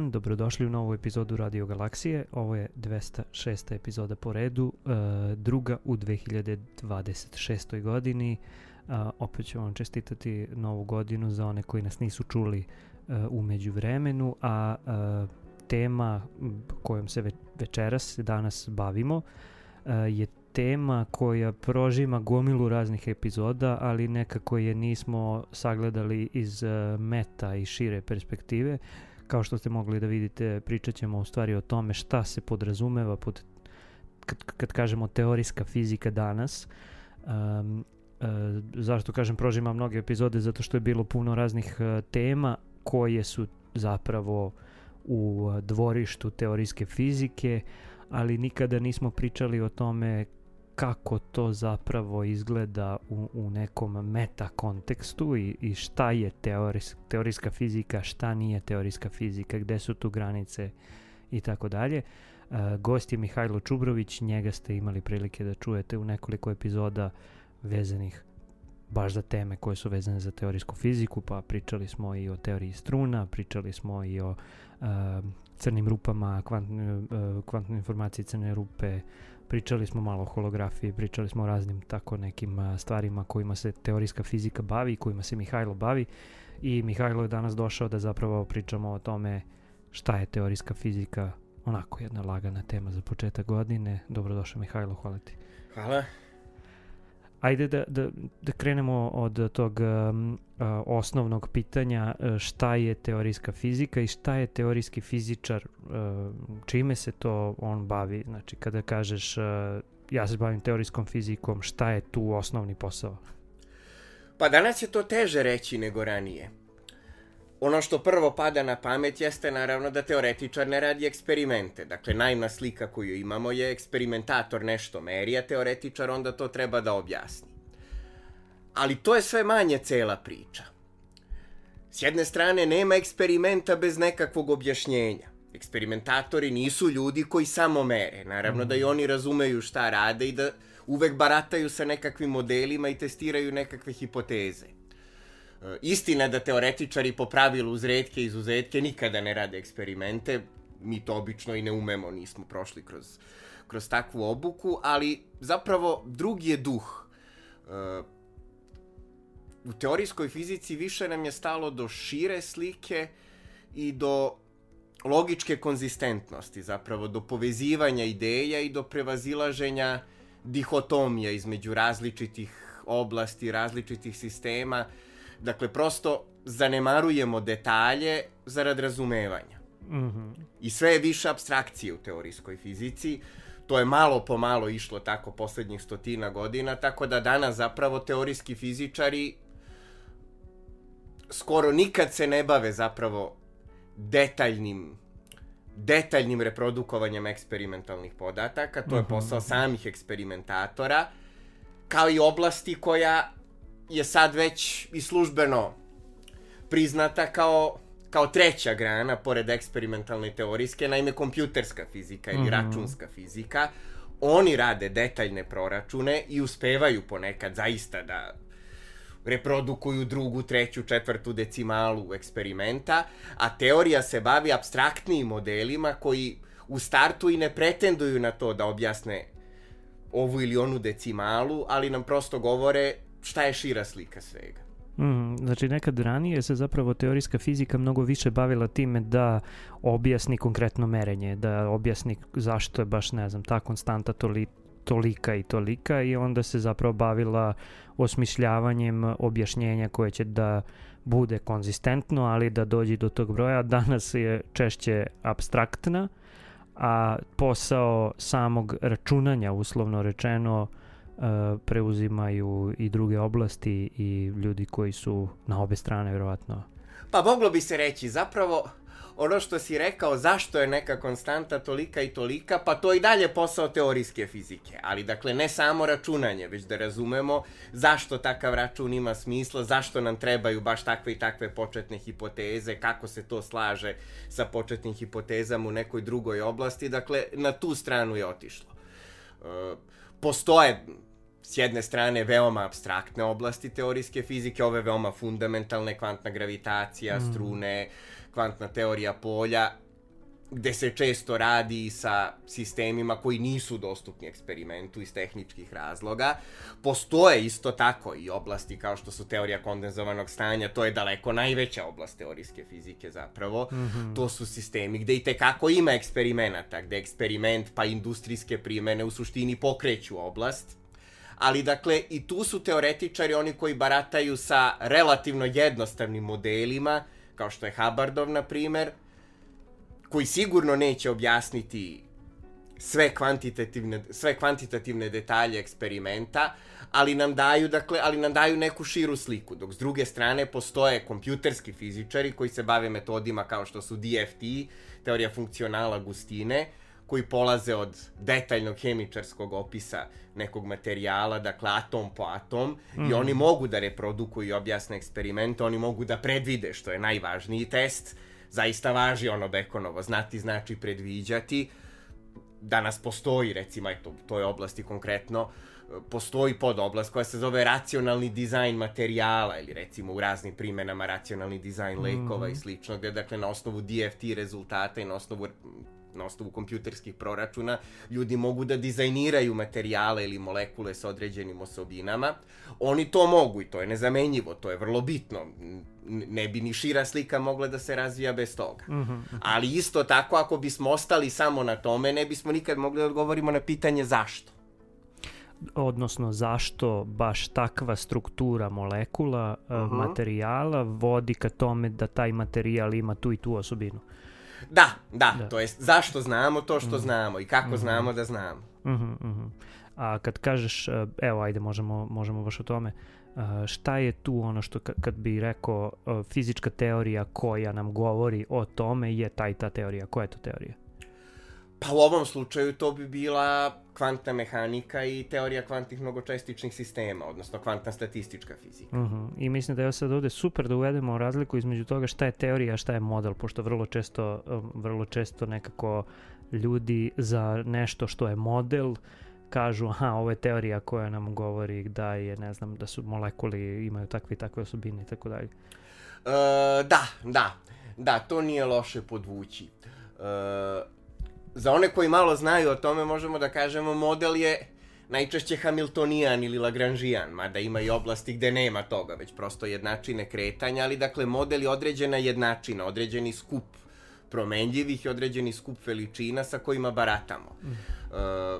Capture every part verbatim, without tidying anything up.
dan, dobrodošli u novu epizodu Radio Galaksije. Ovo je dvesta šesta epizoda po redu, uh, druga u dve hiljade dvadeset šestoj godini. Uh, opet ću vam čestitati novu godinu za one koji nas nisu čuli uh, u međuvremenu, a uh, tema kojom se ve- večeras danas bavimo uh, je tema koja prožima gomilu raznih epizoda, ali nekako je nismo sagledali iz uh, meta i šire perspektive. Kao što ste mogli da vidite, pričat ćemo u stvari o tome šta se podrazumeva pod, kad, kad kažemo teorijska fizika danas. Um, uh, zašto kažem prožima mnoge epizode? Zato što je bilo puno raznih uh, tema koje su zapravo u uh, dvorištu teorijske fizike, ali nikada nismo pričali o tome kako to zapravo izgleda u, u nekom meta kontekstu i, i šta je teorijs, teorijska fizika, šta nije teorijska fizika, gde su tu granice i tako dalje. Gost je Mihajlo Čubrović, njega ste imali prilike da čujete u nekoliko epizoda vezanih baš za teme koje su vezane za teorijsku fiziku, pa pričali smo i o teoriji struna, pričali smo i o uh, crnim rupama, kvantne, uh, kvantne informacije crne rupe, pričali smo malo o holografiji, pričali smo o raznim tako nekim uh, stvarima kojima se teorijska fizika bavi, kojima se Mihajlo bavi, i Mihajlo je danas došao da zapravo pričamo o tome šta je teorijska fizika, onako jedna lagana tema za početak godine. Dobrodošao Mihajlo, hvala ti. Hvala. Ajde da, da, da krenemo od tog um, uh, osnovnog pitanja, uh, šta je teorijska fizika i šta je teorijski fizičar, uh, čime se to on bavi. Znači kada kažeš uh, ja se bavim teorijskom fizikom, šta je tu osnovni posao? Pa danas je to teže reći nego ranije. Ono što prvo pada na pamet jeste naravno da teoretičar ne radi eksperimente. Dakle, naivna slika koju imamo je eksperimentator nešto meri, a teoretičar onda to treba da objasni. Ali to je sve manje cela priča. S jedne strane, nema eksperimenta bez nekakvog objašnjenja. Eksperimentatori nisu ljudi koji samo mere. Naravno da i oni razumeju šta rade i da uvek barataju sa nekakvim modelima i testiraju nekakve hipoteze. Istina da teoretičari po pravilu uz retke izuzetke nikada ne rade eksperimente, mi to obično i ne umemo, nismo prošli kroz, kroz takvu obuku, ali zapravo drugi je duh. U teorijskoj fizici više nam je stalo do šire slike i do logičke konzistentnosti, zapravo do povezivanja ideja i do prevazilaženja dihotomija između različitih oblasti, različitih sistema. Dakle, prosto zanemarujemo detalje zarad razumevanja. Mm-hmm. I sve je više apstrakcije u teorijskoj fizici. To je malo po malo išlo tako poslednjih stotina godina, tako da danas zapravo teorijski fizičari skoro nikad se ne bave zapravo detaljnim, detaljnim reprodukovanjem eksperimentalnih podataka. To je mm-hmm. posao samih eksperimentatora, kao i oblasti koja je sad već i službeno priznata kao, kao treća grana, pored eksperimentalne teorijske, naime kompjuterska fizika ili mm-hmm. računska fizika. Oni rade detaljne proračune i uspevaju ponekad zaista da reprodukuju drugu, treću, četvrtu decimalu eksperimenta, a teorija se bavi apstraktnijim modelima koji u startu i ne pretenduju na to da objasne ovu ili onu decimalu, ali nam prosto govore šta je šira slika svega. Mm, znači nekad ranije se zapravo teorijska fizika mnogo više bavila time da objasni konkretno merenje, da objasni zašto je baš, ne znam, ta konstanta toli, tolika i tolika, i onda se zapravo bavila osmišljavanjem objašnjenja koje će da bude konzistentno, ali da dođe do tog broja. Danas je češće apstraktna, a posao samog računanja, uslovno rečeno, Uh, preuzimaju i druge oblasti i ljudi koji su na obe strane, vjerovatno. Pa moglo bi se reći, zapravo, ono što si rekao, zašto je neka konstanta tolika i tolika, pa to i dalje posao teorijske fizike. Ali, dakle, ne samo računanje, već da razumemo zašto takav račun ima smisla, zašto nam trebaju baš takve i takve početne hipoteze, kako se to slaže sa početnim hipotezama u nekoj drugoj oblasti. Dakle, na tu stranu je otišlo. Uh, postoje s jedne strane veoma apstraktne oblasti teorijske fizike, ove veoma fundamentalne, kvantna gravitacija, mm. strune, kvantna teorija polja, gde se često radi sa sistemima koji nisu dostupni eksperimentu iz tehničkih razloga. Postoje isto tako i oblasti kao što su teorija kondenzovanog stanja, to je daleko najveća oblast teorijske fizike zapravo. Mm-hmm. To su sistemi gde i tekako ima eksperimenata, gde eksperiment pa industrijske primene u suštini pokreću oblast. Ali dakle i tu su teoretičari oni koji barataju sa relativno jednostavnim modelima, kao što je Hubbardov na primer, koji sigurno neće objasniti sve kvantitativne, sve kvantitativne detalje eksperimenta, ali nam daju, dakle, ali nam daju neku širu sliku, dok s druge strane postoje kompjuterski fizičari koji se bave metodima kao što su D F T, teorija funkcionala gustine, koji polaze od detaljnog hemičarskog opisa nekog materijala, dakle atom po atom, mm. i oni mogu da reprodukuju i objasne eksperimente, oni mogu da predvide, što je najvažniji test. Zaista važi ono Bekonovo, znati znači predviđati. Danas postoji, recimo, eto, u toj oblasti konkretno, postoji podoblast koja se zove racionalni dizajn materijala, ili recimo u raznim primenama racionalni dizajn lekova mm. i slično, gde dakle na osnovu D F T rezultata i na osnovu na osnovu kompjuterskih proračuna, ljudi mogu da dizajniraju materijale ili molekule sa određenim osobinama. Oni to mogu i to je nezamenjivo, to je vrlo bitno. Ne bi ni šira slika mogla da se razvija bez toga. Mm-hmm. Ali isto tako, ako bismo ostali samo na tome, ne bismo nikad mogli da odgovorimo na pitanje zašto. Odnosno, zašto baš takva struktura molekula, uh-huh. materijala, vodi ka tome da taj materijal ima tu i tu osobinu. Da, da, da. To jest zašto znamo to što mm. znamo i kako mm-hmm. znamo da znamo. Mm-hmm, mm-hmm. A kad kažeš, evo ajde možemo, možemo baš o tome, šta je tu ono što kad bi rekao fizička teorija koja nam govori o tome je taj ta teorija, koja je to teorija? Pa u ovom slučaju to bi bila kvantna mehanika i teorija kvantnih mnogočestičnih sistema, odnosno kvantna statistička fizika. Uh-huh. I mislim da je sad ovdje super da uvedemo razliku između toga šta je teorija, a šta je model, pošto vrlo često, vrlo često nekako ljudi za nešto što je model kažu, aha, ovo je teorija koja nam govori da je, ne znam, da su molekuli imaju takve i takve osobine i tako dalje. Da, da, da, to nije loše podvući. Uh, Za one koji malo znaju o tome, možemo da kažemo model je najčešće hamiltonijan ili lagranžijan, mada ima i oblasti gde nema toga, već prosto jednačine kretanja, ali dakle model je određena jednačina, određeni skup promenljivih i određeni skup veličina sa kojima baratamo. Mm. Uh,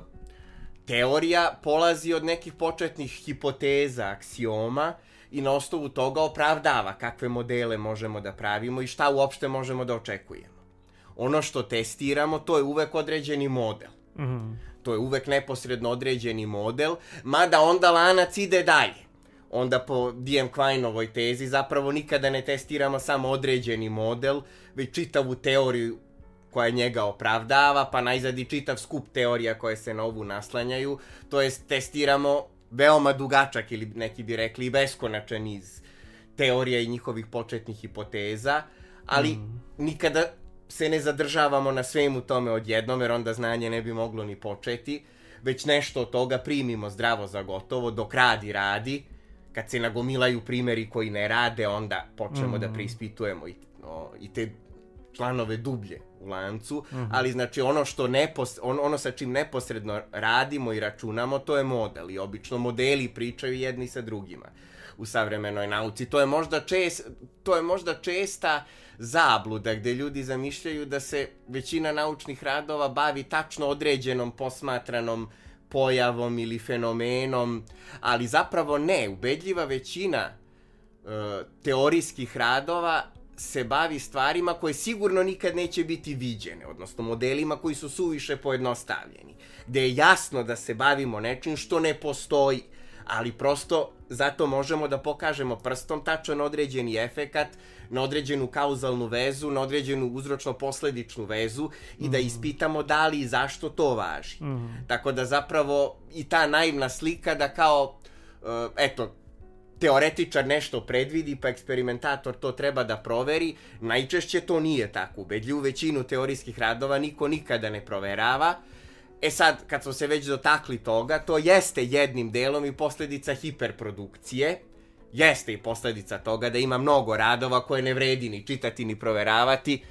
teorija polazi od nekih početnih hipoteza, aksioma, i na osnovu toga opravdava kakve modele možemo da pravimo i šta uopšte možemo da očekujemo. Ono što testiramo, to je uvek određeni model. Mm-hmm. To je uvek neposredno određeni model, mada onda lanac ide dalje. Onda po D M Quinovoj tezi zapravo nikada ne testiramo samo određeni model, već čitavu teoriju koja njega opravdava, pa najzad i čitav skup teorija koje se na ovu naslanjaju. To jest testiramo veoma dugačak ili neki bi rekli beskonačan niz teorija i njihovih početnih hipoteza, ali mm. nikada se ne zadržavamo na svemu tome odjednom, jer onda znanje ne bi moglo ni početi, već nešto od toga primimo zdravo za gotovo, dok radi, radi. Kad se nagomilaju primjeri koji ne rade, onda počnemo mm. da preispitujemo i, no, i te članove dublje u lancu, mm. ali znači ono, što nepos, on, ono sa čim neposredno radimo i računamo, to je model, i obično modeli pričaju jedni sa drugima u savremenoj nauci. To je možda, čest, to je možda česta zabluda gde ljudi zamišljaju da se većina naučnih radova bavi tačno određenom posmatranom pojavom ili fenomenom, ali zapravo ne. Ubedljiva većina e, teorijskih radova se bavi stvarima koje sigurno nikad neće biti viđene, odnosno modelima koji su suviše pojednostavljeni, gde je jasno da se bavimo nečim što ne postoji, ali prosto zato možemo da pokažemo prstom tačan određeni efekat, na određenu kauzalnu vezu, na određenu uzročno-posledičnu vezu i mm. da ispitamo da li i zašto to važi. Mm. Tako da zapravo i ta naivna slika da kao, uh, eto, teoretičar nešto predvidi, pa eksperimentator to treba da proveri, najčešće to nije tako. Ubedljivu većinu teorijskih radova niko nikada ne proverava. E sad, kad smo se već dotakli toga, to jeste jednim delom i posljedica hiperprodukcije, jeste i posljedica toga da ima mnogo radova koje ne vredi ni čitati ni proveravati.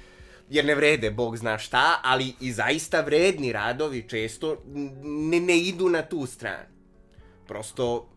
jer ne vrede bog zna šta, ali i zaista vredni radovi često ne, ne idu na tu stranu. Prosto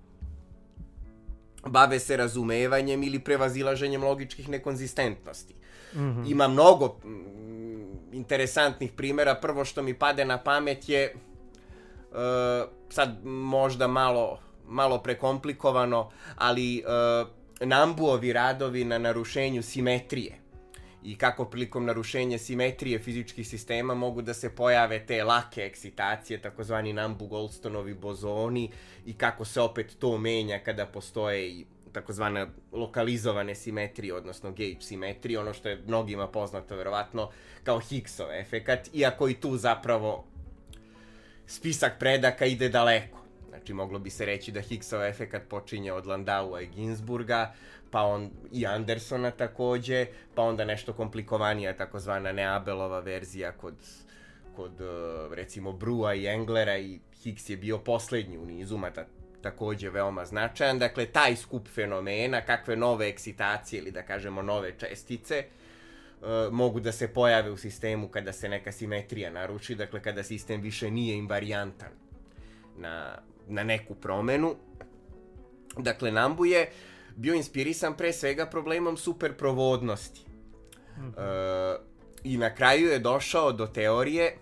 bave se razumevanjem ili prevazilaženjem logičkih nekonzistentnosti. Mm-hmm. Ima mnogo mm, interesantnih primjera. Prvo što mi pade na pamet je uh, sad možda malo, malo prekomplikovano, ali uh, Nambuovi radovi na narušenju simetrije i kako prilikom narušenja simetrije fizičkih sistema mogu da se pojave te lake ekscitacije, takozvani Nambu-Goldstonovi bozoni, i kako se opet to menja kada postoje i takozvane lokalizovane simetrije, odnosno gauge simetrije, ono što je mnogima poznato verovatno kao Higgsov efekat, iako i tu zapravo spisak predaka ide daleko. Znači, moglo bi se reći da Higgsov efekat počinje od Landaua i Ginzburga, pa on i Andersona takođe, pa onda nešto komplikovanija, takozvana Neabelova verzija kod, kod recimo Brua i Englera, i Higgs je bio poslednji u nizu, mada takođe veoma značajan. Dakle, taj skup fenomena, kakve nove ekscitacije ili da kažemo nove čestice, uh, mogu da se pojave u sistemu kada se neka simetrija naruši, dakle kada sistem više nije invarijantan na, na neku promenu. Dakle, Nambu je bio inspirisan pre svega problemom superprovodnosti. Mm-hmm. Uh, I na kraju je došao do teorije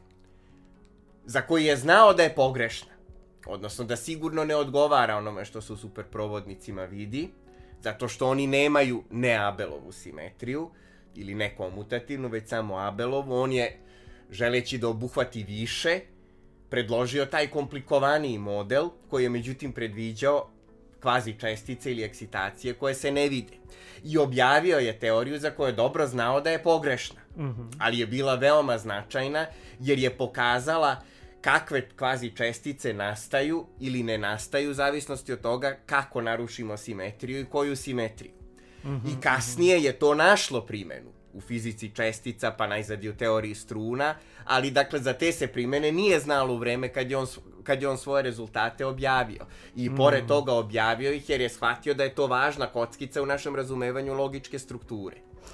za koju je znao da je pogrešna. Odnosno da sigurno ne odgovara onome što se u superprovodnicima vidi, zato što oni nemaju ne Abelovu simetriju ili ne komutativnu, već samo Abelovu. On je, želeći da obuhvati više, predložio taj komplikovaniji model koji je međutim predviđao kvazi čestice ili ekscitacije koje se ne vide. I objavio je teoriju za koju je dobro znao da je pogrešna, mm-hmm. ali je bila veoma značajna jer je pokazala kakve kvazi čestice nastaju ili ne nastaju u zavisnosti od toga kako narušimo simetriju i koju simetriju. Mm-hmm. I kasnije je to našlo primjenu u fizici čestica, pa najzad i u teoriji struna, ali dakle za te se primjene nije znalo u vreme kad je on, kad je on svoje rezultate objavio. I pored mm. toga objavio ih jer je shvatio da je to važna kockica u našem razumevanju logičke strukture.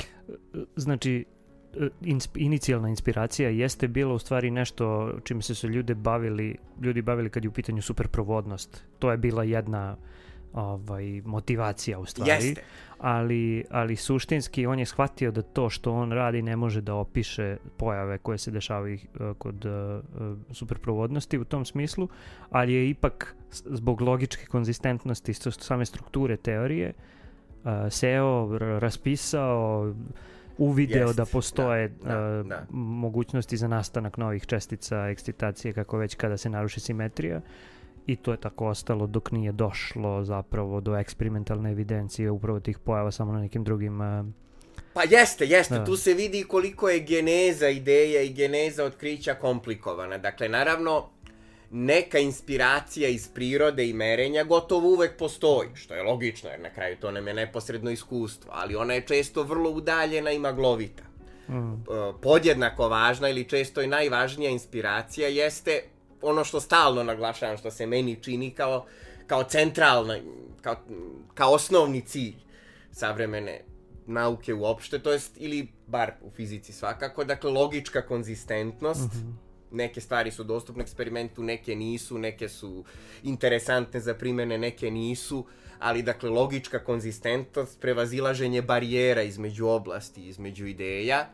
Znači, insp- inicijalna inspiracija jeste bila u stvari nešto čime se su ljudi bavili, ljudi bavili kad je u pitanju superprovodnost. To je bila jedna ovaj, motivacija u stvari. Jeste. Ali, ali suštinski on je shvatio da to što on radi ne može da opiše pojave koje se dešavaju uh, kod uh, superprovodnosti u tom smislu, ali je ipak zbog logičke konzistentnosti same strukture teorije uh, seo, r- raspisao, uvideo Jest, da postoje da, da, uh, da. mogućnosti za nastanak novih čestica, ekscitacije, kako već kada se naruši simetrija. I to je tako ostalo dok nije došlo zapravo do eksperimentalne evidencije upravo tih pojava samo na nekim drugim... Uh... Pa jeste, jeste. Da. Tu se vidi koliko je geneza ideja i geneza otkrića komplikovana. Dakle, naravno, neka inspiracija iz prirode i merenja gotovo uvek postoji, što je logično, jer na kraju to nam je neposredno iskustvo, ali ona je često vrlo udaljena i maglovita. Mm. Podjednako važna ili često i najvažnija inspiracija jeste ono što stalno naglašavam, što se meni čini kao, kao centralna, kao, kao osnovni cilj savremene nauke uopšte, to jest, ili bar u fizici svakako, dakle, logička konzistentnost. Mm-hmm. Neke stvari su dostupne eksperimentu, neke nisu, neke su interesantne za primjene, neke nisu, ali, dakle, logička konzistentnost, prevazilaženje barijera između oblasti, između ideja,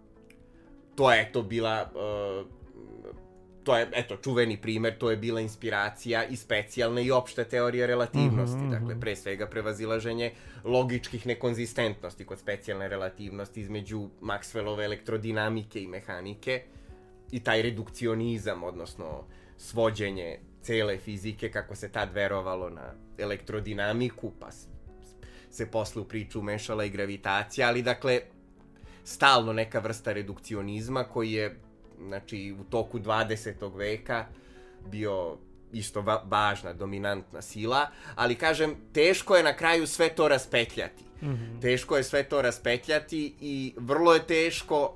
to je, eto, bila... Uh, To je, eto, čuveni primjer, to je bila inspiracija i specijalne i opšte teorije relativnosti. Mm-hmm. Dakle, pre svega prevazilaženje logičkih nekonzistentnosti kod specijalne relativnosti između Maxwellove elektrodinamike i mehanike i taj redukcionizam, odnosno svođenje cele fizike, kako se tad verovalo na elektrodinamiku, pa se posle u priču umešala i gravitacija, ali, dakle, stalno neka vrsta redukcionizma koji je, znači, u toku dvadesetog veka bio isto va- važna, dominantna sila, ali, kažem, teško je na kraju sve to raspetljati. Mm-hmm. Teško je sve to raspetljati i vrlo je teško,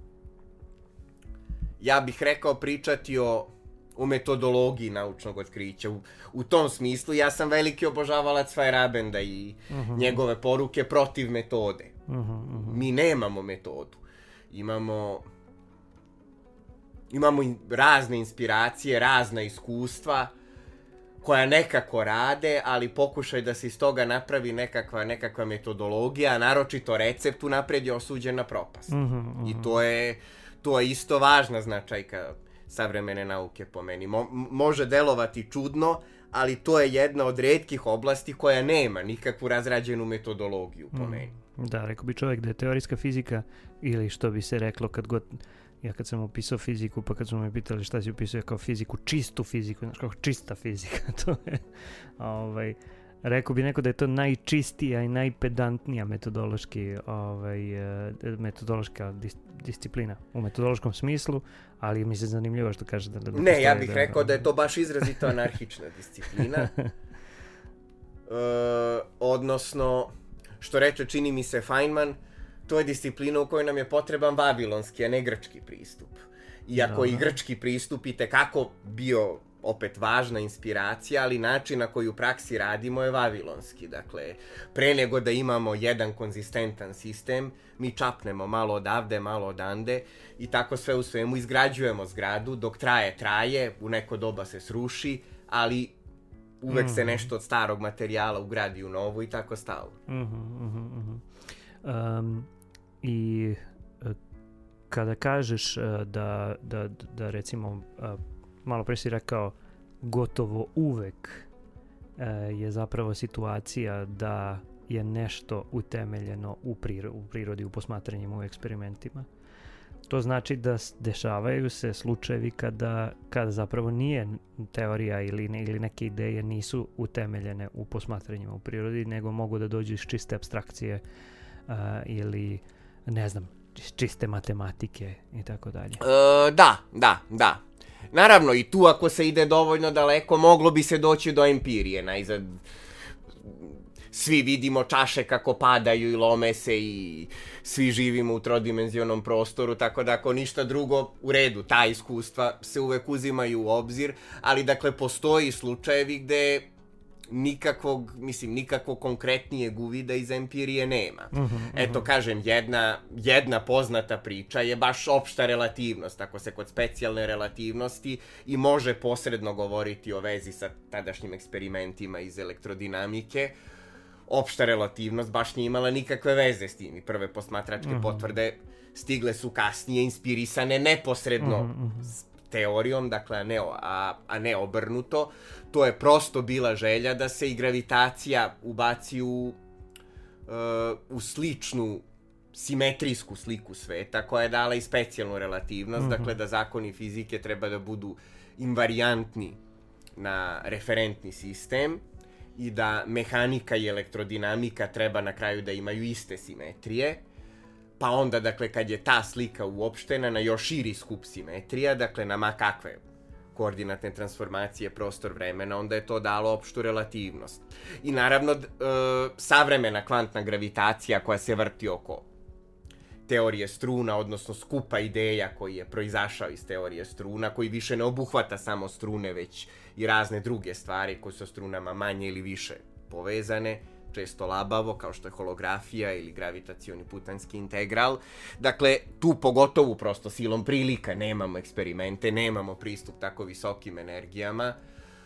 ja bih rekao, pričati o, o metodologiji naučnog otkrića. U, u tom smislu ja sam veliki obožavalac Feyerabenda i mm-hmm. njegove poruke protiv metode. Mm-hmm. Mi nemamo metodu. imamo imamo in, razne inspiracije, razna iskustva koja nekako rade, ali pokušaj da se iz toga napravi nekakva, nekakva metodologija, naročito recept unapred je osuđen na propast. Mm-hmm, mm-hmm. I to je, to je isto važna značajka savremene nauke po meni. Mo, može delovati čudno, ali to je jedna od retkih oblasti koja nema nikakvu razrađenu metodologiju po mm. meni. Da, rekao bi čovjek da je teorijska fizika, ili što bi se reklo kad god, ja kad sam upisao fiziku, pa kad su me pitali šta si upisao, kao fiziku, čistu fiziku, znači kao čista fizika, to je, ovaj, rekao bi neko da je to najčistija i najpedantnija metodološki, ovaj, metodološka dis, disciplina u metodološkom smislu, ali mi se zanimljivo što kaže da... da ne, ja bih da, rekao da je to baš izrazito anarhična disciplina. e, odnosno, što reče, čini mi se Feynman, to je disciplina u kojoj nam je potreban vavilonski, a ne grčki pristup. Iako i grčki pristup i tekako bio opet važna inspiracija, ali način na koji u praksi radimo je vavilonski. Dakle, pre nego da imamo jedan konzistentan sistem, mi čapnemo malo odavde, malo odande i tako sve u svemu izgrađujemo zgradu, dok traje, traje, u neko doba se sruši, ali uvek mm. se nešto od starog materijala ugradi u novu i tako stalno. Mm-hmm, mm-hmm. Um, I kada kažeš da, da, da recimo, malo pre si rekao, gotovo uvek je zapravo situacija da je nešto utemeljeno u prirodi, u, prirodi, u posmatranjima, u eksperimentima. To znači da dešavaju se slučajevi kada, kada zapravo nije teorija ili, ne, ili neke ideje nisu utemeljene u posmatranjima u prirodi, nego mogu da dođu iz čiste apstrakcije uh, ili, ne znam, čiste matematike i tako dalje. E, da, da, da. Naravno, i tu ako se ide dovoljno daleko, moglo bi se doći do empirije. Najzad, svi vidimo čaše kako padaju i lome se i svi živimo u trodimenzionom prostoru, tako da ako ništa drugo, u redu, ta iskustva se uvek uzimaju u obzir, ali dakle postoji slučajevi gde nikakvog, mislim, nikakvog konkretnijeg uvida iz empirije nema. Mm-hmm, Eto, kažem, jedna, jedna poznata priča je baš opšta relativnost, ako se kod specijalne relativnosti i može posredno govoriti o vezi sa tadašnjim eksperimentima iz elektrodinamike, opšta relativnost baš nije imala nikakve veze s tim i prve posmatračke mm-hmm. potvrde stigle su kasnije, inspirisane neposredno mm-hmm. s teorijom, dakle, a ne, a, a ne obrnuto. To je prosto bila želja da se i gravitacija ubaci u, uh, u sličnu simetrijsku sliku sveta koja je dala i specijalnu relativnost, mm-hmm. dakle da zakoni fizike treba da budu invarijantni na referentni sistem i da mehanika i elektrodinamika treba na kraju da imaju iste simetrije. Pa onda, dakle, kad je ta slika uopštena na još širi skup simetrija, dakle, na ma kakve koordinatne transformacije prostor vremena, onda je to dalo opštu relativnost. I naravno, d- e, savremena kvantna gravitacija koja se vrti oko teorije struna, odnosno skupa ideja koji je proizašao iz teorije struna, koji više ne obuhvata samo strune, već i razne druge stvari koje su strunama manje ili više povezane, često labavo, kao što je holografija ili gravitacioni putanski integral. Dakle, tu pogotovo prosto silom prilika nemamo eksperimente, nemamo pristup tako visokim energijama. E,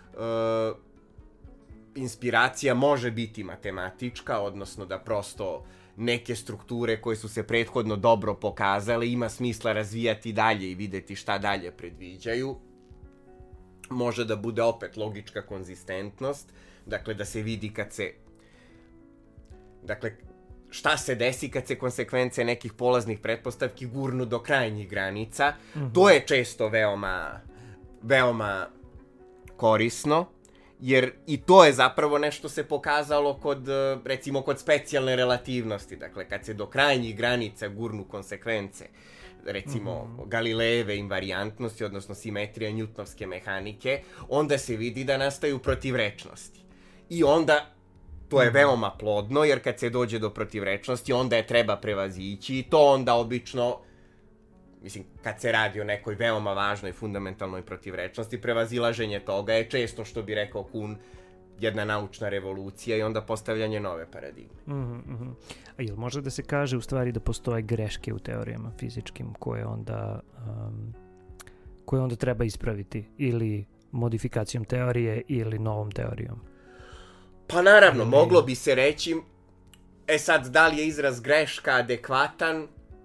inspiracija može biti matematička, odnosno da prosto neke strukture koje su se prethodno dobro pokazale ima smisla razvijati dalje i videti šta dalje predviđaju. Može da bude opet logička konzistentnost, dakle da se vidi kad se Dakle, šta se desi kad se konsekvence nekih polaznih pretpostavki gurnu do krajnjih granica. Mm-hmm. To je često veoma, veoma korisno, jer i to je zapravo nešto se pokazalo kod, recimo, kod specijalne relativnosti. Dakle, kad se do krajnjih granica gurnu konsekvence, recimo, mm-hmm. Galilejeve invarijantnosti, odnosno simetrija njutnovske mehanike, onda se vidi da nastaju protivrečnosti. I onda to je veoma plodno, jer kad se dođe do protivrečnosti, onda je treba prevazići i to onda obično, mislim, kad se radi o nekoj veoma važnoj fundamentalnoj protivrečnosti, prevazilaženje toga je često, što bi rekao Kuhn, jedna naučna revolucija i onda postavljanje nove paradigme. Mm-hmm, mm-hmm. A jel može da se kaže u stvari da postoje greške u teorijama fizičkim koje onda, um, koje onda treba ispraviti ili modifikacijom teorije ili novom teorijom? Pa naravno, ili... moglo bi se reći, e sad, da li je izraz greška adekvatan?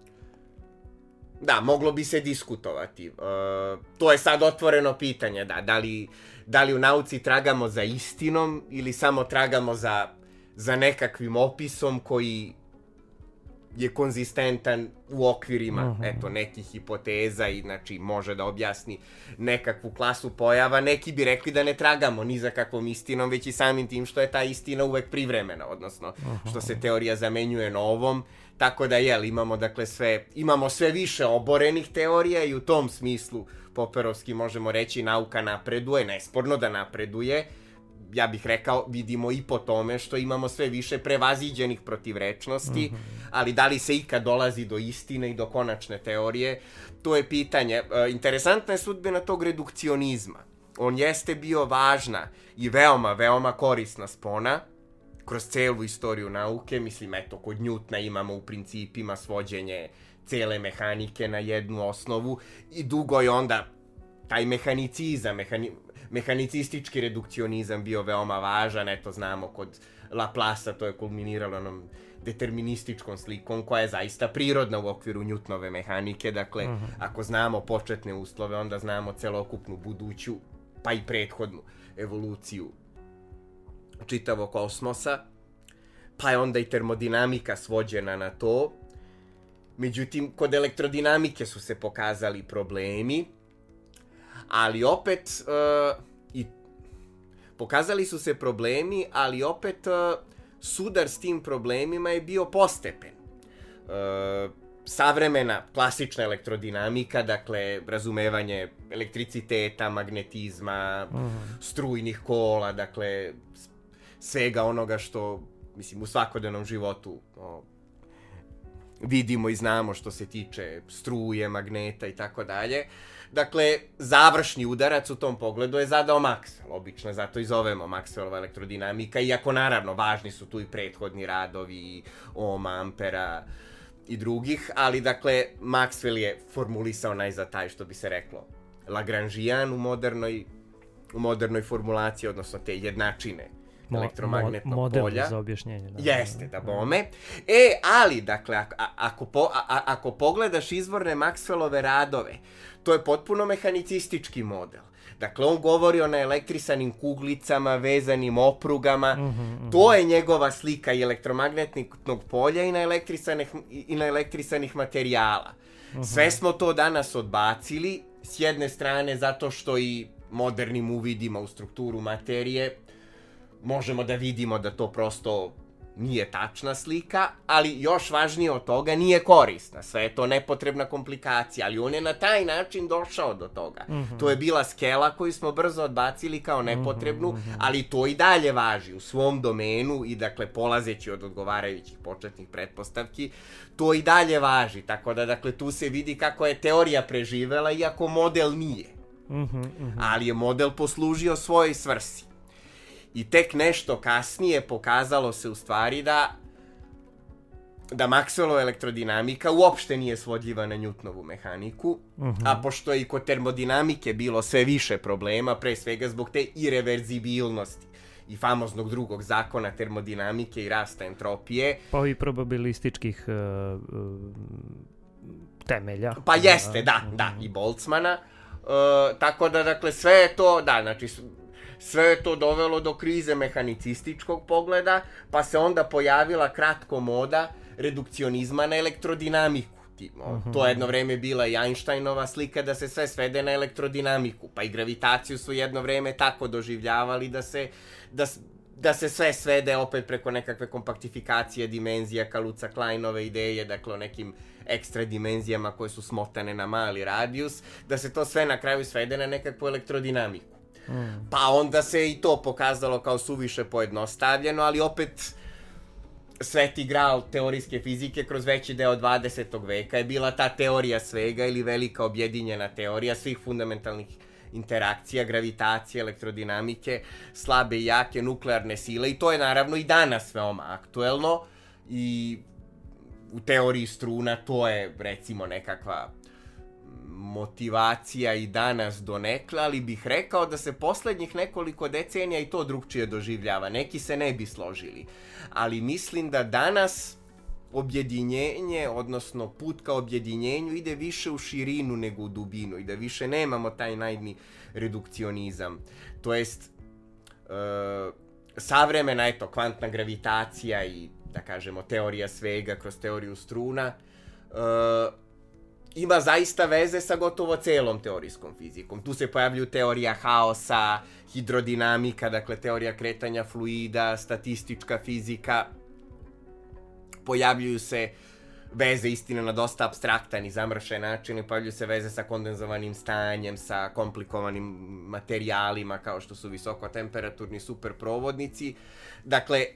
Da, moglo bi se diskutovati. E, to je sad otvoreno pitanje, da, da li, da li u nauci tragamo za istinom ili samo tragamo za, za nekakvim opisom koji je konzistentan u okvirima, uh-huh. eto, nekih hipoteza i, znači, može da objasni nekakvu klasu pojava. Neki bi rekli da ne tragamo ni za kakvom istinom, već i samim tim što je ta istina uvek privremena, odnosno uh-huh. što se teorija zamenjuje novom. Tako da, jel, imamo, dakle, sve, imamo sve više oborenih teorija i u tom smislu, Popperovski, možemo reći, nauka napreduje, nesporno da napreduje. Ja bih rekao, vidimo i po tome što imamo sve više prevaziđenih protivrečnosti, mm-hmm. ali da li se ikad dolazi do istine i do konačne teorije, to je pitanje. E, interesantna je sudbina tog redukcionizma. On jeste bio važna i veoma, veoma korisna spona kroz celu istoriju nauke. Mislim, eto, kod Newtona imamo u principima svođenje cele mehanike na jednu osnovu i dugo je onda taj mehanicizam, mehani... mehanicistički redukcionizam bio veoma važan. Eto, znamo kod Laplace to je kulminiralo onom determinističkom slikom koja je zaista prirodna u okviru Newtonove mehanike. Dakle, uh-huh. ako znamo početne uslove, onda znamo celokupnu buduću, pa i prethodnu evoluciju čitavog kosmosa. Pa je onda i termodinamika svođena na to. Međutim, kod elektrodinamike su se pokazali problemi, ali opet uh, i pokazali su se problemi, ali opet uh, sudar s tim problemima je bio postepen. Uh, savremena klasična elektrodinamika, dakle razumevanje elektriciteta, magnetizma, uh-huh. strujnih kola, dakle svega onoga što, mislim, u svakodnevnom životu o, vidimo i znamo što se tiče struje, magneta i tako dalje. Dakle, završni udarac u tom pogledu je zadao Maxwell, obično zato i zovemo Maxwellova elektrodinamika, iako naravno važni su tu i prethodni radovi Ohma, Ampera i drugih, ali dakle, Maxwell je formulisao najzad taj, što bi se reklo, Lagrangian u modernoj, u modernoj formulaciji, odnosno te jednačine elektromagnetnog mo, model polja. Model za objašnjenje. Da. Jeste, da bome. E, ali, dakle, ako, ako, po, a, ako pogledaš izvorne Maxwellove radove, to je potpuno mehanicistički model. Dakle, on govori o naelektrisanim kuglicama, vezanim oprugama. Mm-hmm, mm-hmm. To je njegova slika i elektromagnetnog polja i naelektrisanih, i naelektrisanih materijala. Mm-hmm. Sve smo to danas odbacili, s jedne strane zato što i modernim uvidima u strukturu materije možemo da vidimo da to prosto nije tačna slika, ali još važnije od toga, nije korisna. Sve je to nepotrebna komplikacija, ali on je na taj način došao do toga. Mm-hmm. To je bila skela koju smo brzo odbacili kao nepotrebnu, mm-hmm. ali to i dalje važi u svom domenu i, dakle, polazeći od odgovarajućih početnih pretpostavki, to i dalje važi. Tako da, dakle, tu se vidi kako je teorija preživela, iako model nije. Mm-hmm, mm-hmm. Ali je model poslužio svojoj svrsi. I tek nešto kasnije pokazalo se u stvari da da Maxwellova elektrodinamika uopšte nije svodljiva na Newtonovu mehaniku, uh-huh. a pošto je i kod termodinamike bilo sve više problema, pre svega zbog te ireverzibilnosti i famoznog drugog zakona termodinamike i rasta entropije. Pa i probabilističkih uh, uh, temelja. Pa jeste, da, da, i Boltzmana. Uh, tako da, dakle, sve je to, da, znači, sve je to dovelo do krize mehanicističkog pogleda, pa se onda pojavila kratko moda redukcionizma na elektrodinamiku. Uh-huh. To je jedno vreme bila i Einsteinova slika da se sve svede na elektrodinamiku, pa i gravitaciju su jedno vreme tako doživljavali da se, da, da se sve svede opet preko nekakve kompaktifikacije dimenzija Kaluza Kleinove ideje, dakle o nekim ekstra dimenzijama koje su smotane na mali radijus, da se to sve na kraju svede na nekakvu elektrodinamiku. Mm. Pa onda se i to pokazalo kao suviše pojednostavljeno, ali opet sveti gral teorijske fizike kroz veći deo dvadesetog veka je bila ta teorija svega ili velika objedinjena teorija svih fundamentalnih interakcija, gravitacije, elektrodinamike, slabe i jake nuklearne sile i to je naravno i danas veoma aktuelno i u teoriji struna to je recimo nekakva motivacija i danas donekle, ali bih rekao da se poslednjih nekoliko decenija i to drugčije doživljava. Neki se ne bi složili, ali mislim da danas objedinjenje, odnosno put ka objedinjenju ide više u širinu nego u dubinu i da više nemamo taj naivni redukcionizam. To jest, e, savremena, eto, kvantna gravitacija i, da kažemo, teorija svega kroz teoriju struna, e, ima zaista veze sa gotovo celom teorijskom fizikom. Tu se pojavljuju teorija haosa, hidrodinamika, dakle teorija kretanja fluida, statistička fizika. Pojavljuju se veze, istina, na dosta apstraktan i zamršen način, pojavljuju se veze sa kondenzovanim stanjem, sa komplikovanim materijalima kao što su visokotemperaturni superprovodnici. Dakle,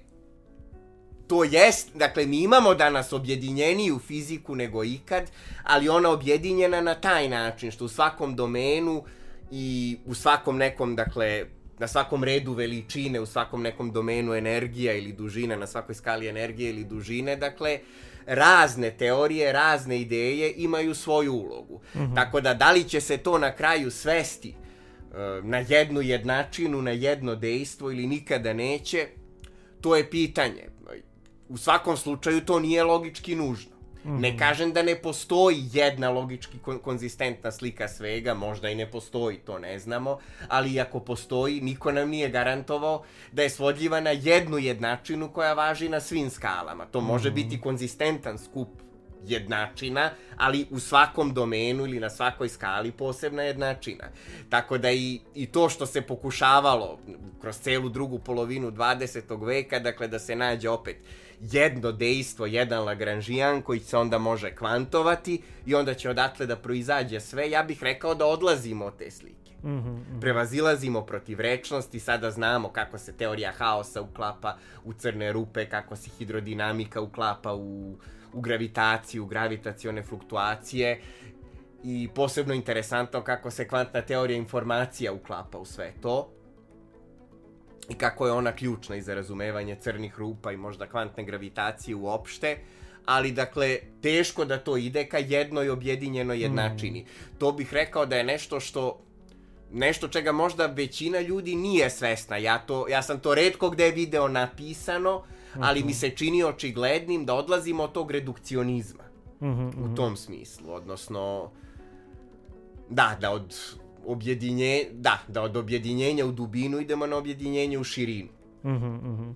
to jest, dakle, mi imamo danas objedinjeniju fiziku nego ikad, ali ona objedinjena na taj način, što u svakom domenu i u svakom nekom, dakle, na svakom redu veličine, u svakom nekom domenu energija ili dužina, na svakoj skali energije ili dužine, dakle, razne teorije, razne ideje imaju svoju ulogu. Mm-hmm. Tako da, da li će se to na kraju svesti uh, na jednu jednačinu, na jedno dejstvo ili nikada neće, to je pitanje. U svakom slučaju to nije logički nužno. Mm-hmm. Ne kažem da ne postoji jedna logički kon- konzistentna slika svega, možda i ne postoji, to ne znamo, ali ako postoji, niko nam nije garantovao da je svodljiva na jednu jednačinu koja važi na svim skalama. To može mm-hmm. biti konzistentan skup jednačina, ali u svakom domenu ili na svakoj skali posebna jednačina. Tako da i, i to što se pokušavalo kroz celu drugu polovinu dvadesetog veka, dakle da se nađe opet jedno dejstvo, jedan Lagranžijan koji se onda može kvantovati i onda će odatle da proizađe sve, ja bih rekao da odlazimo od te slike. Mm-hmm, mm-hmm. Prevazilazimo protivrečnosti, sada znamo kako se teorija haosa uklapa u crne rupe, kako se hidrodinamika uklapa u, u gravitaciju, gravitacione fluktuacije i posebno interesantno kako se kvantna teorija informacija uklapa u sve to. I kako je ona ključna i za razumevanje crnih rupa i možda kvantne gravitacije uopšte, ali dakle, teško da to ide ka jednoj objedinjenoj jednačini. Mm. To bih rekao da je nešto što, nešto čega možda većina ljudi nije svesna. Ja, to, ja sam to retko gde video napisano, mm-hmm. ali mi se čini očiglednim da odlazimo od tog redukcionizma. Mm-hmm. U tom smislu, odnosno, da, da od... objedinje, da, da od objedinjenja u dubinu idemo na objedinjenje u širinu. Mm-hmm, mm-hmm.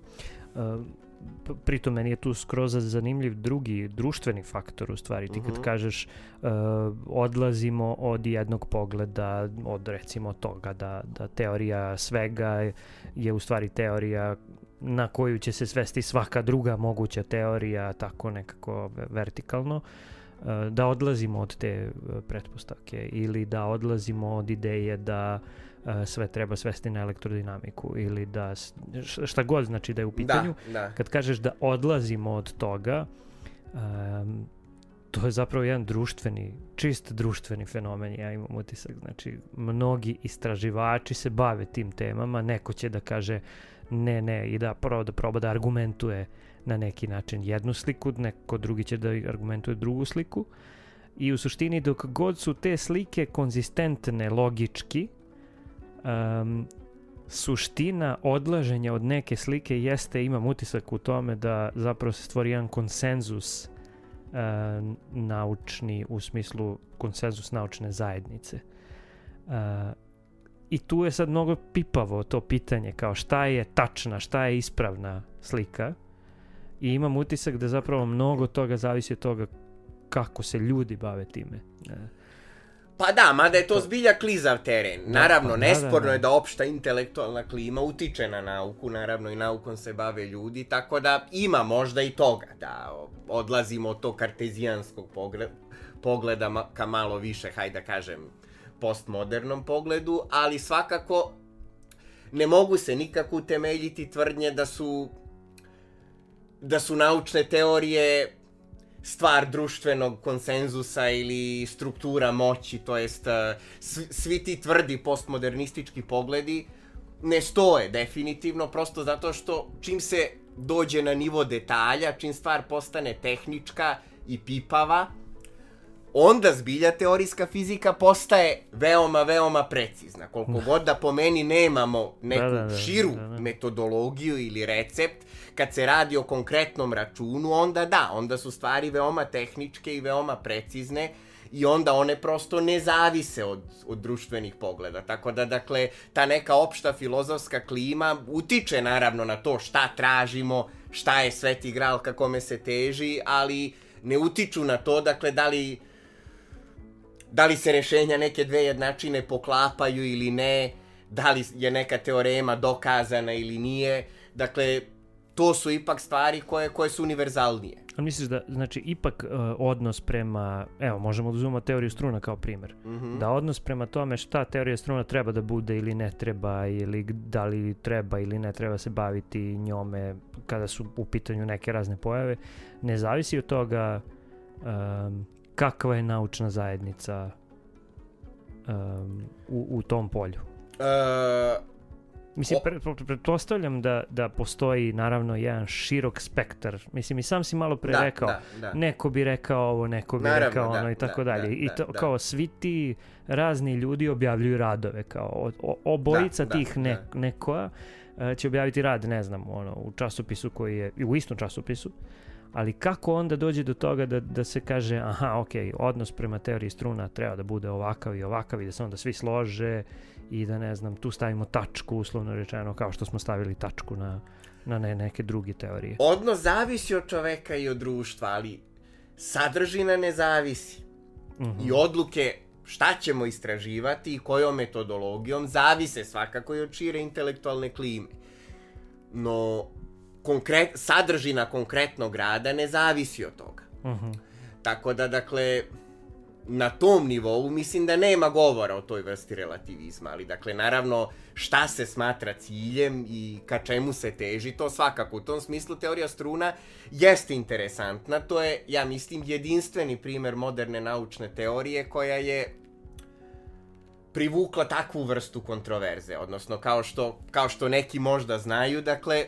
Uh, pritom meni je tu skroz zanimljiv drugi društveni faktor u stvari. Ti mm-hmm. kad kažeš uh, odlazimo od jednog pogleda, od recimo toga da, da teorija svega je u stvari teorija na koju će se svesti svaka druga moguća teorija, tako nekako vertikalno, da odlazimo od te pretpostavke ili da odlazimo od ideje da sve treba svesti na elektrodinamiku ili da šta god znači da je u pitanju. Da, da. Kad kažeš da odlazimo od toga, um, to je zapravo jedan društveni, čist društveni fenomen, ja imam utisak. Znači, mnogi istraživači se bave tim temama, neko će da kaže ne, ne, i da prvo da proba da argumentuje na neki način jednu sliku, neko drugi će da argumentuje drugu sliku i u suštini dok god su te slike konzistentne logički, um, suština odlaženja od neke slike jeste, imam utisak u tome da zapravo se stvori jedan konsenzus uh, naučni, u smislu konsenzus naučne zajednice. Uh, I tu je sad mnogo pipavo to pitanje, kao šta je tačna, šta je ispravna slika. I imam utisak da zapravo mnogo toga zavisi od toga kako se ljudi bave time. Pa da, mada je to zbilja klizav teren. Naravno, da, pa, nesporno da, da, da. je da opšta intelektualna klima utiče na nauku, naravno i naukom se bave ljudi, tako da ima možda i toga, da odlazimo od tog kartezijanskog pogleda, pogleda ka malo više, hajde da kažem, postmodernom pogledu, ali svakako ne mogu se nikako utemeljiti tvrdnje da su da su naučne teorije stvar društvenog konsenzusa ili struktura moći, to jest svi ti tvrdi postmodernistički pogledi ne stoje definitivno, prosto zato što čim se dođe na nivo detalja, čim stvar postane tehnička i pipava, onda zbilja teorijska fizika postaje veoma, veoma precizna. Koliko god da po meni nemamo neku da, da, da, širu da, da. metodologiju ili recept, kad se radi o konkretnom računu, onda da, onda su stvari veoma tehničke i veoma precizne i onda one prosto ne zavise od, od društvenih pogleda. Tako da, dakle, ta neka opšta filozofska klima utiče naravno na to šta tražimo, šta je sveti gral ka kome se teži, ali ne utiču na to, dakle, da li da li se rešenja neke dve jednačine poklapaju ili ne, da li je neka teorema dokazana ili nije. Dakle, to su ipak stvari koje, koje su univerzalnije. A misliš da, znači, ipak uh, odnos prema, evo, možemo da uzmemo teoriju struna kao primjer, Mm-hmm. da odnos prema tome šta teorija struna treba da bude ili ne treba, ili da li treba ili ne treba se baviti njome kada su u pitanju neke razne pojave, ne zavisi od toga um, kakva je naučna zajednica um, u, u tom polju. Uh, Mislim, pre, pre, pretpostavljam da, da postoji naravno jedan širok spektar. Mislim, i sam si malo pre da, rekao, da, da. neko bi rekao ovo, neko bi Naravno, rekao da, ono i tako da, dalje. da, I to, da. kao svi ti razni ljudi objavljuju radove, kao o, obojica Da, tih da, ne, da. nekoja uh, će objaviti rad, ne znam, ono, u časopisu koji je, u istom časopisu, ali kako onda dođe do toga da, da se kaže, aha, ok, odnos prema teoriji struna treba da bude ovakav i ovakav i da se onda svi slože i da, ne znam, tu stavimo tačku, uslovno rečeno, kao što smo stavili tačku na, na ne, neke druge teorije. Odnos zavisi od čoveka i od društva, ali sadržina ne zavisi. Mm-hmm. I odluke šta ćemo istraživati i kojom metodologijom zavise svakako i od šire intelektualne klime. No, konkret, sadržina konkretnog rada ne zavisi od toga. Mm-hmm. Tako da, dakle, na tom nivou mislim da nema govora o toj vrsti relativizma, ali dakle, naravno, šta se smatra ciljem i ka čemu se teži, to svakako. U tom smislu teorija struna jeste interesantna, to je, ja mislim, jedinstveni primer moderne naučne teorije koja je privukla takvu vrstu kontroverze, odnosno kao što, kao što neki možda znaju, dakle,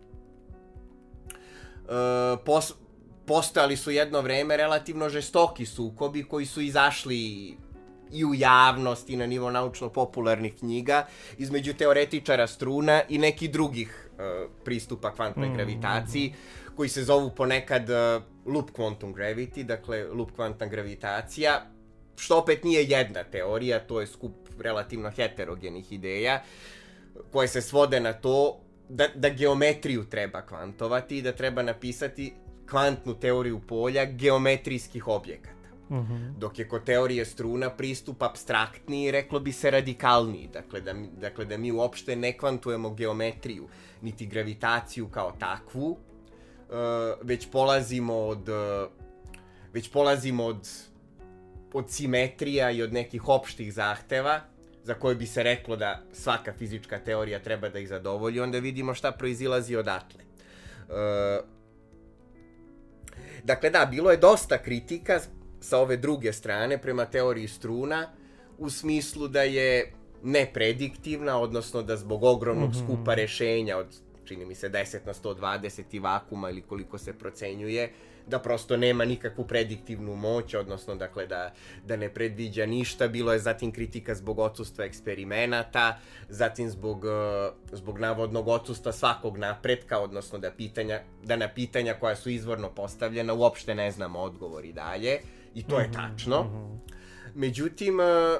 uh, pos... postojali su jedno vreme relativno žestoki sukobi koji su izašli i u javnost i na nivo naučno-popularnih knjiga između teoretičara struna i nekih drugih uh, pristupa kvantnoj mm. gravitaciji, koji se zovu ponekad uh, loop quantum gravity, dakle loop kvantna gravitacija, što opet nije jedna teorija, to je skup relativno heterogenih ideja koje se svode na to da, da geometriju treba kvantovati i da treba napisati kvantnu teoriju polja geometrijskih objekata. Mm-hmm. Dok je kod teorije struna pristup apstraktniji, reklo bi se radikalniji. Dakle da, mi, dakle, da mi uopšte ne kvantujemo geometriju, niti gravitaciju kao takvu, uh, već polazimo od, uh, već polazimo od, od simetrija i od nekih opštih zahteva, za koje bi se reklo da svaka fizička teorija treba da ih zadovolji, onda vidimo šta proizilazi odatle. Uh, Dakle, da, bilo je dosta kritika sa ove druge strane prema teoriji struna, u smislu da je neprediktivna, odnosno da zbog ogromnog mm-hmm. skupa rešenja od, čini mi se, deset na sto dvadeset i vakuma ili koliko se procenjuje, da prosto nema nikakvu prediktivnu moć, odnosno, dakle, da, da ne predviđa ništa. Bilo je zatim kritika zbog odsustva eksperimenata, zatim zbog, zbog navodnog odsustva svakog napretka, odnosno da, pitanja, da na pitanja koja su izvorno postavljena uopšte ne znamo odgovor i dalje. I to je tačno. Međutim,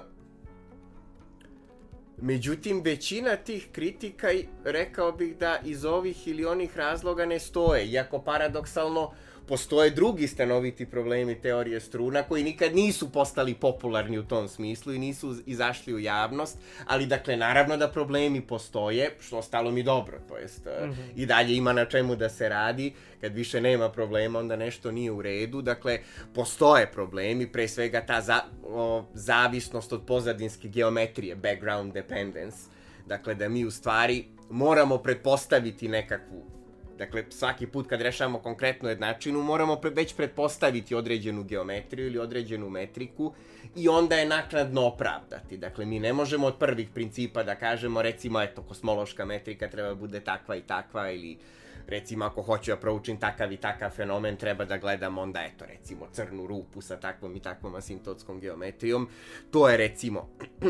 međutim, većina tih kritika, rekao bih da iz ovih ili onih razloga ne stoje, iako paradoksalno postoje drugi stanoviti problemi teorije struna koji nikad nisu postali popularni u tom smislu i nisu izašli u javnost, ali dakle naravno da problemi postoje, što ostalo mi dobro, to jest mm-hmm. i dalje ima na čemu da se radi. Kad više nema problema, onda nešto nije u redu. Dakle, postoje problemi, pre svega ta za, o, zavisnost od pozadinske geometrije, background dependence. Dakle, da mi u stvari moramo pretpostaviti nekakvu Dakle, svaki put kad rešavamo konkretnu jednačinu, moramo pre, već pretpostaviti određenu geometriju ili određenu metriku i onda je naknadno opravdati. Dakle, mi ne možemo od prvih principa da kažemo, recimo, eto, kosmološka metrika treba da bude takva i takva, ili recimo, ako hoću da proučim takav i takav fenomen, treba da gledam onda, eto, recimo, crnu rupu sa takvom i takvom asintotskom geometrijom. To je, recimo,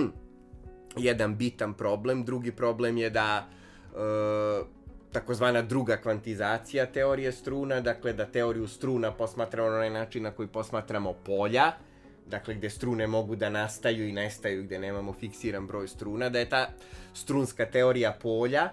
jedan bitan problem. Drugi problem je da e, takozvana druga kvantizacija teorije struna, dakle da teoriju struna posmatramo na onaj način na koji posmatramo polja, dakle gde strune mogu da nastaju i nestaju, gde nemamo fiksiran broj struna, da je ta strunska teorija polja,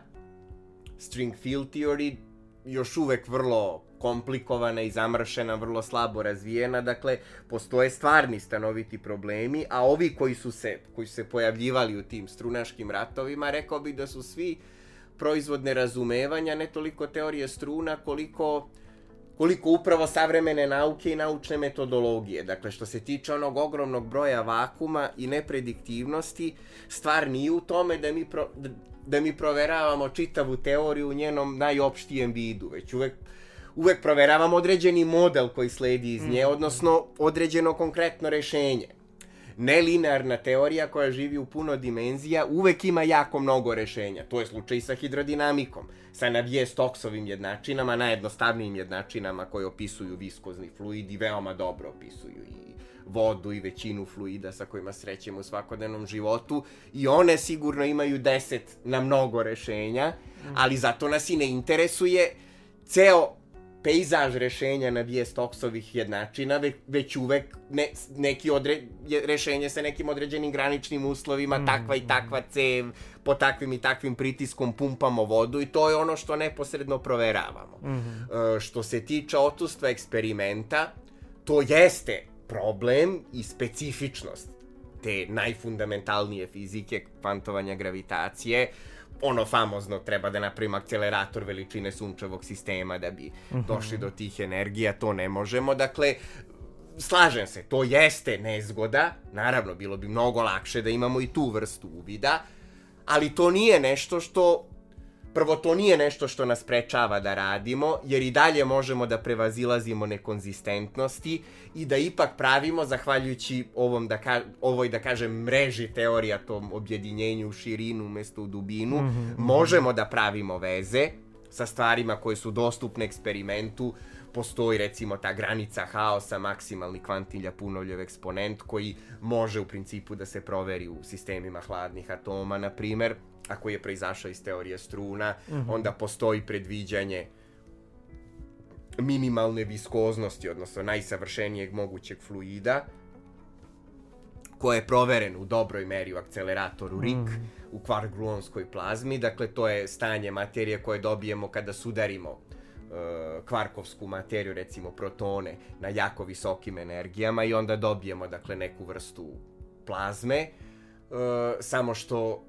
string field theory, još uvek vrlo komplikovana i zamršena, vrlo slabo razvijena, dakle postoje stvarni stanoviti problemi, a ovi koji su se, koji su se pojavljivali u tim strunaškim ratovima, rekao bih da su svi proizvodne razumevanja, ne toliko teorije struna, koliko, koliko upravo savremene nauke i naučne metodologije. Dakle, što se tiče onog ogromnog broja vakuma i neprediktivnosti, stvar nije u tome da mi, pro, da mi proveravamo čitavu teoriju u njenom najopštijem vidu, već uvek, uvek proveravamo određeni model koji sledi iz nje, odnosno određeno konkretno rešenje. Nelinearna teorija koja živi u puno dimenzija uvek ima jako mnogo rešenja. To je slučaj i sa hidrodinamikom, sa Navier-Stokesovim jednačinama, najjednostavnijim jednačinama koje opisuju viskozni fluid i veoma dobro opisuju i vodu i većinu fluida sa kojima srećemo u svakodnevnom životu. I one sigurno imaju deset na mnogo rešenja, ali zato nas i ne interesuje ceo pejzaž rešenja Navier-Stokesovih jednačina, već uvek ne, neki odre, rešenje sa nekim određenim graničnim uslovima, mm. takva i takva cev, po takvim i takvim pritiskom pumpamo vodu i to je ono što neposredno proveravamo. Mm. E, što se tiče odsustva eksperimenta, to jeste problem i specifičnost te najfundamentalnije fizike, kvantovanja gravitacije. Ono famozno, treba da napravimo akcelerator veličine sunčevog sistema da bi uh-huh. došli do tih energija, to ne možemo. Dakle, slažem se, to jeste nezgoda, naravno, bilo bi mnogo lakše da imamo i tu vrstu uvida, ali to nije nešto što, prvo, to nije nešto što nas sprečava da radimo, jer i dalje možemo da prevazilazimo nekonzistentnosti i da ipak pravimo, zahvaljujući ovom, da ka, ovoj, da kažem, mreži teorija, tom objedinjenju u širinu umjesto u dubinu, mm-hmm. možemo da pravimo veze sa stvarima koje su dostupne eksperimentu. Postoji, recimo, ta granica haosa, maksimalni kvantni Ljapunovljev eksponent, koji može u principu da se proveri u sistemima hladnih atoma, na primer, a koji je proizašao iz teorije struna, mm-hmm. onda postoji predviđanje minimalne viskoznosti, odnosno najsavršenijeg mogućeg fluida, koje je provereno u dobroj meri u akceleratoru R I C, mm. u kvark-gluonskoj plazmi. Dakle, to je stanje materije koje dobijemo kada sudarimo uh, kvarkovsku materiju, recimo protone, na jako visokim energijama i onda dobijemo, dakle, neku vrstu plazme, uh, samo što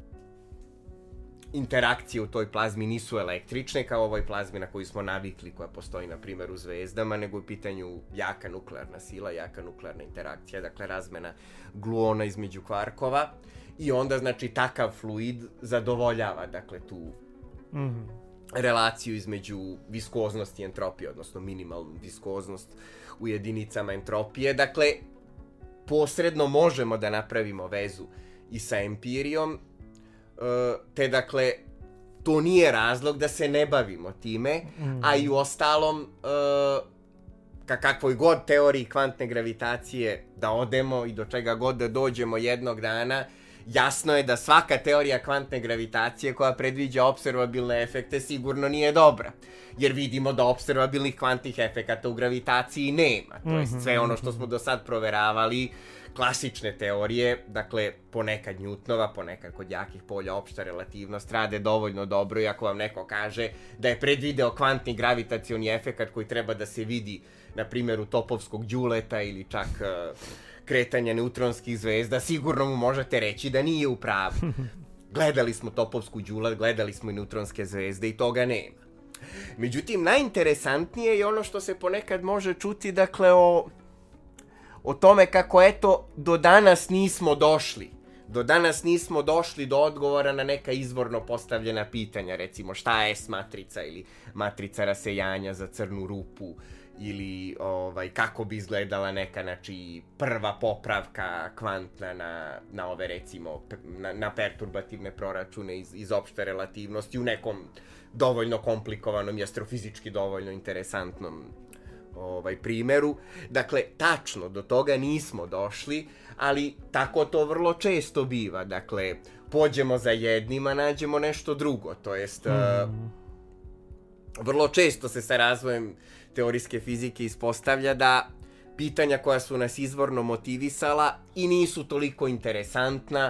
interakcije u toj plazmi nisu električne, kao ovoj plazmi na koju smo navikli, koja postoji, na primjer, u zvezdama, nego u pitanju jaka nuklearna sila, jaka nuklearna interakcija, dakle, razmena gluona između kvarkova. I onda, znači, takav fluid zadovoljava, dakle, tu mm-hmm. relaciju između viskoznosti i entropije, odnosno minimalnu viskoznost u jedinicama entropije. Dakle, posredno možemo da napravimo vezu i sa empirijom, te, dakle, to nije razlog da se ne bavimo time, mm. a i u ostalom, ka kakvoj god teoriji kvantne gravitacije da odemo i do čega god da dođemo jednog dana, jasno je da svaka teorija kvantne gravitacije koja predviđa observabilne efekte sigurno nije dobra. Jer vidimo da observabilnih kvantnih efekata u gravitaciji nema. To je sve ono što smo do sad proveravali, klasične teorije, dakle, ponekad Newtonova, ponekad kod jakih polja opšta relativnost, rade dovoljno dobro i ako vam neko kaže da je predvideo kvantni gravitacioni efekat koji treba da se vidi na primjeru topovskog đuleta ili čak uh, kretanja neutronskih zvezda, sigurno mu možete reći da nije u pravu. Gledali smo topovsku đulet, gledali smo i neutronske zvezde i toga nema. Međutim, najinteresantnije je ono što se ponekad može čuti, dakle, o, o tome kako, eto, do danas nismo došli do danas nismo došli do odgovora na neka izvorno postavljena pitanja, recimo šta je S-matrica ili matrica rasejanja za crnu rupu, ili ovaj, kako bi izgledala neka, znači, prva popravka kvantna na, na ove, recimo, na, na perturbativne proračune iz, iz opšte relativnosti u nekom dovoljno komplikovanom i astrofizički dovoljno interesantnom ovaj, primjeru. Dakle, tačno, do toga nismo došli, ali tako to vrlo često biva. Dakle, pođemo za jednima, nađemo nešto drugo, to jest... Mm. Uh, vrlo često se sa razvojem teorijske fizike ispostavlja da pitanja koja su nas izvorno motivisala i nisu toliko interesantna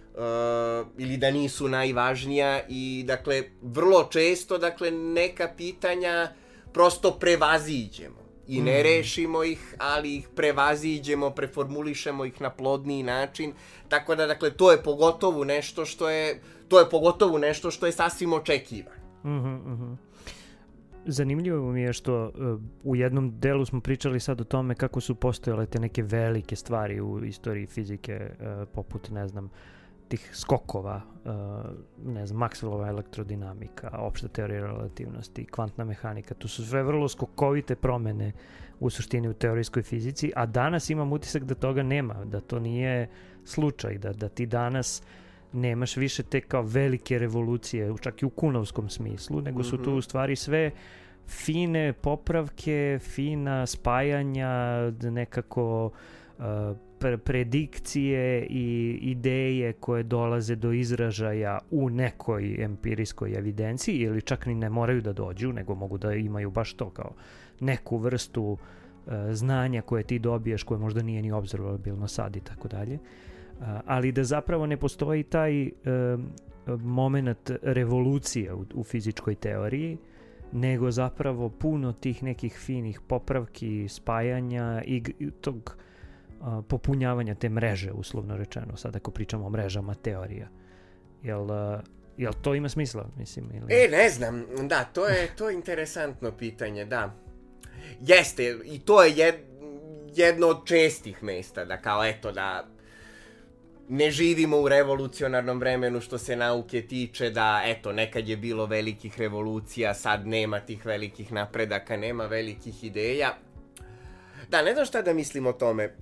uh, ili da nisu najvažnija i dakle vrlo često dakle neka pitanja prosto prevaziđemo i ne mm. rešimo ih, ali ih prevaziđemo, preformulišemo ih na plodniji način, tako da dakle to je pogotovo nešto što je to je pogotovo nešto što je sasvim očekivano. Mhm, mhm. Zanimljivo mi je što uh, u jednom delu smo pričali sad o tome kako su postojale te neke velike stvari u istoriji fizike, uh, poput, ne znam, tih skokova, uh, ne znam, Maxwellova elektrodinamika, opšta teorija relativnosti, kvantna mehanika. Tu su sve vrlo skokovite promene u suštini u teorijskoj fizici, a danas imam utisak da toga nema, da to nije slučaj, da, da ti danas nemaš više te kao velike revolucije, čak i u kunovskom smislu, nego su tu u stvari sve fine popravke, fina spajanja, nekako uh, pre- predikcije i ideje koje dolaze do izražaja u nekoj empirijskoj evidenciji, ili čak ni ne moraju da dođu, nego mogu da imaju baš to kao neku vrstu uh, znanja koje ti dobiješ, koje možda nije ni obzervabilno sad i tako dalje. Ali da zapravo ne postoji taj um, moment revolucije u, u fizičkoj teoriji, nego zapravo puno tih nekih finih popravki, spajanja i, i tog uh, popunjavanja te mreže, uslovno rečeno, sad ako pričamo o mrežama teorija. Jel, uh, jel to ima smisla, mislim? Ili... E, ne znam, da, to je, to je interesantno pitanje, da. Jeste, i to je jed, jedno od čestih mesta, da kao eto da ne živimo u revolucionarnom vremenu što se nauke tiče, da eto nekad je bilo velikih revolucija, sad nema tih velikih napredaka, nema velikih ideja. Da, ne znam šta da mislim o tome. E,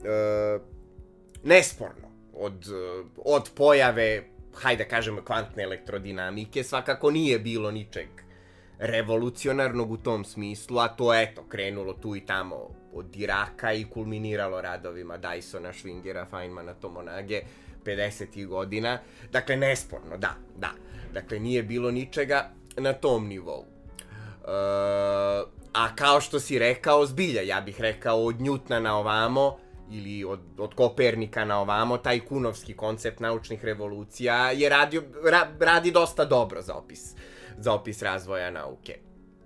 nesporno, od, od pojave, hajde kažemo, kvantne elektrodinamike, svakako nije bilo ničeg revolucionarnog u tom smislu, a to je eto krenulo tu i tamo od Diraka i kulminiralo radovima Dysona, Schwingera, Feynmana, Tomonage pedesetih godina. Dakle, nesporno, da, da. Dakle, nije bilo ničega na tom nivou. E, a kao što si rekao, zbilja, ja bih rekao od Newtona na ovamo, ili od, od Kopernika na ovamo, taj kunovski koncept naučnih revolucija je radio, ra, radi dosta dobro za opis, za opis razvoja nauke.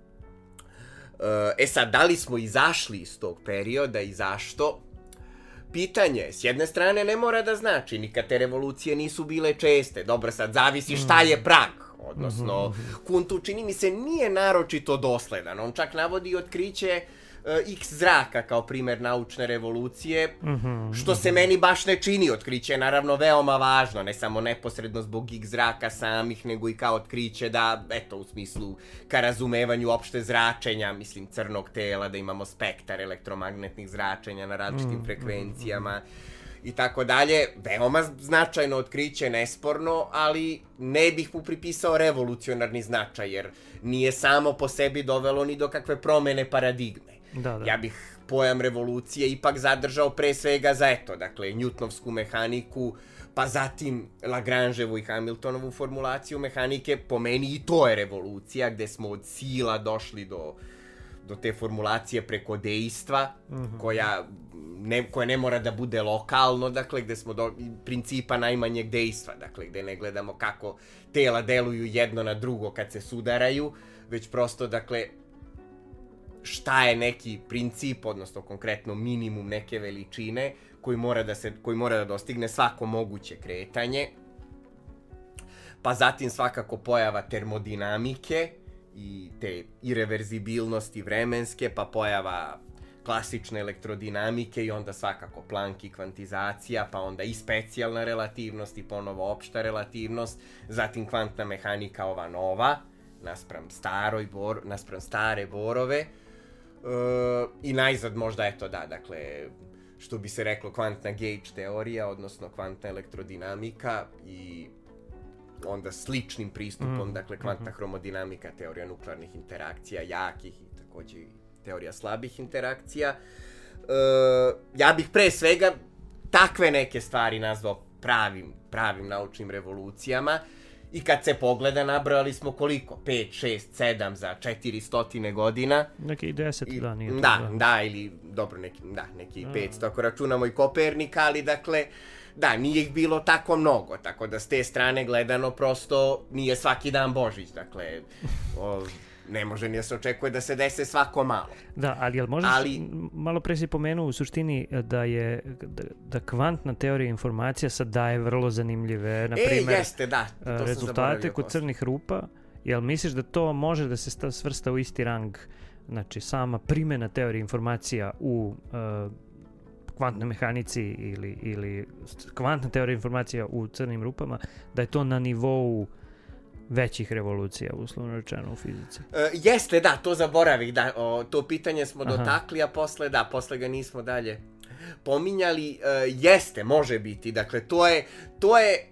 E sad, da li smo izašli iz tog perioda i zašto? Pitanje, s jedne strane ne mora da znači, nikad te revolucije nisu bile česte. Dobro, sad zavisi šta je prag. Odnosno, Kuntu čini mi se nije naročito dosledan. On čak navodi otkriće uh, X zraka kao primer naučne revolucije, što se meni baš ne čini. Otkriće je naravno veoma važno, ne samo neposredno zbog X zraka samih, nego i kao otkriće da, eto, u smislu ka razumevanju opšte zračenja, mislim, crnog tela, da imamo spektar elektromagnetnih zračenja na različitim frekvencijama i tako dalje. Veoma značajno otkriće, nesporno, ali ne bih mu pripisao revolucionarni značaj, jer nije samo po sebi dovelo ni do kakve promene paradigme. Da, da. Ja bih pojam revolucije ipak zadržao pre svega za eto, dakle, Newtonovsku mehaniku, pa zatim Lagrangeovu i Hamiltonovu formulaciju mehanike. Po meni i to je revolucija, gde smo od sila došli do, do te formulacije preko dejstva, mm-hmm. koja, ne, koja ne mora da bude lokalno, dakle, gde smo do principa najmanjeg dejstva, dakle, gde ne gledamo kako tela deluju jedno na drugo kad se sudaraju, već prosto, dakle, šta je neki princip, odnosno konkretno minimum neke veličine koji mora da se koji mora da dostigne svako moguće kretanje. Pa zatim svakako pojava termodinamike i te ireverzibilnosti vremenske, pa pojava klasične elektrodinamike i onda svakako Planck i kvantizacija, pa onda i specijalna relativnost i ponovo opšta relativnost, zatim kvantna mehanika ova nova, naspram, staroj bor, naspram stare Borove, e, i najzad možda eto da, dakle, što bi se reklo kvantna gauge teorija, odnosno kvantna elektrodinamika i onda sličnim pristupom, mm. dakle kvantna hromodinamika, teorija nuklearnih interakcija, jakih i također teorija slabih interakcija. E, ja bih pre svega takve neke stvari nazvao pravim, pravim naučnim revolucijama i kad se pogleda nabrojali smo koliko? pet, šest, sedam za četiristo godina. Neki deset, I, da, nije to. Da, da, ili dobro, neki, da, neki petsto ako računamo i Kopernika, ali dakle, da, nije ih bilo tako mnogo, tako da s te strane gledano prosto nije svaki dan Božić, dakle, o, ne može ni da se očekuje da se dese svako malo. Da, ali jel možeš, ali, malo pre si pomenuo u suštini da je, da, da kvantna teorija informacija sad daje vrlo zanimljive, na primjer, e, jeste, da, to rezultate kod crnih rupa, jel misliš da to može da se svrsta u isti rang, znači sama primjena teorije informacija u uh, kvantnoj mehanici ili, ili kvantna teorija informacija u crnim rupama, da je to na nivou većih revolucija, uslovno rečeno, u fizici. E, jeste, da, to zaboravih, da, o, to pitanje smo Aha. dotakli, a posle, da, posle ga nismo dalje pominjali. E, jeste, može biti, dakle, to je, to je, e,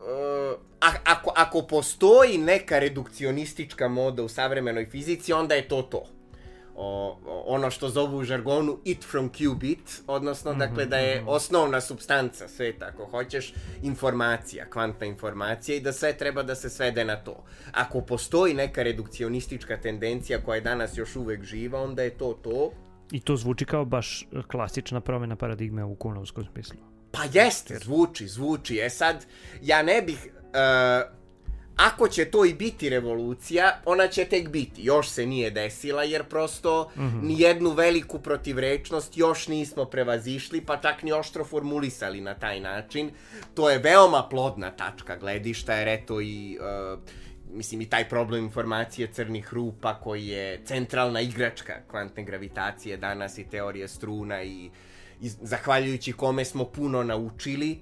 a, ako, ako postoji neka redukcionistička moda u savremenoj fizici, onda je to to. O, ono što zovu u žargonu it from qubit, odnosno mm-hmm, dakle da je mm-hmm. osnovna supstanca sveta, ako hoćeš, informacija, kvantna informacija i da sve treba da se svede na to. Ako postoji neka redukcionistička tendencija koja je danas još uvek živa, onda je to to. I to zvuči kao baš klasična promjena paradigme u kunovskom smislu. Pa jeste, zvuči, zvuči. E sad, ja ne bih... Uh, Ako će to i biti revolucija, ona će tek biti. Još se nije desila, jer prosto mm-hmm. nijednu veliku protivrečnost još nismo prevazišli, pa čak ni oštro formulisali na taj način. To je veoma plodna tačka gledišta, jer eto i... Uh, mislim, i taj problem informacije crnih rupa, koji je centralna igračka kvantne gravitacije danas i teorije struna i, i zahvaljujući kome smo puno naučili,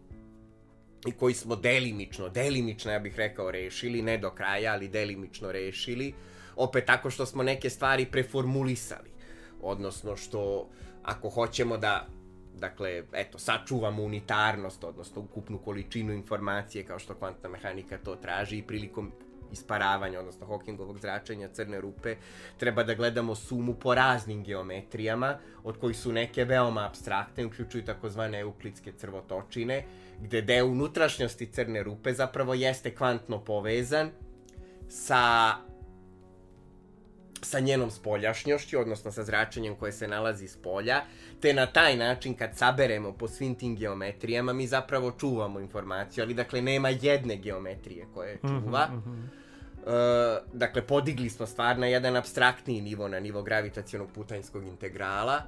i koji smo delimično, delimično, ja bih rekao, rešili, ne do kraja, ali delimično rešili, opet tako što smo neke stvari preformulisali. Odnosno što, ako hoćemo da, dakle, eto, sačuvamo unitarnost, odnosno ukupnu količinu informacije, kao što kvantna mehanika to traži, i prilikom isparavanja, odnosno Hawkingovog zračenja crne rupe, treba da gledamo sumu po raznim geometrijama, od kojih su neke veoma apstraktne, uključuju takozvane euklidske crvotočine, gde deo unutrašnjosti crne rupe zapravo jeste kvantno povezan sa, sa njenom spoljašnjošću, odnosno sa zračenjem koje se nalazi s polja, te na taj način kad saberemo po svim tim geometrijama, mi zapravo čuvamo informaciju, ali dakle nema jedne geometrije koje čuva. Mm-hmm. Uh, dakle, podigli smo stvar na jedan apstraktniji nivo, na nivo gravitacionog putanjskog integrala.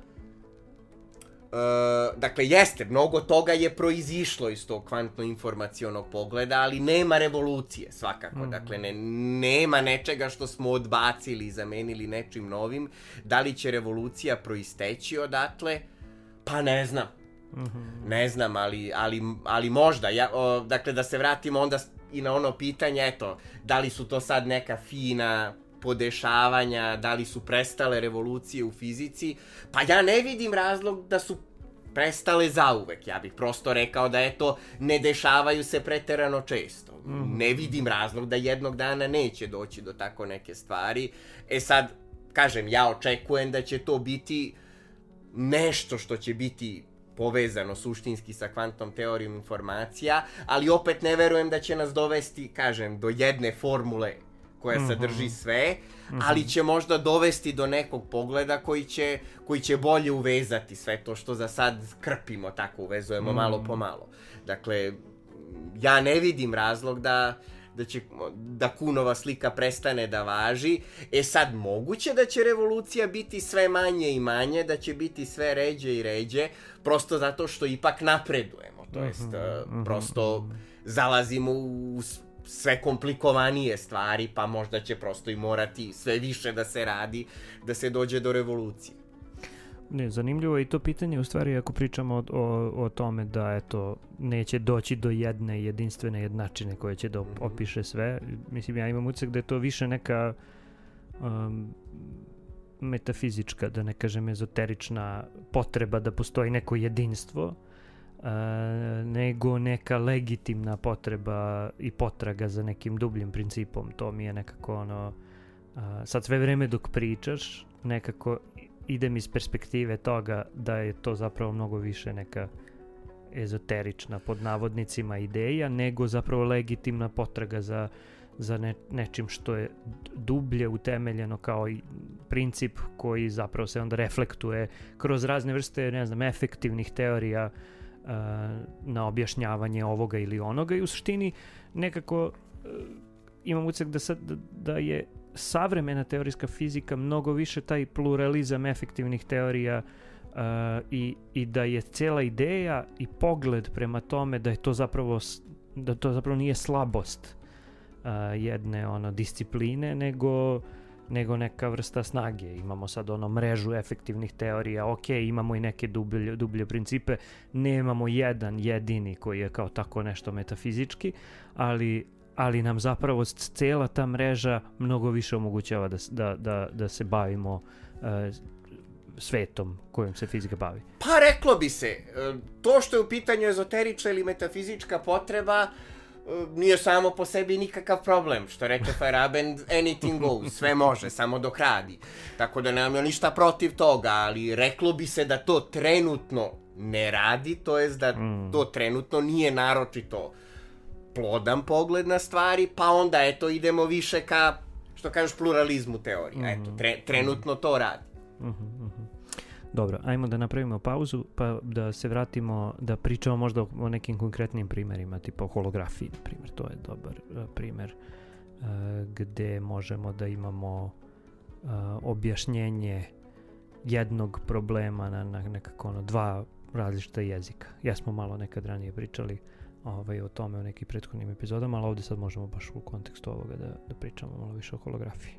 Uh, dakle, jeste, mnogo toga je proizišlo iz tog kvantno-informacionog pogleda, ali nema revolucije, svakako. Mm. Dakle, ne, nema nečega što smo odbacili i zamenili nečim novim. Da li će revolucija proisteći odatle? Pa ne znam. Mm-hmm. Ne znam, ali, ali, ali možda. Ja, o, dakle, da se vratimo onda i na ono pitanje, eto, da li su to sad neka fina podešavanja, da li su prestale revolucije u fizici, pa ja ne vidim razlog da su prestale zauvek. Ja bih prosto rekao da, eto, ne dešavaju se preterano često. Mm-hmm. Ne vidim razlog da jednog dana neće doći do tako neke stvari. E sad, kažem, ja očekujem da će to biti nešto što će biti povezano suštinski sa kvantnom teorijom informacija, ali opet ne verujem da će nas dovesti, kažem, do jedne formule koja mm-hmm. sadrži sve, mm-hmm. ali će možda dovesti do nekog pogleda koji će, koji će bolje uvezati sve to što za sad krpimo, tako uvezujemo mm-hmm. malo po malo. Dakle, ja ne vidim razlog da, da, će, da Kunova slika prestane da važi. E sad, moguće da će revolucija biti sve manje i manje, da će biti sve ređe i ređe, prosto zato što ipak napredujemo. To jest, mm-hmm. prosto zalazimo u sve komplikovanije stvari, pa možda će prosto i morati sve više da se radi, da se dođe do revolucije. Ne, zanimljivo je i to pitanje, u stvari, ako pričamo o, o, o tome da eto, neće doći do jedne jedinstvene jednačine koja će da op- opiše sve. Mislim, ja imam utisak da je to više neka um, metafizička, da ne kažem ezoterična potreba da postoji neko jedinstvo, uh, nego neka legitimna potreba i potraga za nekim dubljim principom. To mi je nekako ono, uh, sad sve vreme dok pričaš, nekako idem iz perspektive toga da je to zapravo mnogo više neka ezoterična, pod navodnicima, ideja, nego zapravo legitimna potraga za, za ne, nečim što je dublje utemeljeno kao i princip koji zapravo se onda reflektuje kroz razne vrste, ne znam, efektivnih teorija uh, na objašnjavanje ovoga ili onoga i u suštini nekako uh, imam utisak da, sad, da, da je savremena teorijska fizika mnogo više taj pluralizam efektivnih teorija uh, i, i da je cijela ideja i pogled prema tome da je to zapravo da to zapravo nije slabost uh, jedne ono discipline, nego nego neka vrsta snage. Imamo sad ono mrežu efektivnih teorija, ok, imamo i neke dublje, dublje principe, nemamo jedan jedini koji je kao tako nešto metafizički, ali ali nam zapravo cijela ta mreža mnogo više omogućava da, da, da, da se bavimo uh, svetom kojim se fizika bavi. Pa reklo bi se, to što je u pitanju ezoterična ili metafizička potreba nije samo po sebi nikakav problem. Što reče Feyerabend, anything goes, sve može, samo dok radi. Tako da nemam ništa protiv toga, ali reklo bi se da to trenutno ne radi, to jest da mm. to trenutno nije naročito plodan pogled na stvari, pa onda eto idemo više ka, što kažeš, pluralizmu teorija. Mm-hmm. Eto, tre, trenutno to radi. Mm-hmm, mm-hmm. Dobro, ajmo da napravimo pauzu, pa da se vratimo, da pričamo možda o, o nekim konkretnim primjerima, tipa o holografiji, na primjer. To je dobar uh, primjer uh, gde možemo da imamo uh, objašnjenje jednog problema na, na nekako ono, dva različita jezika. Ja smo malo nekad ranije pričali Ovaj, o tome u nekim prethodnim epizodama, ali ovdje sad možemo baš u kontekstu ovoga da, da pričamo malo više o holografiji.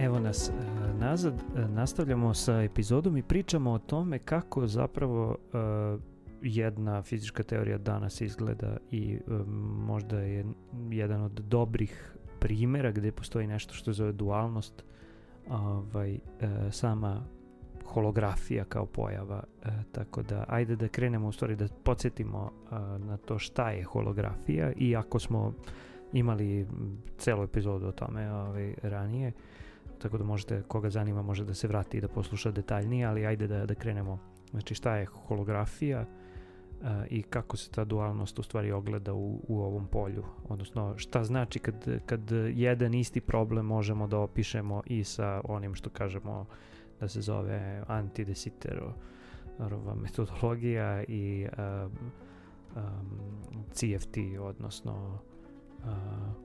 Evo nas e, nazad, e, nastavljamo sa epizodom i pričamo o tome kako zapravo e, jedna fizička teorija danas izgleda i e, možda je jedan od dobrih primjera gdje postoji nešto što zove dualnost, ovaj, e, sama holografija kao pojava, e, tako da ajde da krenemo u stvari da podsjetimo e, na to šta je holografija, i ako smo imali celu epizodu o tome ovaj, ranije, tako da možete, koga zanima, može da se vrati i da posluša detaljnije, ali ajde da, da krenemo. Znači šta je holografija uh, i kako se ta dualnost u stvari ogleda u, u ovom polju, odnosno šta znači kad, kad jedan isti problem možemo da opišemo i sa onim što kažemo da se zove anti de Sitterova metodologija i uh, um, C F T, odnosno uh,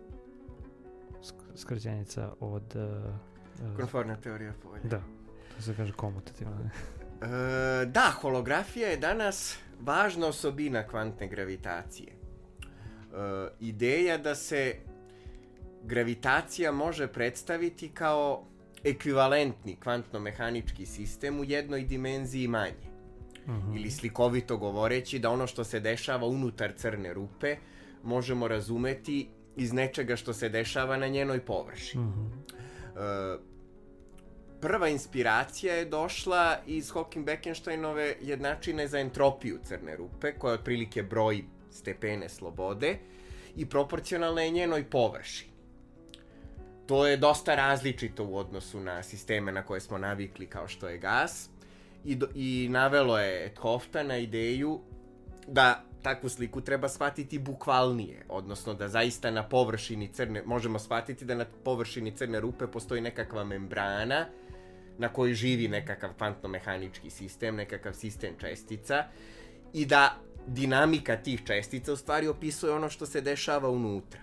skraćenica od uh, konformna teorija polja. Da, to se kaže komutativno. e, da, holografija je danas važna osobina kvantne gravitacije. E, ideja da se gravitacija može predstaviti kao ekvivalentni kvantno-mehanički sistem u jednoj dimenziji manje. Uh-huh. Ili slikovito govoreći da ono što se dešava unutar crne rupe možemo razumeti iz nečega što se dešava na njenoj površini. Uh-huh. E, prva inspiracija je došla iz Hawking-Bekensteinove jednačine za entropiju crne rupe, koja otprilike broji stepene slobode i proporcionalna je njenoj površini. To je dosta različito u odnosu na sisteme na koje smo navikli, kao što je gas, i, do, i navelo je 't Hofta na ideju da takvu sliku treba shvatiti bukvalnije, odnosno da zaista na površini crne, možemo shvatiti da na površini crne rupe postoji nekakva membrana na kojoj živi nekakav kvantno-mehanički sistem, nekakav sistem čestica, i da dinamika tih čestica u stvari opisuje ono što se dešava unutra.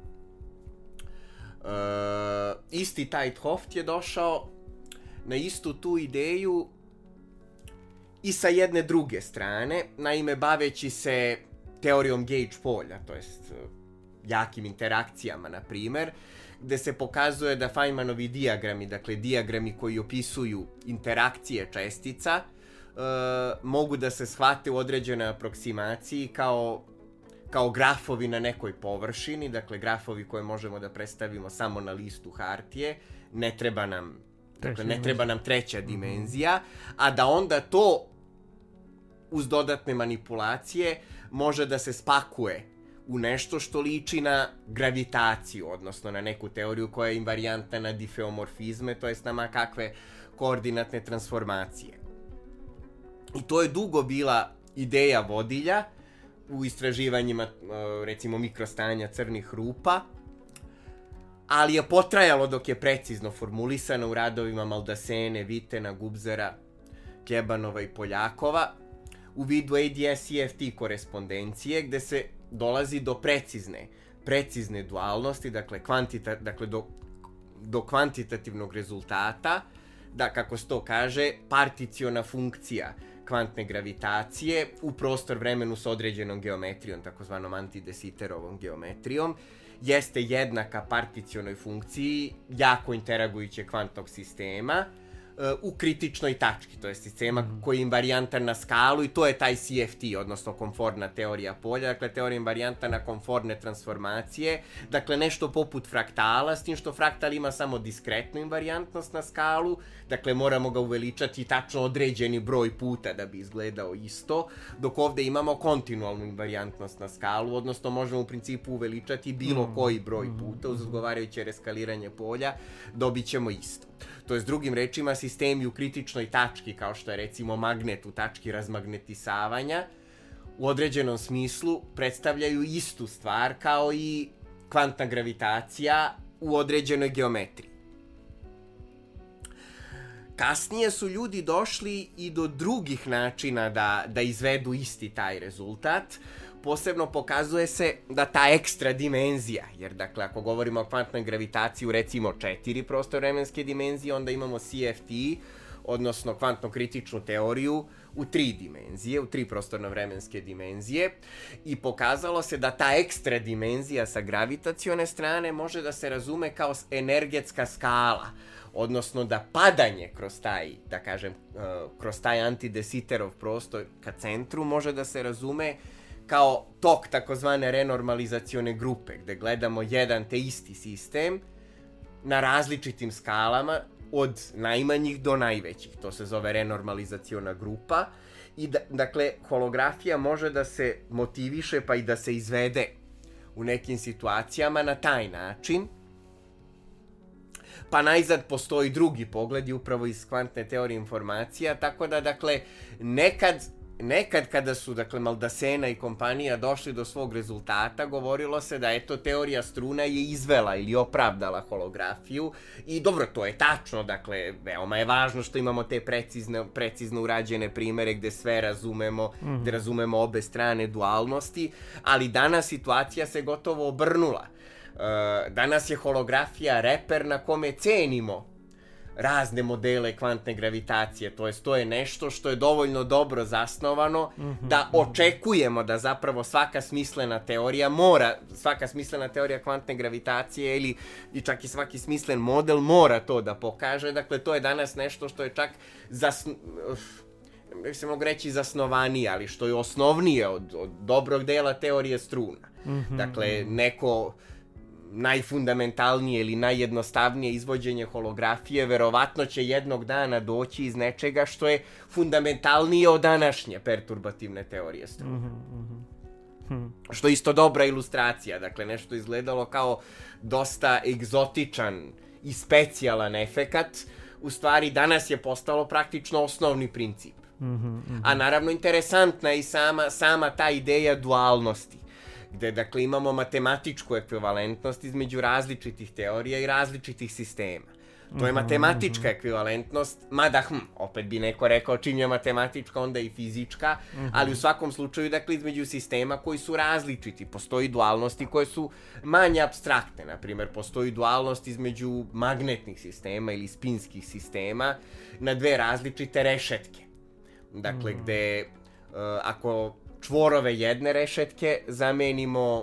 E, isti taj 't Hofft je došao na istu tu ideju i sa jedne druge strane, naime baveći se teorijom gauge polja, to jest jakim interakcijama, na primjer, gde se pokazuje da Feynmanovi dijagrami, dakle dijagrami koji opisuju interakcije čestica, e, mogu da se shvate u određenoj aproksimaciji kao, kao grafovi na nekoj površini, dakle grafovi koje možemo da predstavimo samo na listu hartije, ne treba nam, dakle, ne treba nam treća dimenzija, a da onda to uz dodatne manipulacije može da se spakuje u nešto što liči na gravitaciju, odnosno na neku teoriju koja je invarijantna na difeomorfizme, to jest na makakve koordinatne transformacije. I to je dugo bila ideja vodilja u istraživanjima, recimo, mikrostanja crnih rupa, ali je potrajalo dok je precizno formulisano u radovima Maldacene, Vitena, Gubzera, Kebanova i Poljakova u vidu A D S C F T korespondencije, gde se dolazi do precizne, precizne dualnosti, dakle, kvantita, dakle do, do kvantitativnog rezultata, da, kako se to kaže, particiona funkcija kvantne gravitacije u prostor vremenu sa određenom geometrijom, takozvanom anti-de Sitterovom geometrijom, jeste jednaka particionoj funkciji jako interagujuće kvantnog sistema u kritičnoj tački, to je sistema mm. koji je invarijantan na skalu, i to je taj C F T, odnosno konformna teorija polja, dakle teorija invarijanta na konformne transformacije, dakle nešto poput fraktala, s tim što fraktal ima samo diskretnu invarijantnost na skalu, dakle moramo ga uveličati tačno određeni broj puta da bi izgledao isto, dok ovdje imamo kontinualnu invarijantnost na skalu, odnosno možemo u principu uveličati bilo mm. koji broj puta uz odgovarajuće reskaliranje polja, dobit ćemo isto. To je, s drugim rečima, sistemi u kritičnoj tački, kao što je recimo magnet u tački razmagnetisavanja, u određenom smislu predstavljaju istu stvar kao i kvantna gravitacija u određenoj geometriji. Kasnije su ljudi došli i do drugih načina da, da izvedu isti taj rezultat. Posebno pokazuje se da ta ekstra dimenzija, jer dakle ako govorimo o kvantnoj gravitaciji u recimo četiri prostor-vremenske dimenzije, onda imamo C F T odnosno kvantno-kritičnu teoriju, u tri dimenzije, u tri prostorno-vremenske dimenzije i pokazalo se da ta ekstra dimenzija sa gravitacione strane može da se razume kao energetska skala, odnosno da padanje kroz taj, da kažem, kroz taj antidesiterov prostor ka centru može da se razume kao tok takozvane renormalizacione grupe, gde gledamo jedan te isti sistem na različitim skalama, od najmanjih do najvećih. To se zove renormalizaciona grupa. I da, dakle, holografija može da se motiviše pa i da se izvede u nekim situacijama na taj način. Pa najzad postoji drugi pogled i upravo iz kvantne teorije informacija, tako da, dakle, nekad Nekad kada su, dakle, Maldacena i kompanija došli do svog rezultata, govorilo se da, eto, teorija struna je izvela ili opravdala holografiju i dobro, to je tačno, dakle, veoma je važno što imamo te precizne, precizno urađene primere gde sve razumemo, mm. gde razumemo obe strane dualnosti, ali danas situacija se gotovo obrnula. Uh, danas je holografija reper na kome cenimo razne modele kvantne gravitacije, to jest to je nešto što je dovoljno dobro zasnovano mm-hmm, da očekujemo da zapravo svaka smislena teorija mora, svaka smislena teorija kvantne gravitacije ili i čak i svaki smislen model mora to da pokaže, dakle to je danas nešto što je čak zasn... ne se mogu reći zasnovanije, ali što je osnovnije od, od dobrog dela teorije struna. Mm-hmm. Dakle, neko najfundamentalnije ili najjednostavnije izvođenje holografije verovatno će jednog dana doći iz nečega što je fundamentalnije od današnje perturbativne teorije strune. Mm-hmm. Hmm. Što je isto dobra ilustracija, dakle nešto izgledalo kao dosta egzotičan i specijalan efekat, u stvari danas je postalo praktično osnovni princip. Mm-hmm, mm-hmm. A naravno interesantna je i sama, sama ta ideja dualnosti, gde, dakle, imamo matematičku ekvivalentnost između različitih teorija i različitih sistema. To je matematička ekvivalentnost, mada, hm, opet bi neko rekao čim je matematička, onda i fizička, ali u svakom slučaju, dakle, između sistema koji su različiti. Postoji dualnosti koje su manje apstraktne, na primjer, postoji dualnost između magnetnih sistema ili spinskih sistema na dve različite rešetke. Dakle, gde, uh, ako čvorove jedne rešetke zamenimo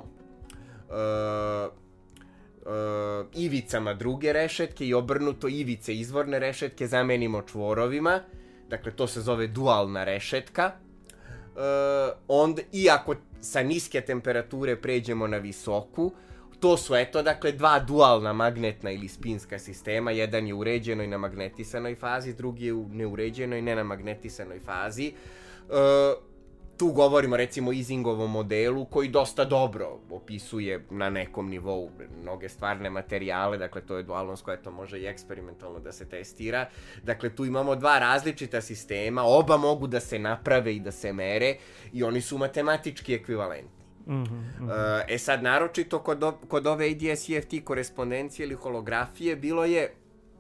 uh, uh, ivicama druge rešetke i obrnuto ivice izvorne rešetke zamenimo čvorovima, dakle to se zove dualna rešetka, uh, onda, i ako sa niske temperature pređemo na visoku, to su, eto, dakle, dva dualna magnetna ili spinska sistema, jedan je u uređenoj namagnetisanoj fazi, drugi je u neuređenoj nenamagnetisanoj fazi. Uh, Tu govorimo, recimo, o Isingovom modelu koji dosta dobro opisuje na nekom nivou mnoge stvarne materijale, dakle to je dualnost koja to može i eksperimentalno da se testira. Dakle, tu imamo dva različita sistema, oba mogu da se naprave i da se mere i oni su matematički ekvivalentni. Mm-hmm, mm-hmm. Uh, e sad, naročito kod, o, kod ove A D S E F T korespondencije ili holografije bilo je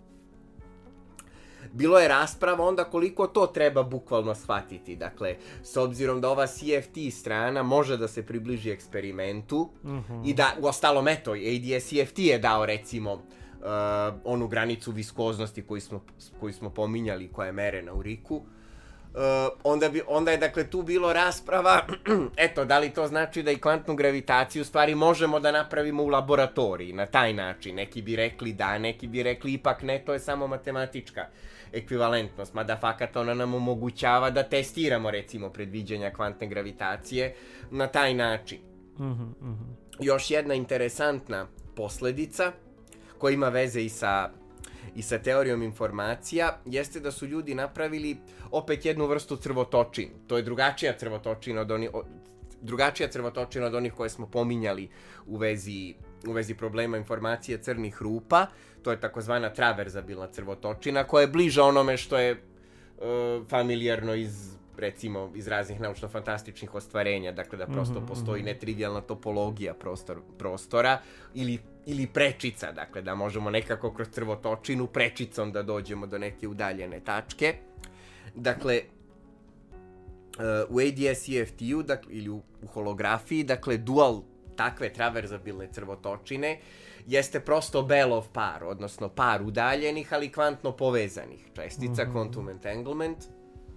Bilo je rasprava onda koliko to treba bukvalno shvatiti. Dakle, s obzirom da ova C F T strana može da se približi eksperimentu mm-hmm. i da, u ostalom, eto, A D S E F T je dao, recimo, uh, onu granicu viskoznosti koju smo, koju smo pominjali, koja je merena u Riku. Uh, onda, bi, onda je, dakle, tu bilo rasprava, eto, da li to znači da i kvantnu gravitaciju stvari možemo da napravimo u laboratoriji, na taj način. Neki bi rekli da, neki bi rekli ipak ne, to je samo matematička ekvivalentnost, mada fakat ona nam omogućava da testiramo, recimo, predviđanja kvantne gravitacije na taj način. Mm-hmm, mm-hmm. Još jedna interesantna posledica, koja ima veze i sa i sa teorijom informacija, jeste da su ljudi napravili opet jednu vrstu crvotočine. To je drugačija crvotočina od, oni, od, drugačija crvotočina od onih koje smo pominjali u vezi, u vezi problema informacije crnih rupa. To je takozvana traverzabilna crvotočina, koja je bliža onome što je uh, familijarno iz, recimo, iz raznih naučno-fantastičnih ostvarenja, dakle da prosto mm-hmm, postoji netrivijalna topologija prostor, prostora ili ili prečica, dakle da možemo nekako kroz crvotočinu prečicom da dođemo do neke udaljene tačke. Dakle, uh, u A D S E F T-u, dakle, ili u, u holografiji, dakle, dual takve traverzabilne crvotočine jeste prosto Bellov par, odnosno par udaljenih, ali kvantno povezanih čestica, mm-hmm. quantum entanglement. E,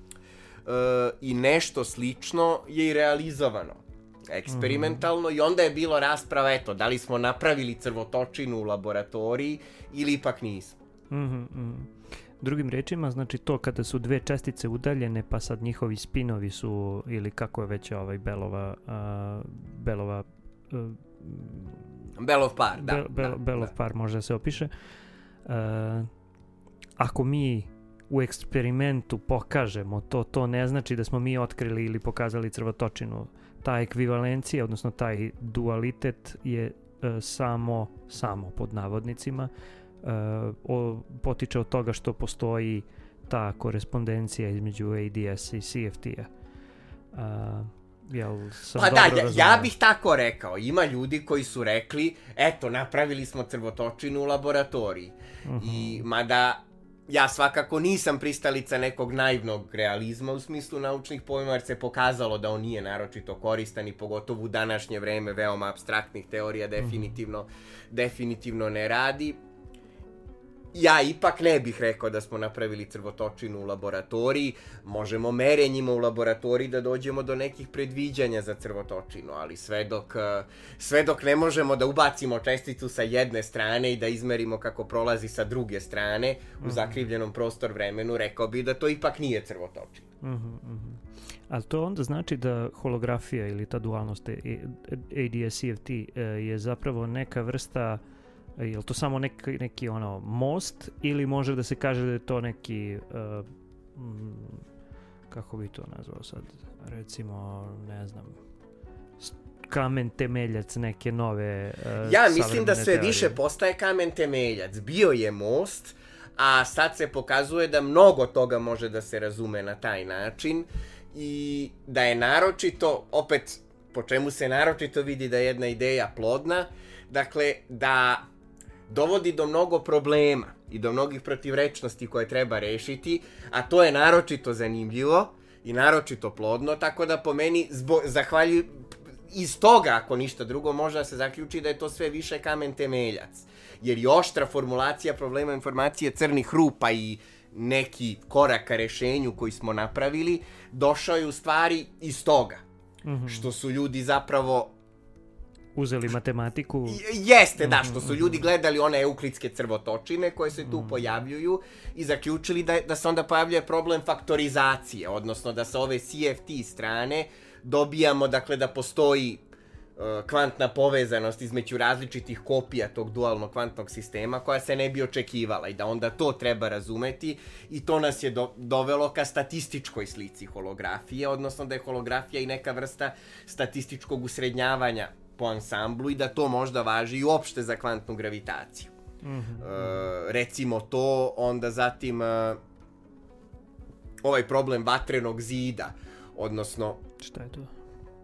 I nešto slično je i realizovano eksperimentalno, mm-hmm. i onda je bilo rasprava, eto, da li smo napravili crvotočinu u laboratoriji ili ipak nismo. Mm-hmm. Drugim rečima, znači to kada su dve čestice udaljene, pa sad njihovi spinovi su, ili kako je već ovaj Bellova, uh, Bellova uh, Bellov par, da. Be, Be, da Bellov da. par može se opiše. Uh, ako mi u eksperimentu pokažemo to, to ne znači da smo mi otkrili ili pokazali crvotočinu. Ta ekvivalencija, odnosno taj dualitet je uh, samo, samo pod navodnicima, uh, o, potiče od toga što postoji ta korespondencija između A D S i C F T-a. Uh, Jel, sam pa da, ja, razumio? ja bih tako rekao. Ima ljudi koji su rekli, eto, napravili smo crvotočinu u laboratoriji. Uh-huh. I, mada, ja svakako nisam pristalica nekog naivnog realizma u smislu naučnih pojma, jer se pokazalo da on nije naročito koristan i pogotovo u današnje vreme veoma apstraktnih teorija definitivno, uh-huh. definitivno ne radi. Ja ipak ne bih rekao da smo napravili crvotočinu u laboratoriji. Možemo merenjima u laboratoriji da dođemo do nekih predviđanja za crvotočinu, ali sve dok, sve dok ne možemo da ubacimo česticu sa jedne strane i da izmerimo kako prolazi sa druge strane u zakrivljenom prostor vremenu, rekao bih da to ipak nije crvotočina. Mm-hmm, mm-hmm. Ali to onda znači da holografija ili ta dualnost A D S C F T je zapravo neka vrsta, je li to samo neki, neki ono most, ili može da se kaže da je to neki uh, m, kako bi to nazvao sad, recimo, ne znam, kamen temeljac neke nove uh, ja mislim da sve teorije. više postaje kamen temeljac. Bio je most, a sad se pokazuje da mnogo toga može da se razume na taj način i da je naročito, opet po čemu se naročito vidi da je jedna ideja plodna, dakle da dovodi do mnogo problema i do mnogih protivrečnosti koje treba rešiti, a to je naročito zanimljivo i naročito plodno, tako da po meni, zbo, zahvaljuj, iz toga, ako ništa drugo, može da se zaključi da je to sve više kamen temeljac. Jer i oštra formulacija problema informacije crnih rupa i neki korak ka rešenju koji smo napravili, došao je u stvari iz toga. Mm-hmm. Što su ljudi zapravo uzeli matematiku. Jeste, da, što su ljudi gledali one euklidske crvotočine koje se tu pojavljuju i zaključili da, da se onda pojavljuje problem faktorizacije, odnosno da sa ove C F T strane dobijamo, dakle, da postoji uh, kvantna povezanost između različitih kopija tog dualnog kvantnog sistema koja se ne bi očekivala i da onda to treba razumeti i to nas je do, dovelo ka statističkoj slici holografije, odnosno da je holografija i neka vrsta statističkog usrednjavanja po ansamblu i da to možda važi i uopšte za kvantnu gravitaciju. Mm-hmm. E, recimo to, onda zatim e, ovaj problem vatrenog zida, odnosno šta je to? E,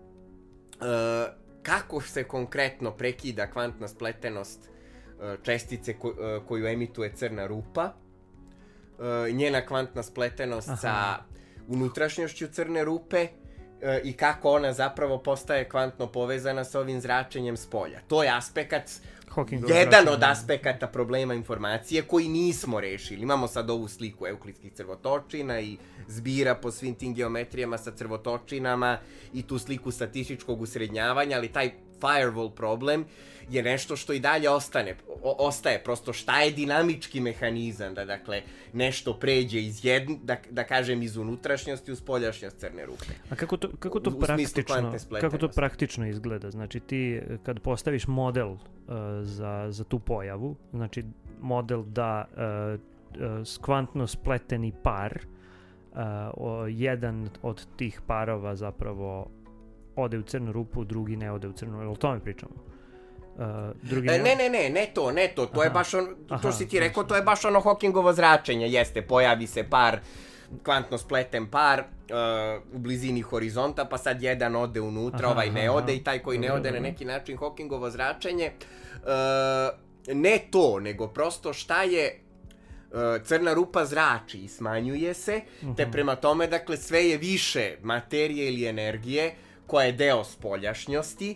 kako se konkretno prekida kvantna spletenost e, čestice ko, e, koju emituje crna rupa, e, njena kvantna spletenost Aha. sa unutrašnjošću crne rupe i kako ona zapravo postaje kvantno povezana sa ovim zračenjem s polja. To je aspekt, Hawkingov jedan zračenje. Od aspekata problema informacije koji nismo rešili. Imamo sad ovu sliku euklidskih crvotočina i zbira po svim tim geometrijama sa crvotočinama i tu sliku statističkog usrednjavanja, ali taj firewall problem je nešto što i dalje ostane, o, ostaje. Prosto šta je dinamički mehanizam da, dakle, nešto pređe iz jedne, da, da kažem, iz unutrašnjosti u spoljašnjost crne rupe. A kako to, kako to, u, praktično, kako to praktično izgleda? Znači ti kad postaviš model uh, za, za tu pojavu, znači model da uh, uh, kvantno spleteni par, uh, o, jedan od tih parova zapravo ode u crnu rupu, drugi ne ode u crnu rupu. O tome pričamo. Uh, drugi ne, ne, ne, ne, ne to, ne to. To Aha. je baš on, to Aha, si ti rekao, to je baš ono Hawkingovo zračenje. Jeste, pojavi se par, kvantno spleten par uh, u blizini horizonta, pa sad jedan ode unutra, Aha, ovaj ne ode i taj koji ne ode na neki način Hawkingovo zračenje. Uh, ne to, nego prosto šta je uh, crna rupa zrači i smanjuje se, uh-huh. te prema tome, dakle, sve je više materije ili energije koja je deo spoljašnjosti,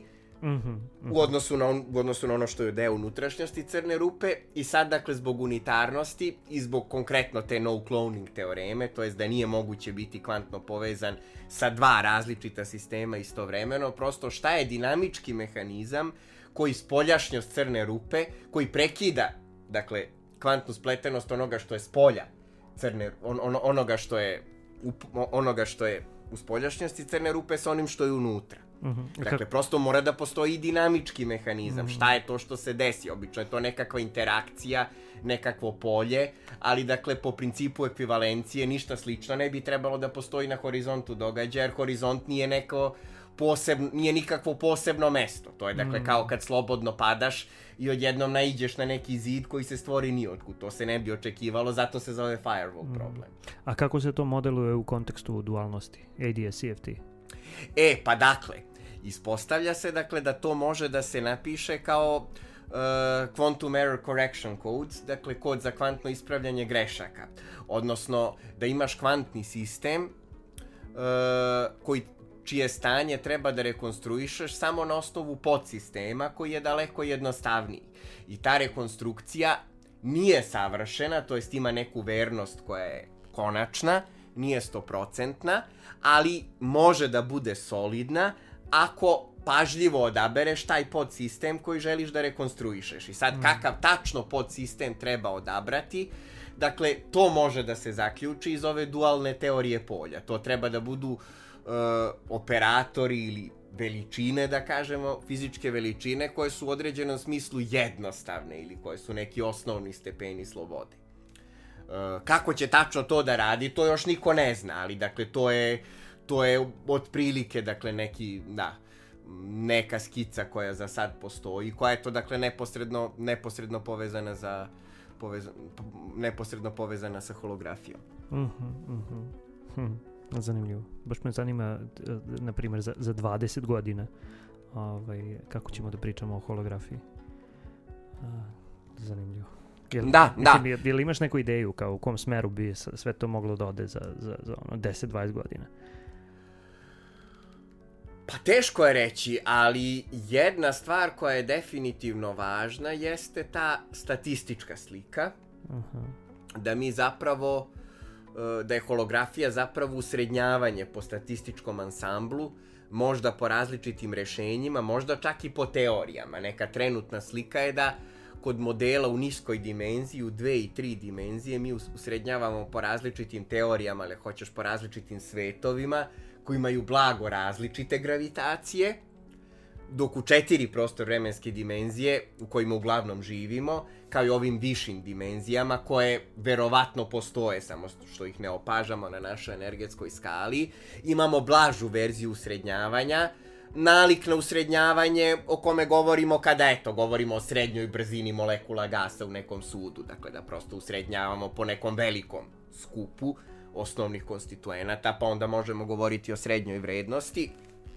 Mm-hmm, mm-hmm. U, odnosu na on, u odnosu na ono što je deo unutrašnjosti crne rupe i sad, dakle, zbog unitarnosti i zbog konkretno te no-cloning teoreme, to jest da nije moguće biti kvantno povezan sa dva različita sistema istovremeno, prosto šta je dinamički mehanizam koji spoljašnjost crne rupe, koji prekida, dakle, kvantnu spletenost onoga što je spolja crne, on, on, onoga što je up, onoga što je u spoljašnjosti crne rupe sa onim što je unutra. Mm-hmm. Dakle, prosto mora da postoji dinamički mehanizam. Mm-hmm. Šta je to što se desi? Obično je to nekakva interakcija, nekakvo polje, ali dakle, po principu ekvivalencije ništa slično ne bi trebalo da postoji na horizontu događaja, jer horizont nije neko posebno, nije nikakvo posebno mesto. To je, dakle, mm. kao kad slobodno padaš i odjednom naiđeš na neki zid koji se stvori nijotkud. To se ne bi očekivalo, zato se zove firewall mm. problem. A kako se to modeluje u kontekstu dualnosti? A D S C F T? E, pa dakle, ispostavlja se, dakle, da to može da se napiše kao uh, Quantum Error Correction Codes, dakle, kod za kvantno ispravljanje grešaka. Odnosno, da imaš kvantni sistem uh, koji čije stanje treba da rekonstruišeš samo na osnovu podsistema koji je daleko jednostavniji. I ta rekonstrukcija nije savršena, to jest ima neku vernost koja je konačna, nije stoprocentna, ali može da bude solidna ako pažljivo odabereš taj podsistem koji želiš da rekonstruišeš. I sad, kakav tačno podsistem treba odabrati, dakle, to može da se zaključi iz ove dualne teorije polja. To treba da budu Uh, operatori ili veličine, da kažemo, fizičke veličine koje su u određenom smislu jednostavne ili koje su neki osnovni stepeni slobode. Uh, kako će tačno to da radi, to još niko ne zna, ali dakle to je to je otprilike, dakle, neki, da, neka skica koja za sad postoji, koja je to, dakle, neposredno, neposredno povezana za poveza, neposredno povezana sa holografijom. Mhm, mhm. Hm. Zanimljivo. Baš me zanima, na primjer, za, za dvadeset godina ovaj, kako ćemo da pričamo o holografiji. A, zanimljivo. Jel, da, mislim, da. Jel, jel imaš neku ideju kao u kom smeru bi sve to moglo da ode za, za, za ono deset do dvadeset godina? Pa teško je reći, ali jedna stvar koja je definitivno važna jeste ta statistička slika. Uh-huh. Da mi zapravo da je holografija zapravo usrednjavanje po statističkom ansamblu, možda po različitim rešenjima, možda čak i po teorijama. Neka trenutna slika je da kod modela u niskoj dimenziji, u dve i tri dimenzije, mi usrednjavamo po različitim teorijama, ali hoćeš po različitim svetovima, koji imaju blago različite gravitacije, dok u četiri prostor-vremenske dimenzije, u kojima uglavnom živimo, kao i ovim višim dimenzijama, koje verovatno postoje, samo što ih ne opažamo na našoj energetskoj skali, imamo blažu verziju usrednjavanja, nalik na usrednjavanje o kome govorimo kada, eto, govorimo o srednjoj brzini molekula gasa u nekom sudu, dakle da prosto usrednjavamo po nekom velikom skupu osnovnih konstituenata, pa onda možemo govoriti o srednjoj vrednosti.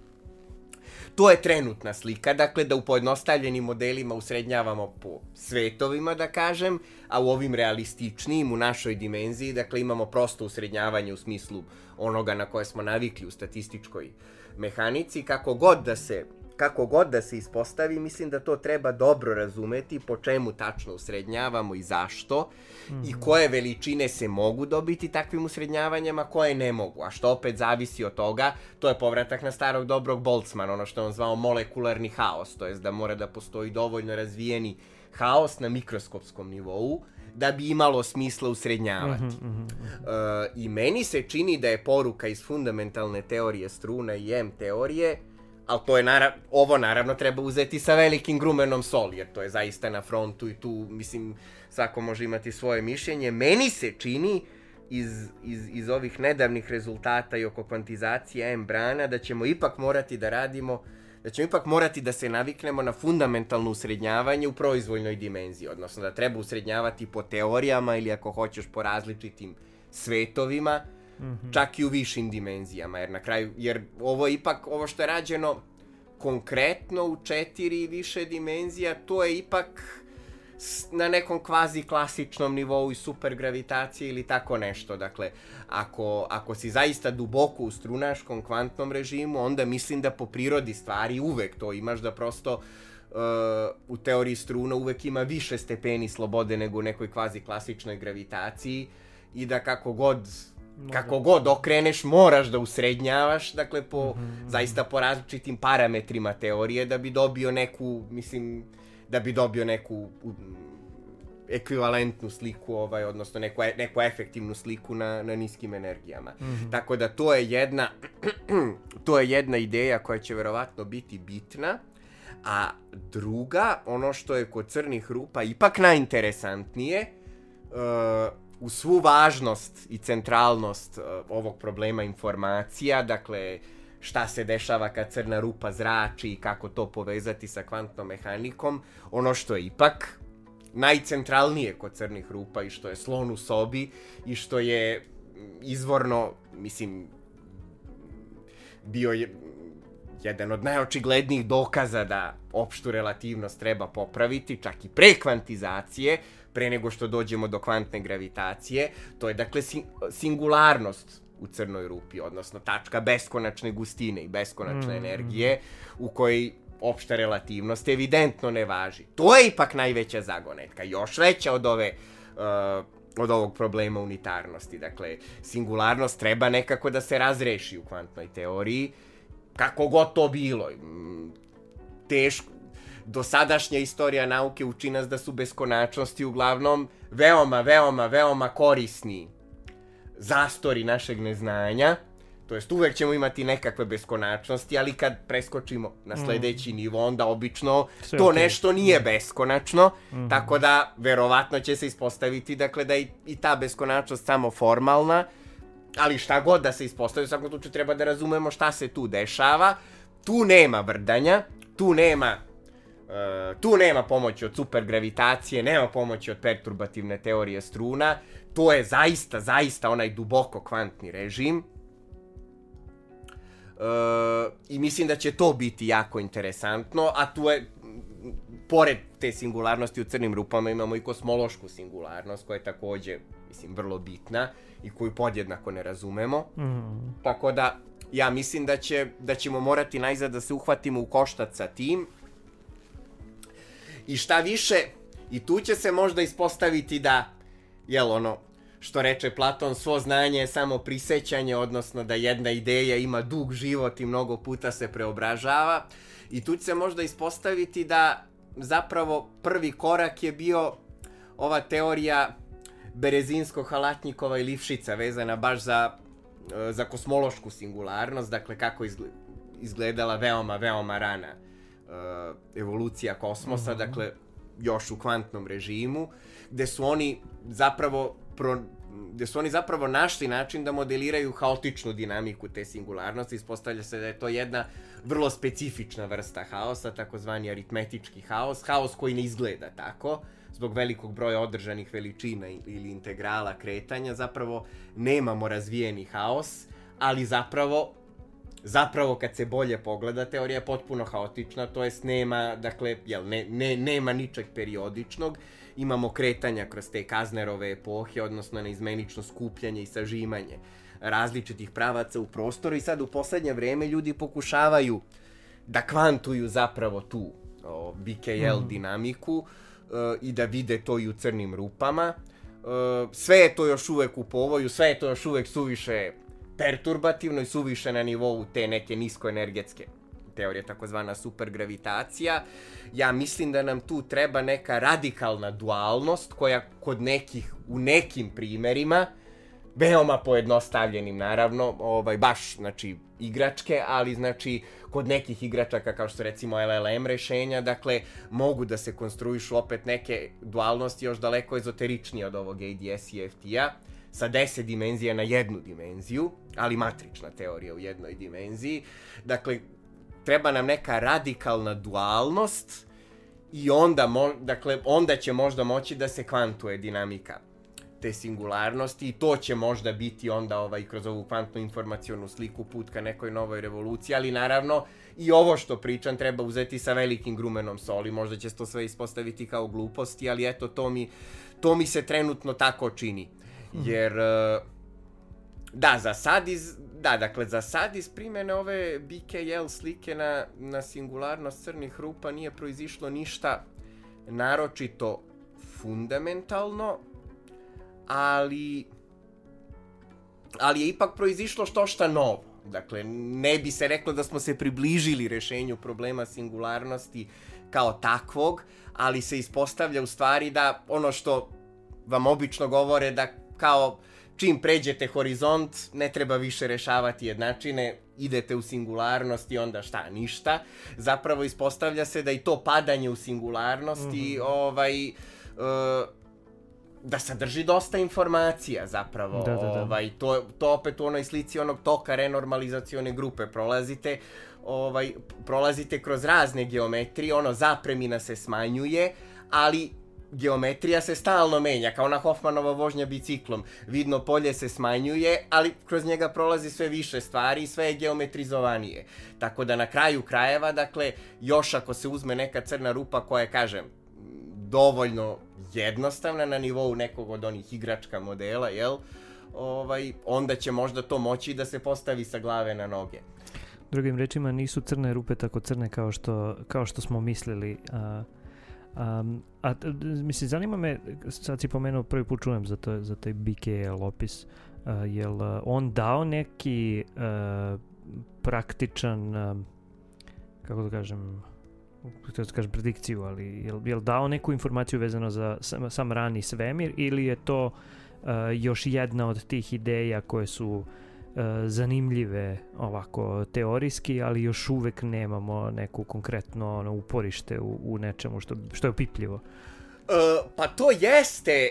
To je trenutna slika, dakle da u pojednostavljenim modelima usrednjavamo po svetovima, da kažem, a u ovim realističnijim, u našoj dimenziji, dakle imamo prosto usrednjavanje u smislu onoga na koje smo navikli u statističkoj mehanici. Kako god da se, kako god da se ispostavi, mislim da to treba dobro razumeti po čemu tačno usrednjavamo i zašto, mm-hmm. i koje veličine se mogu dobiti takvim usrednjavanjama, koje ne mogu, a što opet zavisi od toga. To je povratak na starog dobrog Boltzmana, ono što on zvao molekularni haos, to jest da mora da postoji dovoljno razvijeni haos na mikroskopskom nivou da bi imalo smisla usrednjavati. Mm-hmm, mm-hmm. Uh, I meni se čini da je poruka iz fundamentalne teorije struna i M teorije, ali to je narav, ovo naravno treba uzeti sa velikim grumenom soli, jer to je zaista na frontu i tu, mislim, svako može imati svoje mišljenje. Meni se čini iz, iz, iz ovih nedavnih rezultata i oko kvantizacije M-brana da ćemo ipak morati da radimo, da ćemo ipak morati da se naviknemo na fundamentalno usrednjavanje u proizvoljnoj dimenziji, odnosno da treba usrednjavati po teorijama ili ako hoćeš po različitim svetovima, mm-hmm. čak i u višim dimenzijama, jer na kraju, jer ovo je ipak, ovo što je rađeno konkretno u četiri i više dimenzija, to je ipak na nekom kvazi klasičnom nivou i supergravitacije ili tako nešto. Dakle, ako, ako si zaista duboko u strunaškom kvantnom režimu, onda mislim da po prirodi stvari uvek to imaš, da prosto uh, u teoriji struna uvek ima više stepeni slobode nego u nekoj kvazi klasičnoj gravitaciji i da kako god kako god okreneš moraš da usrednjavaš, dakle po, mm-hmm. zaista po različitim parametrima teorije da bi dobio neku, mislim, da bi dobio neku ekvivalentnu sliku, ovaj, odnosno neku, neku efektivnu sliku na, na niskim energijama. Mm-hmm. Tako da to je jedna to je jedna ideja koja će verovatno biti bitna, a druga, ono što je kod crnih rupa ipak najinteresantnije, uh, u svu važnost i centralnost uh, ovog problema informacija, dakle, šta se dešava kad crna rupa zrači i kako to povezati sa kvantnom mehanikom, ono što je ipak najcentralnije kod crnih rupa i što je slon u sobi i što je izvorno, mislim, bio je jedan od najočiglednijih dokaza da opštu relativnost treba popraviti, čak i pre kvantizacije, pre nego što dođemo do kvantne gravitacije, to je dakle singularnost u crnoj rupi, odnosno tačka beskonačne gustine i beskonačne mm. energije u kojoj opšta relativnost evidentno ne važi. To je ipak najveća zagonetka, još veća od ove uh, od ovog problema unitarnosti. Dakle, singularnost treba nekako da se razreši u kvantnoj teoriji, kako god to bilo. Teško. Dosadašnja istorija nauke uči nas da su beskonačnosti uglavnom veoma, veoma, veoma korisni zastori našeg neznanja. To jest, uvek ćemo imati nekakve beskonačnosti, ali kad preskočimo na sledeći mm. nivo, onda obično Sve to okay. nešto nije beskonačno, mm. tako da verovatno će se ispostaviti, dakle, da je i ta beskonačnost samo formalna, ali šta god da se ispostavi, u svakom slučaju treba da razumemo šta se tu dešava. Tu nema vrdanja, tu nema uh, tu nema pomoći od supergravitacije, nema pomoći od perturbativne teorije struna, to je zaista, zaista onaj duboko kvantni režim. Uh, i mislim da će to biti jako interesantno, a tu je, pored te singularnosti u crnim rupama, imamo i kosmološku singularnost, koja je takođe, mislim, vrlo bitna i koju podjednako ne razumemo. Mm. Tako da, ja mislim da, će, da ćemo morati najzad da se uhvatimo u koštac sa tim. I šta više, i tu će se možda ispostaviti da, jel ono, što reče Platon, svo znanje je samo prisećanje, odnosno da jedna ideja ima dug život i mnogo puta se preobražava. I tu će se možda ispostaviti da zapravo prvi korak je bio ova teorija Berezinsko-Halatnikova i Lifšica, vezana baš za, za kosmološku singularnost, dakle kako izgledala veoma, veoma rana uh, evolucija kosmosa, mm-hmm. dakle još u kvantnom režimu, gde su oni zapravo Pro, gde su oni zapravo našli način da modeliraju haotičnu dinamiku te singularnosti. Ispostavlja se da je to jedna vrlo specifična vrsta haosa, takozvani aritmetički haos, haos koji ne izgleda tako, zbog velikog broja održanih veličina ili integrala kretanja, zapravo nemamo razvijeni haos, ali zapravo zapravo kad se bolje pogleda, teorija je potpuno haotična, to jest nema, dakle, jel, ne, ne, nema ničeg periodičnog, imamo kretanja kroz te Kaznerove epohe, odnosno neizmenično skupljanje i sažimanje različitih pravaca u prostoru, i sad u poslednje vreme ljudi pokušavaju da kvantuju zapravo tu o, B K L mm. dinamiku e, i da vide to i u crnim rupama. E, sve je to još uvek u povoju, sve je to još uvek suviše perturbativno i suviše na nivou te neke niskoenergetske teorije, takozvana supergravitacija. Ja mislim da nam tu treba neka radikalna dualnost koja kod nekih, u nekim primerima, veoma pojednostavljenim naravno, ovaj, baš, znači, igračke, ali znači kod nekih igračaka kao što recimo L L M rešenja, dakle, mogu da se konstruišu opet neke dualnosti još daleko ezoteričnije od ovog A D S I F T-a, sa deset dimenzija na jednu dimenziju, ali matrična teorija u jednoj dimenziji. Dakle, treba nam neka radikalna dualnost i onda, mo, dakle, onda će možda moći da se kvantuje dinamika te singularnosti i to će možda biti onda ovaj, kroz ovu kvantnu informacionu sliku put ka nekoj novoj revoluciji, ali naravno i ovo što pričam treba uzeti sa velikim grumenom soli, možda će to sve ispostaviti kao gluposti, ali eto to mi, to mi se trenutno tako čini, jer da, za sad iz, da, dakle, za sad iz primjene ove B K L slike na, na singularnost crnih rupa nije proizišlo ništa naročito fundamentalno, ali ali je ipak proizišlo što šta novo. Dakle, ne bi se reklo da smo se približili rešenju problema singularnosti kao takvog, ali se ispostavlja u stvari da ono što vam obično govore da kao čim pređete horizont ne treba više rešavati jednačine, idete u singularnost i onda šta, ništa. Zapravo ispostavlja se da i to padanje u singularnosti mm-hmm. ovaj... Uh, da sadrži dosta informacija zapravo, da, da, da. Ovaj, to, to opet u onoj slici onog toka renormalizacione grupe prolazite, ovaj, prolazite kroz razne geometrije, ono zapremina se smanjuje, ali geometrija se stalno menja, kao na Hoffmanova vožnja biciklom, vidno polje se smanjuje, ali kroz njega prolazi sve više stvari i sve je geometrizovanije, tako da na kraju krajeva, dakle, još ako se uzme neka crna rupa koja je, kažem, dovoljno jednostavna na nivou nekog od onih igračka modela, jel? Ovaj, onda će možda to moći da se postavi sa glave na noge. Drugim rečima, nisu crne rupe tako crne kao što, kao što smo mislili. A, a, a mislim, zanima me, sad si pomenuo, prvi put čujem za, to, za taj B K L opis, a, jel on dao neki a, praktičan, a, kako da kažem, to da kažem predikciju, ali je li dao neku informaciju vezano za sam, sam rani svemir ili je to uh, još jedna od tih ideja koje su uh, zanimljive ovako teorijski, ali još uvek nemamo neku konkretno ono, uporište u, u nečemu što, što je opipljivo? Uh, pa to jeste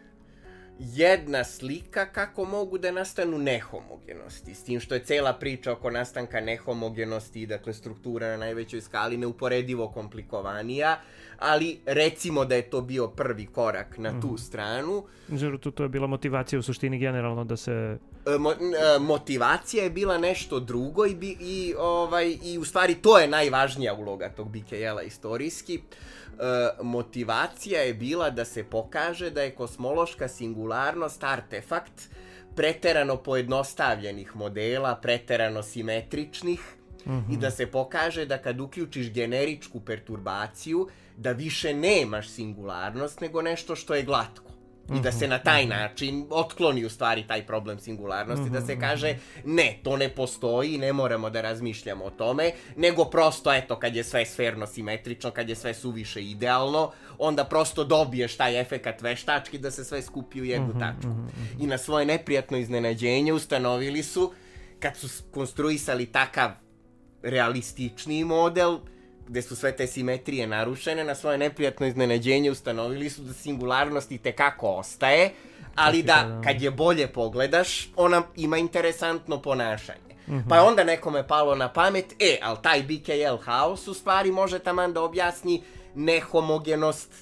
jedna slika kako mogu da nastanu nehomogenosti, s tim što je cela priča oko nastanka nehomogenosti, dakle struktura na najvećoj skali neuporedivo komplikovanija, ali recimo da je to bio prvi korak na tu stranu. Znači, to, to je bila motivacija u suštini generalno da se... Mo, motivacija je bila nešto drugo i, bi, i, ovaj, i u stvari to je najvažnija uloga tog B K L-a istorijski. Uh, motivacija je bila da se pokaže da je kosmološka singularnost artefakt preterano pojednostavljenih modela, preterano simetričnih mm-hmm. i da se pokaže da kad uključiš generičku perturbaciju da više nemaš singularnost nego nešto što je glatko. I da se na taj način otkloni u stvari taj problem singularnosti, da se kaže ne, to ne postoji, ne moramo da razmišljamo o tome, nego prosto eto kad je sve sferno simetrično, kad je sve suviše idealno, onda prosto dobiješ taj efekat veštački da se sve skupi u jednu tačku. I na svoje neprijatno iznenađenje ustanovili su, kad su konstruisali takav realističniji model, gde su sve te simetrije narušene, na svoje neprijatno iznenađenje ustanovili su da singularnost itekako ostaje, ali da kad je bolje pogledaš, ona ima interesantno ponašanje. Mm-hmm. Pa je onda nekome palo na pamet, e, ali taj B K L haos u stvari može taman da objasni nehomogenost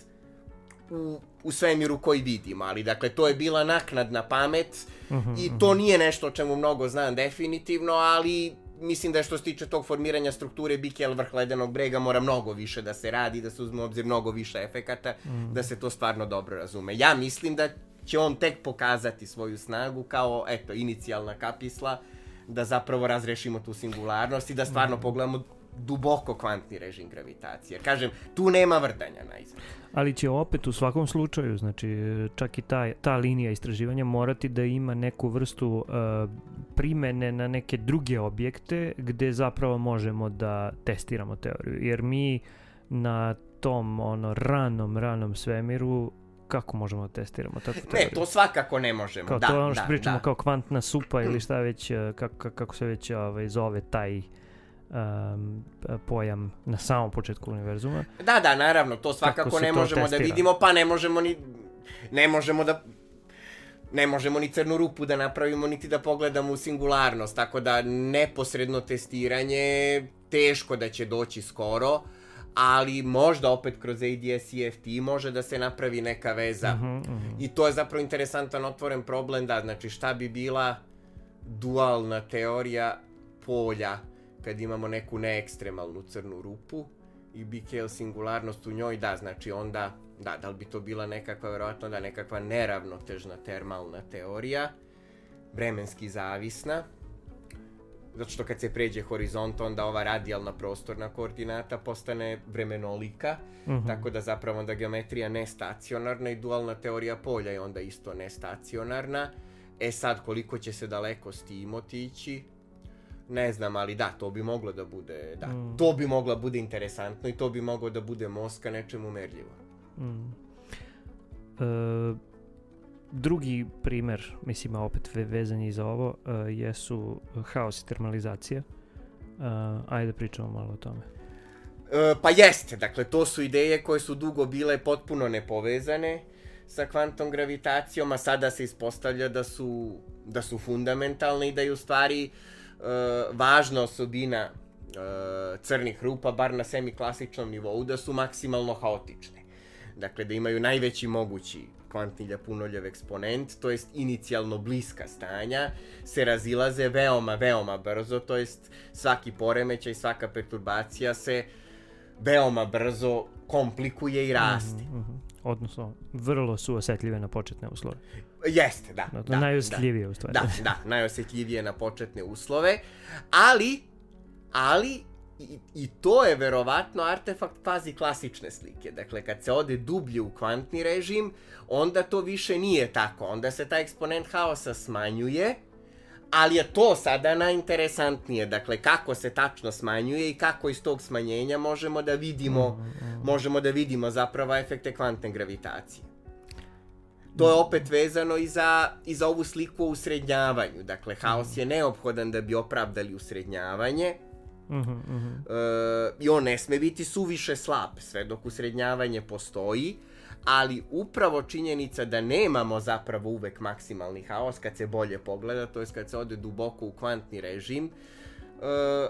u, u svemiru koji vidimo, ali dakle to je bila naknadna pamet mm-hmm. i to nije nešto o čemu mnogo znam definitivno, ali mislim da je što se tiče tog formiranja strukture B K L vrh ledenog brega mora mnogo više da se radi, da se uzme u obzir mnogo više efekata, mm. da se to stvarno dobro razume. Ja mislim da će on tek pokazati svoju snagu kao, eto, inicijalna kapisla, da zapravo razrešimo tu singularnost i da stvarno mm. pogledamo duboko kvantni režim gravitacije. Jer, kažem, tu nema vrdanja na izgled. Ali će opet u svakom slučaju, znači čak i ta, ta linija istraživanja morati da ima neku vrstu uh, primene na neke druge objekte gde zapravo možemo da testiramo teoriju. Jer mi na tom ono ranom, ranom svemiru kako možemo da testiramo takvu teoriju? Ne, to svakako ne možemo. Kao da, to ono što da, pričamo da. kao kvantna supa ili šta već, kako, kako se već ovaj, zove taj Um, pojam na samom početku univerzuma. Da, da, naravno, to svakako ne možemo testira? Da vidimo, pa ne možemo ni ne možemo da ne možemo ni crnu rupu da napravimo, niti da pogledamo u singularnost, tako da neposredno testiranje teško da će doći skoro, ali možda opet kroz A D S I F T može da se napravi neka veza. Uh-huh, uh-huh. I to je zapravo interesantan otvoren problem, da, znači šta bi bila dualna teorija polja kad imamo neku neekstremalnu crnu rupu i B K L singularnost u njoj, da, znači onda, da, da li bi to bila nekakva, verovatno da, nekakva neravnotežna termalna teorija, vremenski zavisna, zato što kad se pređe horizont, onda ova radijalna prostorna koordinata postane vremenolika, uh-huh. tako da zapravo onda geometrija nestacionarna i dualna teorija polja je onda isto nestacionarna. E sad, koliko će se daleko s tim otići, ne znam, ali da, to bi moglo da bude, da, mm. to bi moglo da bude interesantno i to bi moglo da bude most ka nečemu merljivo. Mm. E, drugi primer, mislim, opet vezanje za ovo, uh, jesu haos i termalizacija. Uh, ajde pričamo malo o tome. E, pa jeste, dakle, to su ideje koje su dugo bile potpuno nepovezane sa kvantnom gravitacijom, a sada se ispostavlja da su, da su fundamentalne i da je u stvari uh, važna osobina uh, crnih rupa, bar na semiklasičnom nivou, da su maksimalno haotične. Dakle, da imaju najveći mogući kvantni Ljapunov eksponent, to jest inicijalno bliska stanja, se razilaze veoma, veoma brzo, to jest svaki poremećaj, svaka perturbacija se veoma brzo komplikuje i raste. Mm-hmm. Odnosno, vrlo su osjetljive na početne uslove. Jeste, da. No, da najosjetljivije da, u stvari. Da, da, najosjetljivije na početne uslove, ali, ali i, i to je verovatno artefakt kvazi klasične slike. Dakle, kad se ode dublje u kvantni režim, onda to više nije tako. Onda se taj eksponent haosa smanjuje, ali je to sada najinteresantnije. Dakle, kako se tačno smanjuje i kako iz tog smanjenja možemo da vidimo, mm, mm. možemo da vidimo zapravo efekte kvantne gravitacije. To je opet vezano i za, i za ovu sliku o usrednjavanju. Dakle, haos je neophodan da bi opravdali usrednjavanje. Mm-hmm, mm-hmm. E, I on ne sme biti suviše slab, sve dok usrednjavanje postoji, ali upravo činjenica da nemamo zapravo uvek maksimalni haos kad se bolje pogleda, to je kad se ode duboko u kvantni režim, e,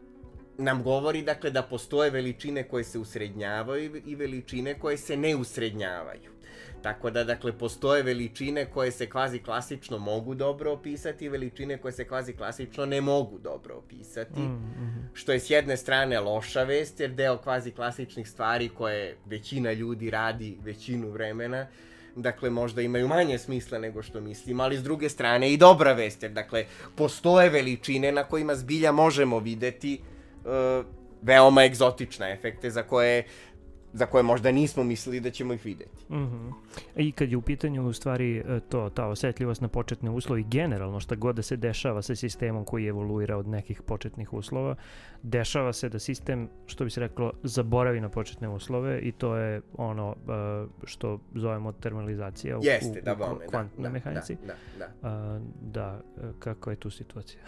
nam govori dakle da postoje veličine koje se usrednjavaju i veličine koje se ne usrednjavaju. Tako da, dakle, postoje veličine koje se kvazi klasično mogu dobro opisati i veličine koje se kvazi klasično ne mogu dobro opisati. Mm-hmm. Što je s jedne strane loša vest, jer deo kvazi klasičnih stvari koje većina ljudi radi većinu vremena, dakle, možda imaju manje smisla nego što mislim, ali s druge strane i dobra vest, jer, dakle, postoje veličine na kojima zbilja možemo videti uh, veoma egzotične efekte za koje za koje možda nismo mislili da ćemo ih vidjeti. Mm-hmm. I kad je u pitanju u stvari to, ta osjetljivost na početne uslove i generalno šta god da se dešava sa sistemom koji evoluira od nekih početnih uslova, dešava se da sistem, što bi se reklo, zaboravi na početne uslove i to je ono što zovemo termalizacija u, Jeste, u, da, u bome, kvantnoj da, mehanici. Da, da, da. A, da, kako je tu situacija?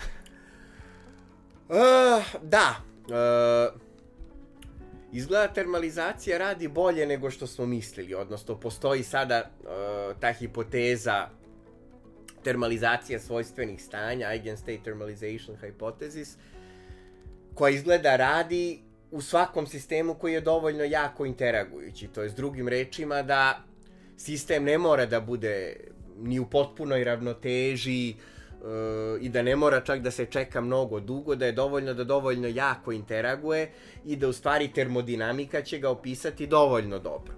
uh, da, uh, izgleda termalizacija radi bolje nego što smo mislili, odnosno postoji sada uh, ta hipoteza termalizacija svojstvenih stanja, Eigenstate Thermalization Hypothesis, koja izgleda radi u svakom sistemu koji je dovoljno jako interagujući. To je s drugim rečima da sistem ne mora da bude ni u potpunoj ravnoteži uh, i da ne mora čak da se čeka mnogo dugo, da je dovoljno da dovoljno jako interaguje i da u stvari termodinamika će ga opisati dovoljno dobro.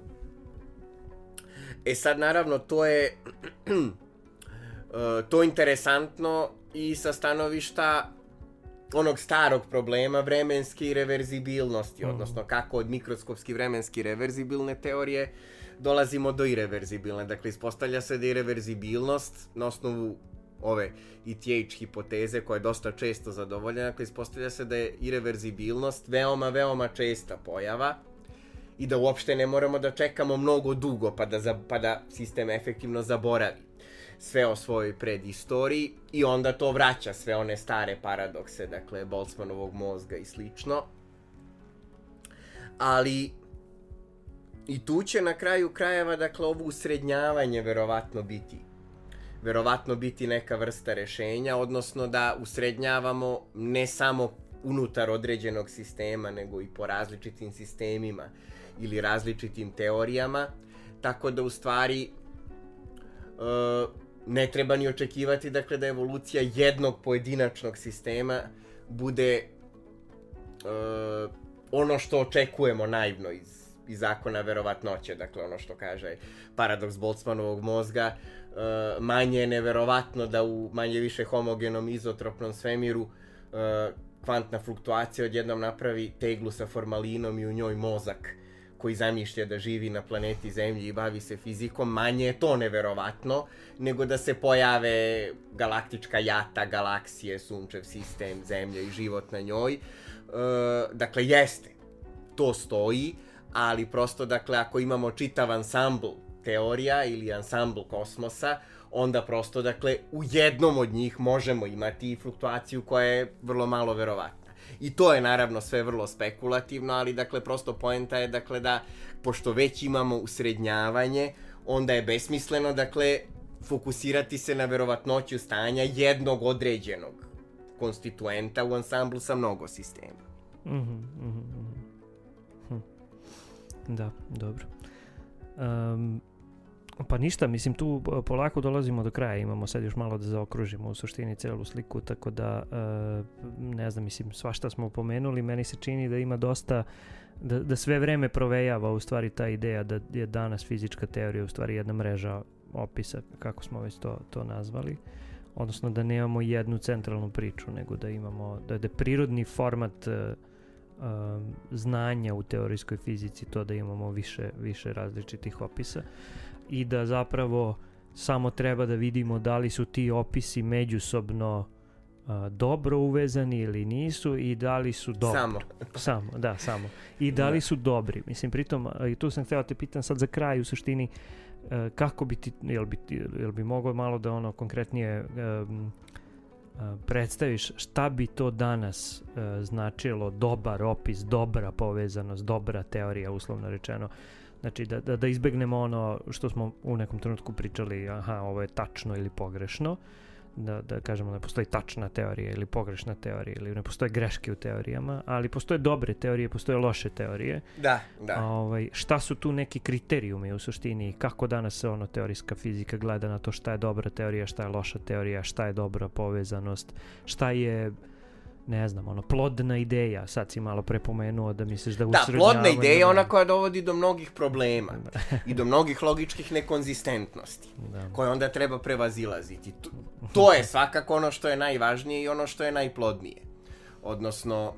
E sad naravno to je uh, to je interesantno i sa stanovišta onog starog problema vremenske ireverzibilnosti, mm. odnosno kako od mikroskopski vremenski reverzibilne teorije dolazimo do ireverzibilne. Dakle, ispostavlja se da je ireverzibilnost na osnovu ove E T H hipoteze koja je dosta često zadovoljena, dakle, ispostavlja se da je ireverzibilnost veoma, veoma česta pojava i da uopšte ne moramo da čekamo mnogo dugo pa da, za, pa da sistem efektivno zaboravi sve o svojoj predistoriji i onda to vraća sve one stare paradokse, dakle, Boltzmannovog mozga i slično. Ali i tu će na kraju krajeva, dakle, ovo usrednjavanje verovatno biti verovatno biti neka vrsta rešenja, odnosno da usrednjavamo ne samo unutar određenog sistema, nego i po različitim sistemima ili različitim teorijama, tako da u stvari uh, ne treba ni očekivati, dakle, da evolucija jednog pojedinačnog sistema bude uh, ono što očekujemo naivno iz, iz zakona verovatnoće, dakle, ono što kaže paradoks Boltzmannovog mozga, uh, manje je neverovatno da u manje više homogenom izotropnom svemiru uh, kvantna fluktuacija odjednom napravi teglu sa formalinom i u njoj mozak koji zamišlja da živi na planeti Zemlji i bavi se fizikom. Manje je to neverovatno nego da se pojave galaktička jata, galaksije, sunčev sistem, Zemlja i život na njoj. E, dakle, jeste, to stoji, ali prosto, dakle, ako imamo čitav ansambl teorija ili ansambl kosmosa, onda prosto, dakle, u jednom od njih možemo imati fluktuaciju koja je vrlo malo verovatna. I to je naravno sve vrlo spekulativno, ali dakle prosto poenta je dakle da pošto već imamo usrednjavanje, onda je besmisleno dakle fokusirati se na verovatnoću stanja jednog određenog konstituenta u ansamblu sa mnogo sistema. Mm-hmm, mm-hmm. Hm. Da, dobro. Um, pa ništa, mislim tu polako dolazimo do kraja, imamo sad još malo da zaokružimo u suštini celu sliku, tako da uh, ne znam, mislim svašta smo pomenuli, meni se čini da ima dosta, da, da sve vreme provejava u stvari ta ideja da je danas fizička teorija u stvari jedna mreža opisa, kako smo već to, to nazvali, odnosno da nemamo jednu centralnu priču, nego da imamo, da je prirodni format uh, uh, znanja u teorijskoj fizici to da imamo više, više različitih opisa. I da zapravo samo treba da vidimo da li su ti opisi međusobno uh, dobro uvezani ili nisu i da li su dobri. Samo. Samo, da, samo. I da li su dobri. Mislim, pritom, i tu sam htio te pitam sad za kraj u suštini, uh, kako bi ti, jel bi, jel bi mogao malo da ono konkretnije um, uh, predstaviš šta bi to danas uh, značilo dobar opis, dobra povezanost, dobra teorija, uslovno rečeno. Znači da, da, da izbegnemo ono što smo u nekom trenutku pričali, aha, ovo je tačno ili pogrešno, da, da kažemo ne postoji tačna teorija ili pogrešna teorija ili ne postoje greške u teorijama, ali postoje dobre teorije, postoje loše teorije. Da, da. A, ovaj, šta su tu neki kriterijumi u suštini, kako danas se ono teorijska fizika gleda na to šta je dobra teorija, šta je loša teorija, šta je dobra povezanost, šta je, ne znam, ono, plodna ideja, sad si malo prepomenuo da misliš da usrednjavanje... Da, plodna ideja je ona koja dovodi do mnogih problema i do mnogih logičkih nekonzistentnosti, da. Koje onda treba prevazilaziti. To, to je svakako ono što je najvažnije i ono što je najplodnije. Odnosno,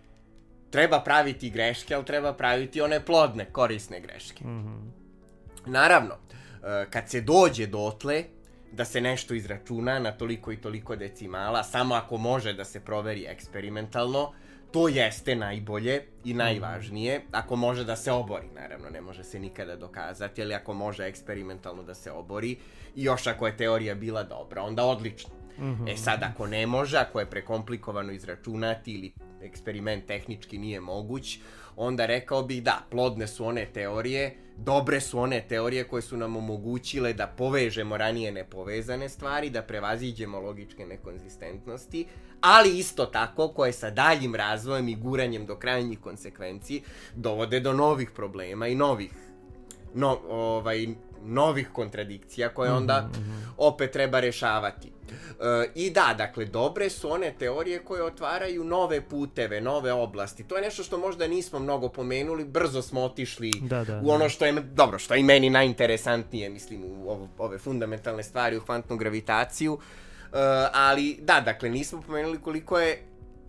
treba praviti greške, ali treba praviti one plodne, korisne greške. Mm-hmm. Naravno, kad se dođe dotle da se nešto izračuna na toliko i toliko decimala, samo ako može da se proveri eksperimentalno, to jeste najbolje i najvažnije. Ako može da se obori, naravno, ne može se nikada dokazati, ali ako može eksperimentalno da se obori, i još ako je teorija bila dobra, onda odlično. Mm-hmm. E sad, ako ne može, ako je prekomplikovano izračunati ili eksperiment tehnički nije moguć, onda rekao bih da, plodne su one teorije, dobre su one teorije koje su nam omogućile da povežemo ranije nepovezane stvari, da prevaziđemo logičke nekonzistentnosti, ali isto tako koje sa daljim razvojem i guranjem do krajnjih konsekvenci dovode do novih problema i novih, no, ovaj, novih kontradikcija koje onda mm-hmm. opet treba rešavati. E, I da, dakle, dobre su one teorije koje otvaraju nove puteve, nove oblasti. To je nešto što možda nismo mnogo pomenuli, brzo smo otišli da, da, u ono da. što je, dobro, što je i meni najinteresantnije, mislim, u ovo, ove fundamentalne stvari, u kvantnu gravitaciju, e, ali da, dakle, nismo pomenuli koliko je e,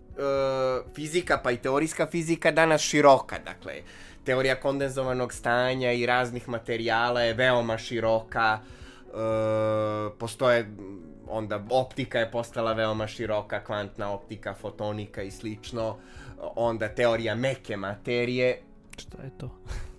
fizika, pa i teorijska fizika danas široka, dakle, teorija kondenzovanog stanja i raznih materijala je veoma široka, e, postoje, onda optika je postala veoma široka, kvantna optika, fotonika i slično, onda teorija meke materije. Šta je to?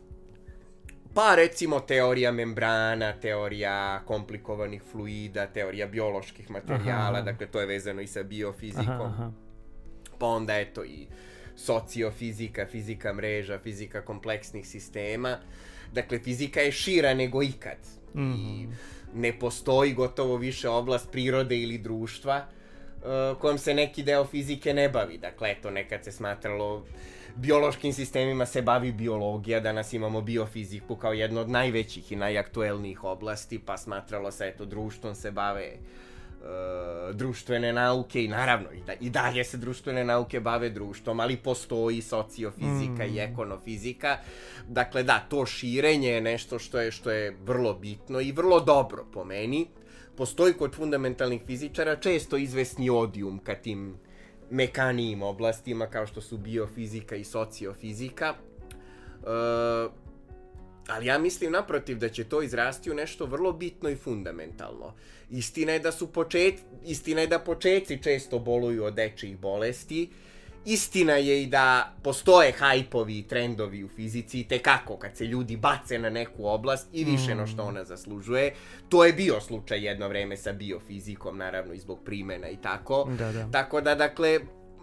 Pa recimo teorija membrana, teorija komplikovanih fluida, teorija bioloških materijala, aha, dakle to je vezano i sa biofizikom. Aha, aha. Pa onda eto i sociofizika, fizika mreža, fizika kompleksnih sistema. Dakle, fizika je šira nego ikad. Mm-hmm. I ne postoji gotovo više oblast prirode ili društva uh, kojom se neki deo fizike ne bavi. Dakle, eto, nekad se smatralo biološkim sistemima se bavi biologija, danas imamo biofiziku kao jedno od najvećih i najaktuelnijih oblasti, pa smatralo se, eto, društvom se bave uh, društvene nauke i naravno, i, da, i dalje se društvene nauke bave društvom, ali postoji sociofizika mm. i ekonomizika. Dakle, da, to širenje je nešto što je, što je vrlo bitno i vrlo dobro po meni. Postoji kod fundamentalnih fizičara često izvesni odijum ka tim mekanijim oblastima kao što su biofizika i sociofizika. E, ali ja mislim naprotiv da će to izrasti u nešto vrlo bitno i fundamentalno. Istina je da su počet... Istina je da početci često boluju od dečijih bolesti. Istina je i da postoje hajpovi i trendovi u fizici i tekako kad se ljudi bace na neku oblast i više mm. no što ona zaslužuje. To je bio slučaj jedno vreme sa biofizikom, naravno i zbog primjena i tako. Da, da. Tako da, dakle,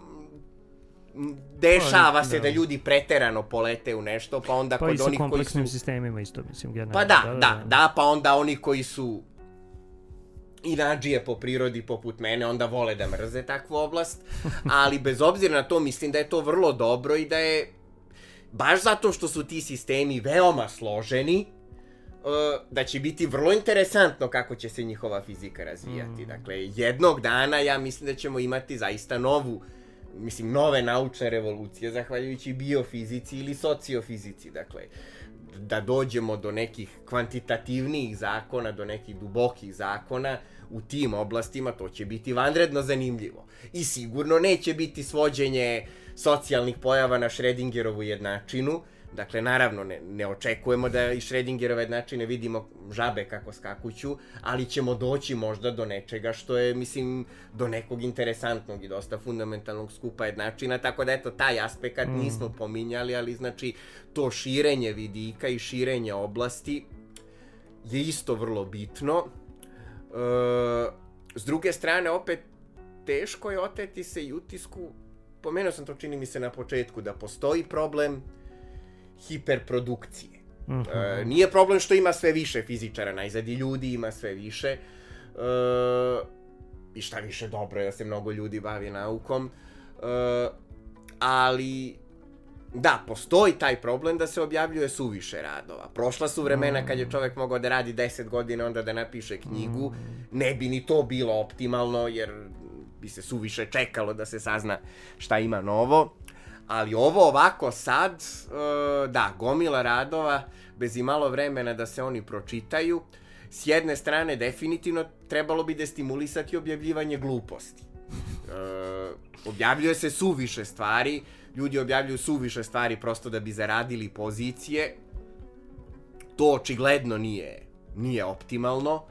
dešava se da. da ljudi preterano polete u nešto, pa onda pa kod onih koji su... Pa i sa kompleksnim sistemima isto, mislim, generalno. Pa da, da, da, da, pa onda oni koji su inađije po prirodi poput mene, onda vole da mrze takvu oblast, ali bez obzira na to mislim da je to vrlo dobro i da je, baš zato što su ti sistemi veoma složeni, da će biti vrlo interesantno kako će se njihova fizika razvijati. Mm. Dakle, jednog dana ja mislim da ćemo imati zaista novu, mislim, nove naučne revolucije zahvaljujući biofizici ili sociofizici, dakle, da dođemo do nekih kvantitativnijih zakona, do nekih dubokih zakona u tim oblastima, to će biti vanredno zanimljivo. I sigurno neće biti svođenje socijalnih pojava na Schrödingerovu jednačinu. Dakle, naravno, ne, ne očekujemo da iz Schrödingerove jednačine vidimo žabe kako skakuću, ali ćemo doći možda do nečega što je, mislim, do nekog interesantnog i dosta fundamentalnog skupa jednačina, tako da, eto, taj aspekt mm. nismo pominjali, ali, znači, to širenje vidika i širenje oblasti je isto vrlo bitno. E, s druge strane, opet, teško je oteti se i utisku, pomenuo sam to, čini mi se na početku, da postoji problem hiperprodukcije. Uh-huh. E, nije problem što ima sve više fizičara, najzad i ljudi ima sve više. E, I šta više, dobro je da se mnogo ljudi bavi naukom. E, ali, da, postoji taj problem da se objavljuje suviše radova. Prošla su vremena kad je čovjek mogao da radi deset godina, onda da napiše knjigu. Ne bi ni to bilo optimalno, jer bi se suviše čekalo da se sazna šta ima novo. Ali ovo ovako sad, uh, da, gomila radova, bez imalo vremena da se oni pročitaju. S jedne strane, definitivno, trebalo bi destimulisati objavljivanje gluposti. Uh, objavljuje se suviše stvari, ljudi objavljuju suviše stvari prosto da bi zaradili pozicije. To očigledno nije, nije optimalno.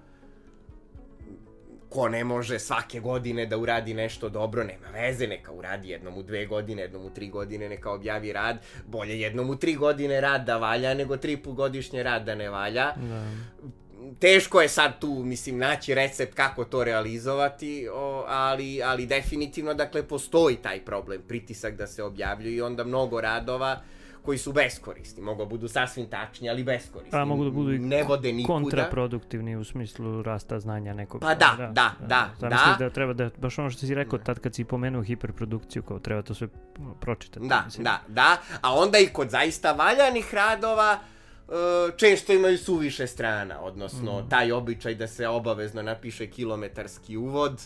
Ko ne može svake godine da uradi nešto dobro, nema veze, neka uradi jednom u dve godine, jednom u tri godine, neka objavi rad. Bolje jednom u tri godine rad da valja, nego tri put godišnje rad da ne valja. Da. Teško je sad tu, mislim, naći recept kako to realizovati, o, ali, ali definitivno, dakle, postoji taj problem, pritisak da se objavljuju i onda mnogo radova koji su beskorisni, mogu budu sasvim tačni, ali beskorisni. A mogu da budu i ne vode nikuda. Kontraproduktivni u smislu rasta znanja nekog. Pa da, da, da, da. Zamisli da. da treba da, baš ono što si rekao tad kad si pomenuo hiperprodukciju, kao treba to sve pročitati. Da, mislim. da, da, a onda i kod zaista valjanih radova često imaju suviše strana, odnosno mm. taj običaj da se obavezno napiše kilometarski uvod,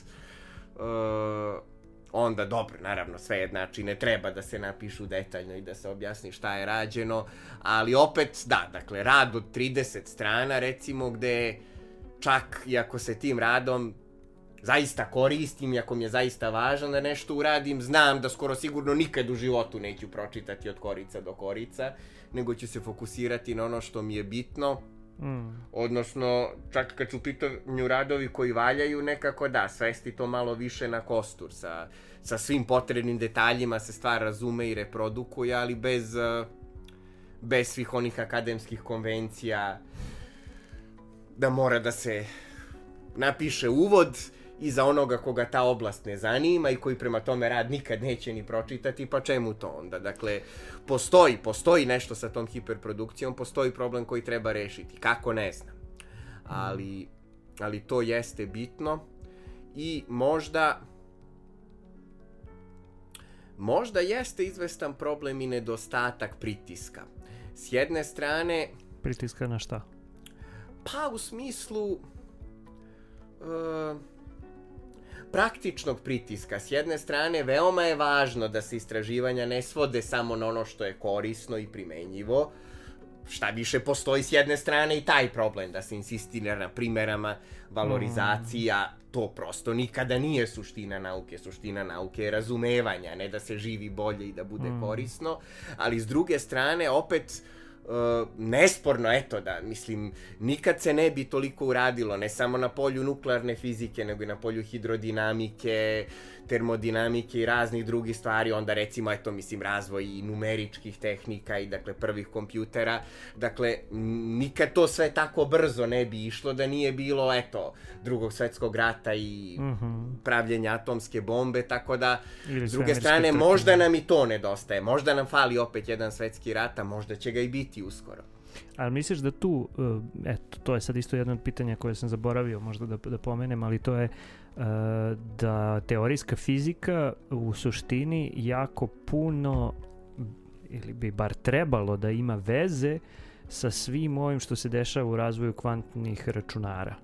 onda dobro, naravno, sve jednačine treba da se napišu detaljno i da se objasni šta je rađeno, ali opet, da, dakle, rad od trideset strana, recimo, gde čak i ako se tim radom zaista koristim i ako mi je zaista važno da nešto uradim, znam da skoro sigurno nikad u životu neću pročitati od korica do korica, nego ću se fokusirati na ono što mi je bitno. Mm. Odnosno, čak kad su u pitanju radovi koji valjaju, nekako da, svesti to malo više na kostur, sa, sa svim potrebnim detaljima se stvar razume i reprodukuje, ali bez, bez svih onih akademskih konvencija da mora da se napiše uvod i za onoga koga ta oblast ne zanima i koji prema tome rad nikad neće ni pročitati, pa čemu to onda? Dakle, postoji, postoji nešto sa tom hiperprodukcijom, postoji problem koji treba rešiti. Kako, ne znam. Ali, ali to jeste bitno i možda, možda jeste izvestan problem i nedostatak pritiska. S jedne strane... Pritiska na šta? Pa u smislu... Uh, praktičnog pritiska. S jedne strane, veoma je važno da se istraživanja ne svode samo na ono što je korisno i primenjivo. Šta više, postoji s jedne strane i taj problem da se insistira na primerama, valorizacija, mm. to prosto nikada nije suština nauke. Suština nauke je razumevanja, ne da se živi bolje i da bude mm. korisno, ali s druge strane, opet, Uh, nesporno, eto da, mislim, nikad se ne bi toliko uradilo, ne samo na polju nuklearne fizike, nego i na polju hidrodinamike, termodinamike i raznih drugih stvari, onda recimo, eto, mislim, razvoj i numeričkih tehnika i, dakle, prvih kompjutera, dakle, nikad to sve tako brzo ne bi išlo da nije bilo, eto, drugog svjetskog rata i mm-hmm. pravljenja atomske bombe, tako da, ili s druge strane, trke. Možda nam i to nedostaje, možda nam fali opet jedan svjetski rat, a možda će ga i biti uskoro. Ali misliš da tu, eto, to je sad isto jedno od pitanja koje sam zaboravio možda da, da pomenem, ali to je uh, da teorijska fizika u suštini jako puno, ili bi bar trebalo da ima veze sa svim ovim što se dešava u razvoju kvantnih računara.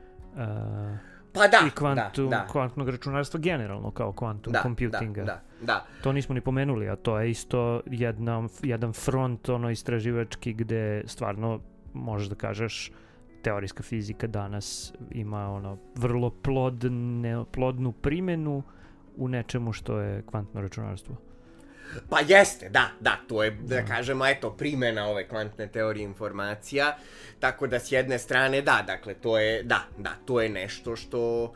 Uh, Pa da, i kvantum, da, da. kvantnog računarstva generalno kao quantum da, computinga. Da, da, da. To nismo ni pomenuli, a to je isto jedna, jedan front ono istraživački gde stvarno možeš da kažeš teorijska fizika danas ima ono vrlo plodne, plodnu primjenu u nečemu što je kvantno računarstvo. Pa jeste, da, da, to je, da kažemo, eto, primjena ove kvantne teorije informacija, tako da s jedne strane, da, dakle, to je, da, da, to je nešto što,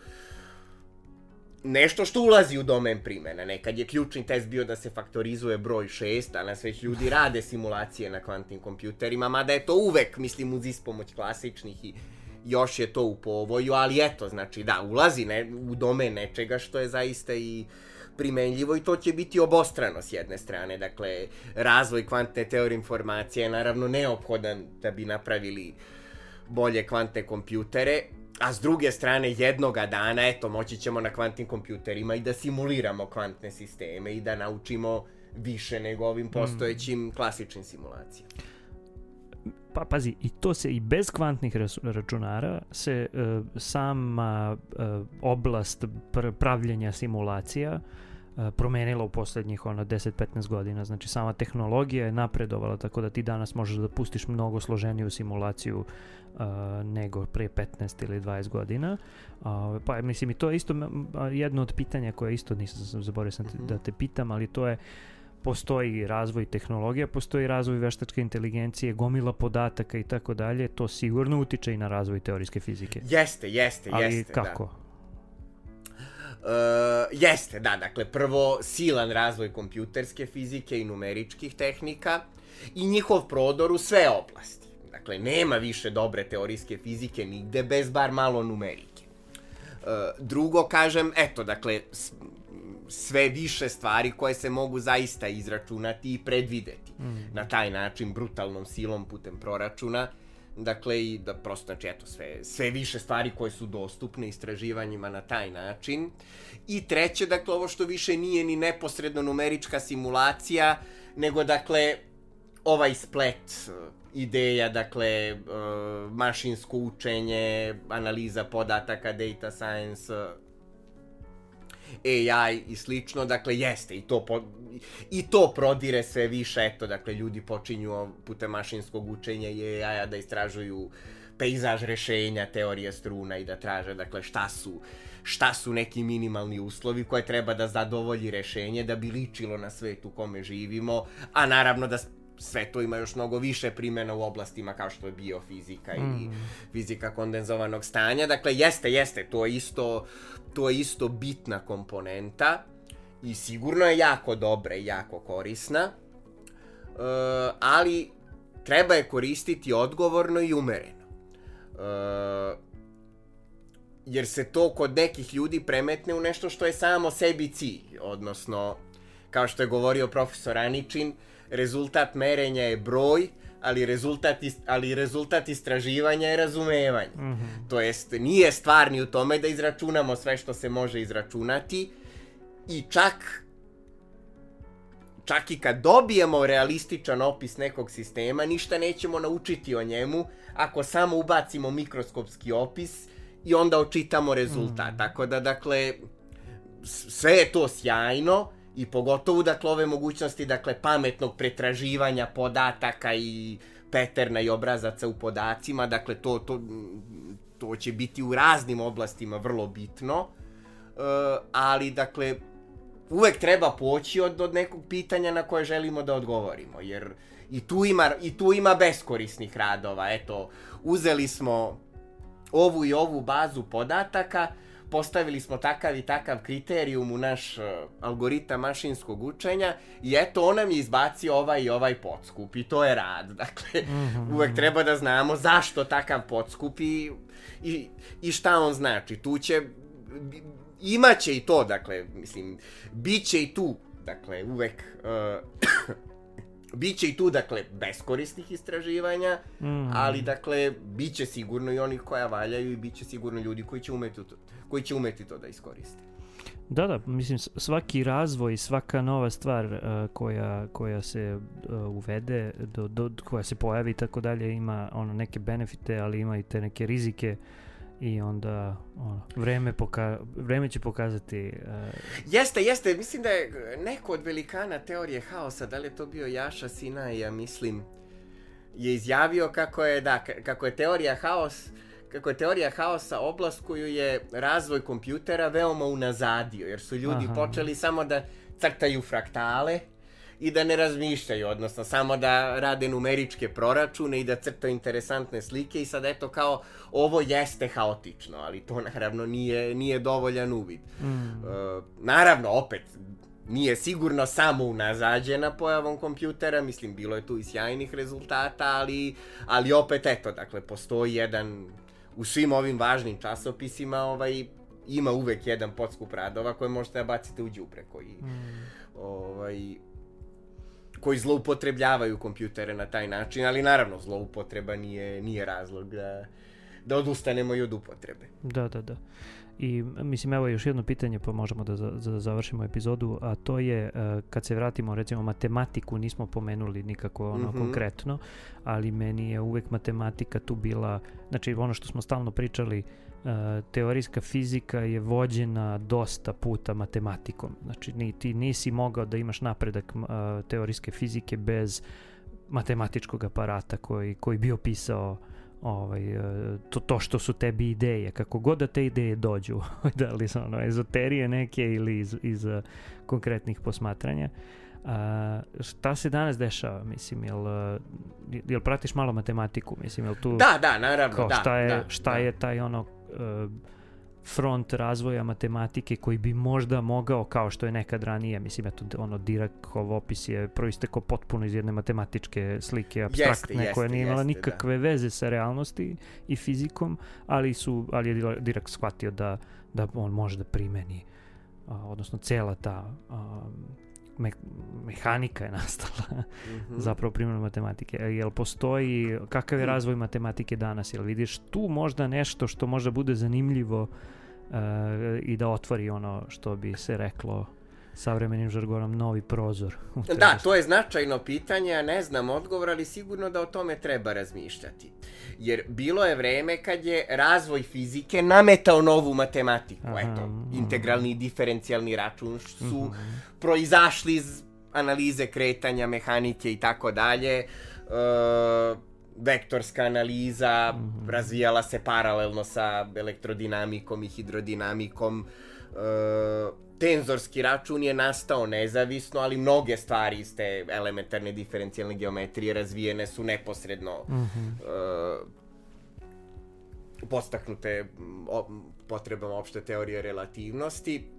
nešto što ulazi u domen primjena. Nekad je ključni test bio da se faktorizuje broj šest, danas već ljudi rade simulacije na kvantnim kompjuterima, mada je to uvek, mislim, uz ispomoć klasičnih i još je to u povoju, ali eto, znači, da, ulazi ne, u domen nečega što je zaista i primenljivo i to će biti obostrano s jedne strane. Dakle, razvoj kvantne teorije informacije je naravno neophodan da bi napravili bolje kvantne kompjutere, a s druge strane jednoga dana, eto, moći ćemo na kvantnim kompjuterima i da simuliramo kvantne sisteme i da naučimo više nego ovim postojećim klasičnim simulacijama. Pa pazi, i to se i bez kvantnih računara se uh, sama uh, oblast pr- pravljenja simulacija uh, promenila u posljednjih ono deset do petnaest godina. Znači sama tehnologija je napredovala tako da ti danas možeš da pustiš mnogo složeniju simulaciju uh, nego pre petnaest ili dvadeset godina. Uh, pa mislim i to je isto jedno od pitanja koje isto nisam zaboravio sam te, da te pitam, ali to je postoji razvoj tehnologija, postoji razvoj veštačke inteligencije, gomila podataka i tako dalje, to sigurno utiče i na razvoj teorijske fizike. Jeste, jeste, ali jeste. Ali kako? Da. Uh, jeste, da, dakle, prvo silan razvoj kompjuterske fizike i numeričkih tehnika i njihov prodor u sve oblasti. Dakle, nema više dobre teorijske fizike nigde bez bar malo numerike. Uh, drugo, kažem, eto, dakle, sve više stvari koje se mogu zaista izračunati i predvideti. Mm. Na taj način, brutalnom silom putem proračuna. Dakle, i da prosto, znači, eto, sve, sve više stvari koje su dostupne istraživanjima na taj način. I treće, dakle, ovo što više nije ni neposredno numerička simulacija, nego, dakle, ovaj splet ideja, dakle, uh, mašinsko učenje, analiza podataka, data science, A I i slično, dakle, jeste, i to, po, i to prodire sve više, eto, dakle, ljudi počinju putem mašinskog učenja i A I-a da istražuju pejzaž rešenja, teorije struna i da traže, dakle, šta su, šta su neki minimalni uslovi koje treba da zadovolji rešenje da bi ličilo na svet u kome živimo, a naravno da sve to ima još mnogo više primjena u oblastima kao što je biofizika mm. i fizika kondenzovanog stanja. Dakle, jeste, jeste, to je isto, to je isto bitna komponenta i sigurno je jako dobra i jako korisna, uh, ali treba je koristiti odgovorno i umereno. Uh, jer se to kod nekih ljudi premetne u nešto što je samo sebi cilj, odnosno, kao što je govorio profesor Aničin, rezultat merenja je broj, ali rezultat, ist, ali rezultat istraživanja je razumevanje. Mm-hmm. To jest, nije stvar ni u tome da izračunamo sve što se može izračunati i čak čak i kad dobijemo realističan opis nekog sistema, ništa nećemo naučiti o njemu ako samo ubacimo mikroskopski opis i onda očitamo rezultat. Mm. Tako da, dakle, sve je to sjajno i pogotovo, dakle, ove mogućnosti, dakle, pametnog pretraživanja podataka i paterna i obrazaca u podacima, dakle, to, to, to će biti u raznim oblastima vrlo bitno, uh, ali, dakle, uvek treba poći od, od nekog pitanja na koje želimo da odgovorimo, jer i tu ima, i tu ima beskorisnih radova. Eto, uzeli smo ovu i ovu bazu podataka, postavili smo takav i takav kriterijum u naš uh, algoritam mašinskog učenja i eto, on nam je izbacio ovaj i ovaj podskup i to je rad. Dakle, mm-hmm. uvek treba da znamo zašto takav podskup i, i, i šta on znači. Tu će, imaće i to, dakle, mislim, bit će i tu, dakle, uvek... Uh, Biće i tu, dakle, beskorisnih istraživanja, mm. ali, dakle, bit će sigurno i onih koja valjaju i bit će sigurno ljudi koji će umeti to, koji će umeti to da iskoriste. Da, da, mislim, svaki razvoj, svaka nova stvar uh, koja, koja se uh, uvede, do, do, koja se pojavi i tako dalje, ima ono, neke benefite, ali ima i te neke rizike. I onda ono, vreme, poka- vreme će pokazati... Uh... Jeste, jeste. Mislim da je neko od velikana teorije haosa, da li je to bio Jaša Sinaj, ja mislim, je izjavio kako je, da, kako je teorija haos, kako je teorija haosa oblast koju je razvoj kompjutera veoma unazadio, jer su ljudi Aha. počeli samo da crtaju fraktale i da ne razmišljaju, odnosno samo da rade numeričke proračune i da crtaju interesantne slike i sad eto kao ovo jeste haotično, ali to naravno nije, nije dovoljan uvid. Mm. Uh, naravno, opet, nije sigurno samo unazađena pojavom kompjutera, mislim, bilo je tu i sjajnih rezultata, ali, ali opet eto, dakle, postoji jedan, u svim ovim važnim časopisima, ovaj, ima uvek jedan podskup radova koje možete da bacite u đubre koji, mm. ovaj, koji zloupotrebljavaju kompjutere na taj način, ali naravno zloupotreba nije, nije razlog da, da odustanemo i od upotrebe. Da, da, da. I mislim, evo još jedno pitanje pa možemo da, za, da završimo epizodu, a to je uh, kad se vratimo, recimo, matematiku nismo pomenuli nikako ono mm-hmm. konkretno, ali meni je uvek matematika tu bila, znači ono što smo stalno pričali, uh, teorijska fizika je vođena dosta puta matematikom. Znači ni, ti nisi mogao da imaš napredak uh, teorijske fizike bez matematičkog aparata koji, koji bi opisao ovaj, to, to što su tebi ideje, kako god da te ideje dođu, da li su ono, ezoterije neke ili iz, iz uh, konkretnih posmatranja. Uh, šta se danas dešava, mislim, jel, jel pratiš malo matematiku, mislim, jel tu... Da, da, naravno, kao, da. Šta je, da, šta da. je taj ono... Uh, front razvoja matematike koji bi možda mogao, kao što je nekad ranije, mislim, eto, ono, Diracov opis je proistekao potpuno iz jedne matematičke slike, apstraktne, jeste, koja nije imala jeste, nikakve da. veze sa realnosti i fizikom, ali su, ali je Dirac shvatio da, da on može da primeni, a, odnosno cela ta a, me, mehanika je nastala mm-hmm. zapravo primjenom matematike. Jel postoji, kakav je razvoj matematike danas? Jel vidiš tu možda nešto što možda bude zanimljivo uh, i da otvori ono što bi se reklo savremenim žargonom novi prozor? Da, to je značajno pitanje, a ne znam odgovor, ali sigurno da o tome treba razmišljati. Jer bilo je vreme kad je razvoj fizike nametao novu matematiku. Aha, eto, integralni i diferencijalni račun su mm-hmm. proizašli iz analize kretanja, mehanike i tako dalje. Vektorska analiza mm-hmm. razvijala se paralelno sa elektrodinamikom i hidrodinamikom. E, tenzorski račun je nastao nezavisno, ali mnoge stvari iz te elementarne diferencijalne geometrije razvijene su neposredno mm-hmm. e, podstaknute o, potrebama opšte teorije relativnosti. E,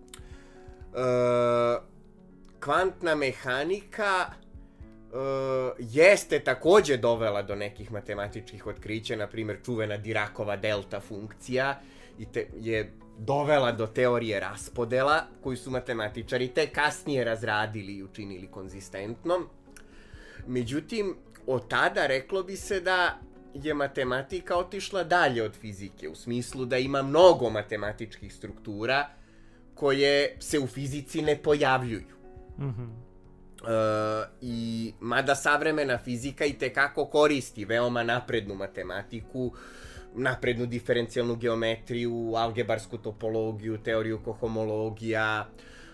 kvantna mehanika Uh, jeste također dovela do nekih matematičkih otkrića, na primjer čuvena Diracova delta funkcija i te, je dovela do teorije raspodela koju su matematičari te kasnije razradili i učinili konzistentnom. Međutim, od tada reklo bi se da je matematika otišla dalje od fizike, u smislu da ima mnogo matematičkih struktura koje se u fizici ne pojavljuju. Mhm. i mada savremena fizika i tekako koristi veoma naprednu matematiku, naprednu diferencijalnu geometriju, algebarsku topologiju, teoriju kohomologija,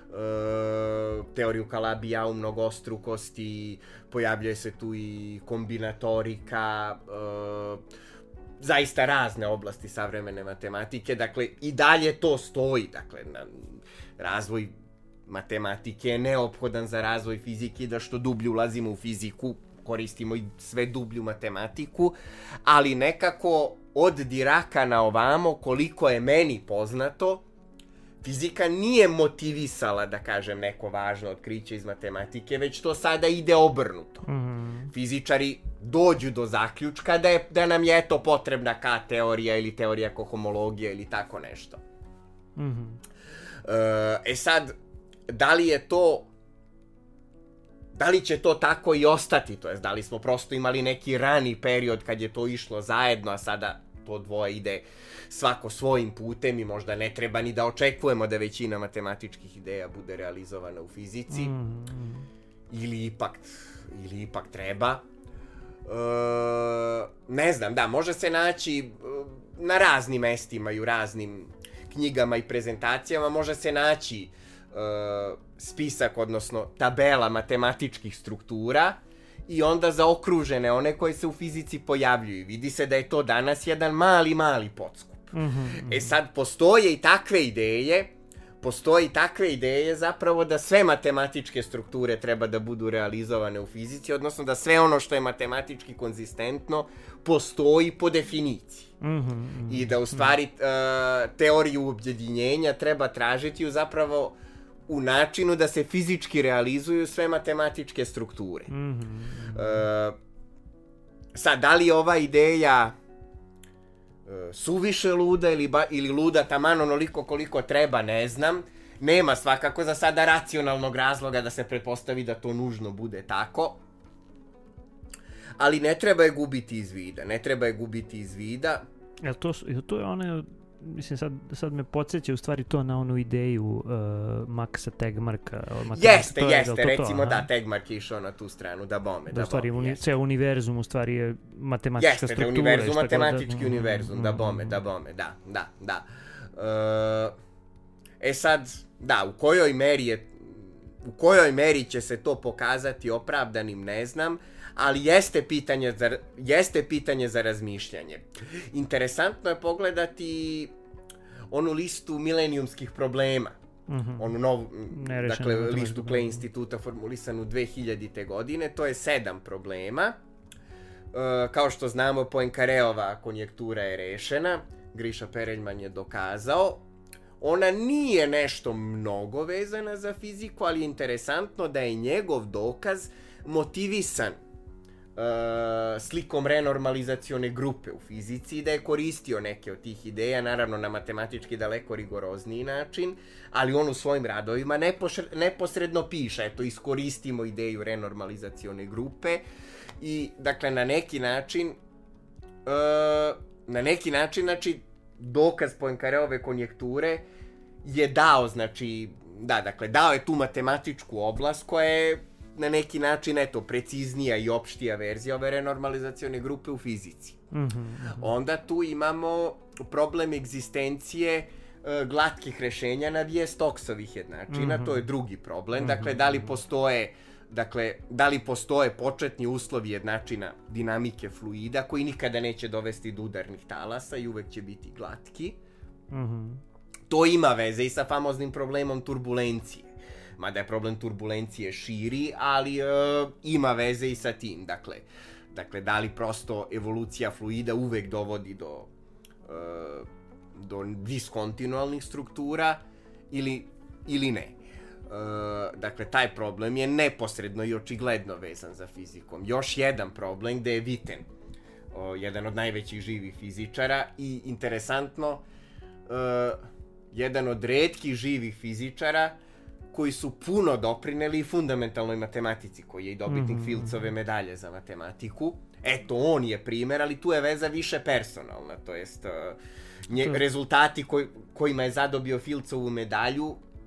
e, teoriju Calabi-Yau mnogostrukosti, pojavljuje se tu i kombinatorika, e, zaista razne oblasti savremene matematike, dakle i dalje to stoji, dakle na, razvoj matematike je neophodan za razvoj fizike, da što dublje ulazimo u fiziku, koristimo i sve dublju matematiku, ali nekako od Diraka na ovamo, koliko je meni poznato, fizika nije motivisala, da kažem, neko važno otkriće iz matematike, već to sada ide obrnuto. Mm-hmm. Fizičari dođu do zaključka da, je, da nam je eto potrebna K teorija ili teorija kohomologije ili tako nešto. Mm-hmm. E sad, da li je to, da li će to tako i ostati, to jest da li smo prosto imali neki rani period kad je to išlo zajedno, a sada to dvoje ide svako svojim putem i možda ne treba ni da očekujemo da većina matematičkih ideja bude realizovana u fizici, mm-hmm. ili ipak, ili ipak treba. E, ne znam, da, može se naći na raznim mestima i u raznim knjigama i prezentacijama, može se naći Uh, spisak, odnosno tabela matematičkih struktura i onda zaokružene one koje se u fizici pojavljuju. Vidi se da je to danas jedan mali, mali podskup. Mm-hmm. E sad, postoje i takve ideje, postoje i takve ideje zapravo da sve matematičke strukture treba da budu realizovane u fizici, odnosno da sve ono što je matematički konzistentno postoji po definiciji. Mm-hmm. I da u stvari uh, teoriju objedinjenja treba tražiti u zapravo u načinu da se fizički realizuju sve matematičke strukture. Mm-hmm. E, sad, da li je ova ideja e, suviše luda ili, ba, ili luda taman onoliko koliko treba, ne znam. Nema svakako za sada racionalnog razloga da se pretpostavi da to nužno bude tako. Ali ne treba je gubiti iz vida. Ne treba je gubiti iz vida. Jel to, jel to je one... Mislim, sad, sad me podsjeća u stvari to na onu ideju uh, Maxa Tegmarka. Jeste, to jeste, to, recimo to, da, Tegmark je išao na tu stranu, da bome, da, da u stvari bome, uni, ceo univerzum u stvari je matematička jeste, struktura. Jeste, da je univerzum matematički da, univerzum, mm, da bome, da bome, da, da, da. Uh, e sad, da, u kojoj meri je, u kojoj meri će se to pokazati opravdanim, ne znam, ali jeste pitanje za, jeste pitanje za razmišljanje. Interesantno je pogledati onu listu milenijumskih problema. Mm-hmm. Onu novu, dakle, listu Clay instituta formulisanu dve hiljadite godine. To je sedam problema. E, kao što znamo, Poincareova konjektura je rešena. Grisha Perelman je dokazao. Ona nije nešto mnogo vezana za fiziku, ali je interesantno da je njegov dokaz motivisan uh, slikom renormalizacione grupe u fizici i da je koristio neke od tih ideja, naravno na matematički daleko rigorozniji način, ali on u svojim radovima nepošre- neposredno piše, eto, iskoristimo ideju renormalizacione grupe i, dakle, na neki način uh, na neki način, znači, dokaz Poincareove konjekture je dao, znači, da, dakle, dao je tu matematičku oblast koja je na neki način, eto, preciznija i opštija verzija ove renormalizacione grupe u fizici. Mm-hmm. Onda tu imamo problem egzistencije e, glatkih rešenja Navier-Stokesovih jednačina, mm-hmm. to je drugi problem. Mm-hmm. Dakle, da li postoje Dakle, da li postoje početni uslovi jednačina dinamike fluida koji nikada neće dovesti do udarnih talasa i uvek će biti glatki. Mm-hmm. To ima veze i sa famoznim problemom turbulencije. Mada je problem turbulencije širi, ali e, ima veze i sa tim. Dakle, dakle, da li prosto evolucija fluida uvek dovodi do, e, do diskontinualnih struktura ili, ili ne. Uh, dakle, taj problem je neposredno i očigledno vezan za fizikom. Još jedan problem gde je Witten, uh, jedan od najvećih živih fizičara i, interesantno, uh, jedan od retkih živih fizičara koji su puno doprineli fundamentalnoj matematici, koji je i dobitnik mm-hmm. Fildsove medalje za matematiku. Eto, on je primer, ali tu je veza više personalna, to jest uh, nje, rezultati koj, kojima je zadobio Fieldsovu medalju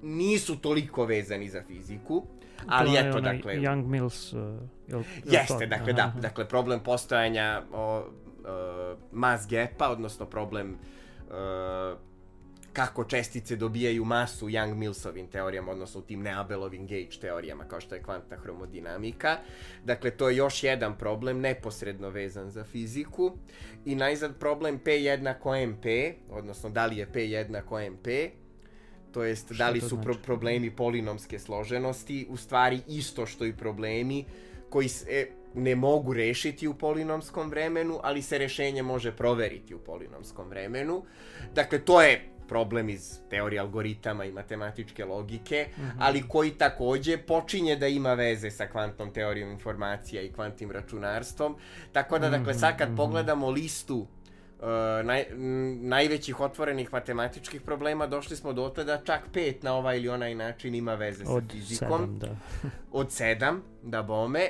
nisu toliko vezani za fiziku, ali to eto, onaj dakle... Young Mills, uh, jel, jeste, to? dakle, Aha, da, aha. dakle, problem postojanja o, uh, mass gapa, odnosno problem uh, kako čestice dobijaju masu u Young Millsovim teorijama, odnosno u tim Neabelovim gauge teorijama, kao što je kvantna hromodinamika. Dakle, to je još jedan problem, neposredno vezan za fiziku. I najzad problem P jednako M P, odnosno da li je P jednako M P, to jest da li su pro- znači? problemi polinomske složenosti u stvari isto što i problemi koji se ne mogu rešiti u polinomskom vremenu, ali se rešenje može proveriti u polinomskom vremenu. Dakle, to je problem iz teorije algoritama i matematičke logike, mm-hmm. ali koji takođe počinje da ima veze sa kvantnom teorijom informacija i kvantnim računarstvom. Tako da, dakle, sad kad mm-hmm. pogledamo listu uh, naj, m, najvećih otvorenih matematičkih problema, došli smo do toga da čak pet na ovaj ili onaj način ima veze sa od fizikom. sedam, da. Od sedam, da bome.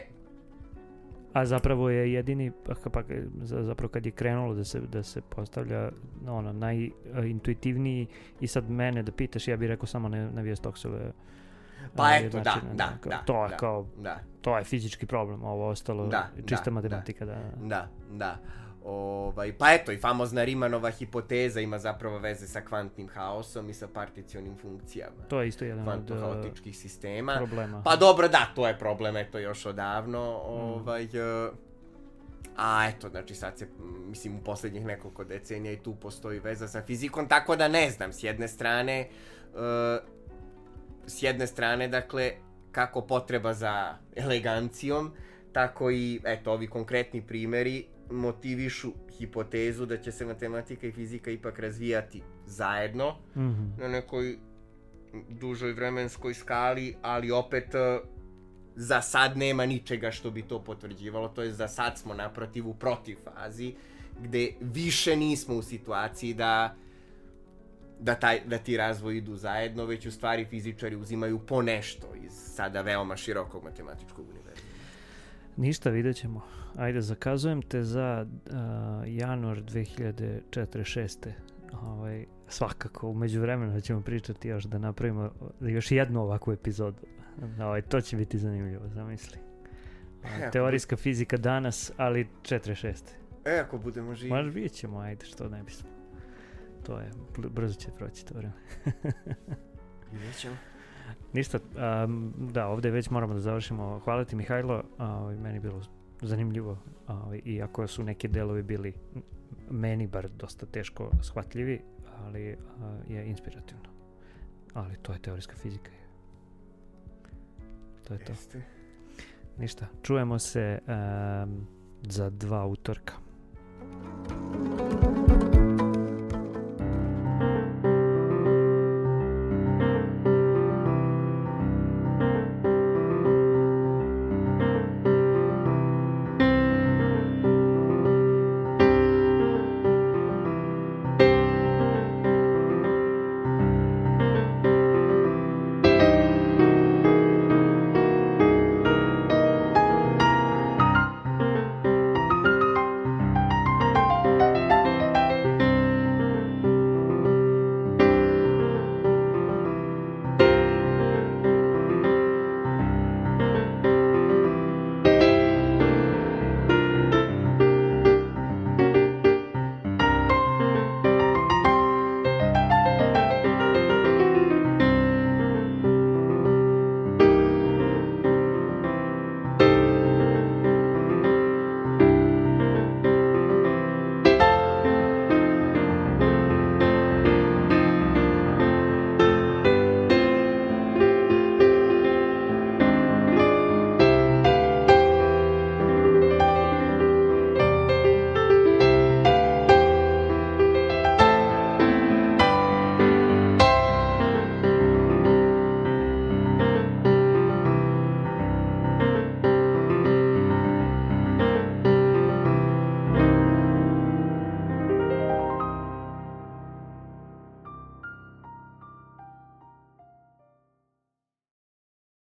A zapravo je jedini, pa, zapravo kad je krenulo da se, da se postavlja ono, najintuitivniji i sad mene da pitaš, ja bih rekao samo Navier-Stokesove. Pa eto, da, da, kao, da. To je da, kao, da. to je fizički problem, ovo ostalo da, čista da, matematika. Da, da. da. Ovaj, pa eto, i famozna Riemannova hipoteza ima zapravo veze sa kvantnim haosom i sa particionim funkcijama. To je isto jedan od kvantno-haotičkih sistema. Problema. Pa dobro, da, to je problem, eto, još odavno. Ovaj, mm. A eto, znači sad se, mislim, u posljednjih nekoliko decenija i tu postoji veza sa fizikom, tako da ne znam, s jedne strane, uh, s jedne strane, dakle, kako potreba za elegancijom, tako i, eto, ovi konkretni primjeri motivišu hipotezu da će se matematika i fizika ipak razvijati zajedno, mm-hmm. na nekoj dužoj vremenskoj skali, ali opet za sad nema ničega što bi to potvrđivalo, to je za sad smo naprotiv u protiv fazi, gde više nismo u situaciji da da, taj, da ti razvoj idu zajedno, već u stvari fizičari uzimaju po nešto iz sada veoma širokog matematičkog univerzuma. Ništa, vidjet ćemo. Ajde, zakazujem te za uh, januar dve hiljade četrdeset šeste. Ovaj, svakako, u međuvremenu ćemo pričati još da napravimo još jednu ovakvu epizodu. Ovaj, to će biti zanimljivo, zamisli. E, Teorijska fizika danas, ali četrdeset šeste. E, ako budemo živi. Možda vidjet ćemo, ajde, što ne bismo. To je, brzo će proći to vreme. Vidjet ćemo. Ništa, um, da, ovdje već moramo da završimo. Hvala ti, Mihajlo, uh, meni je bilo zanimljivo, uh, iako su neki delovi bili meni bar dosta teško shvatljivi, ali uh, je inspirativno. Ali to je teorijska fizika. To je to. Jeste. Ništa, čujemo se um, za dva utorka.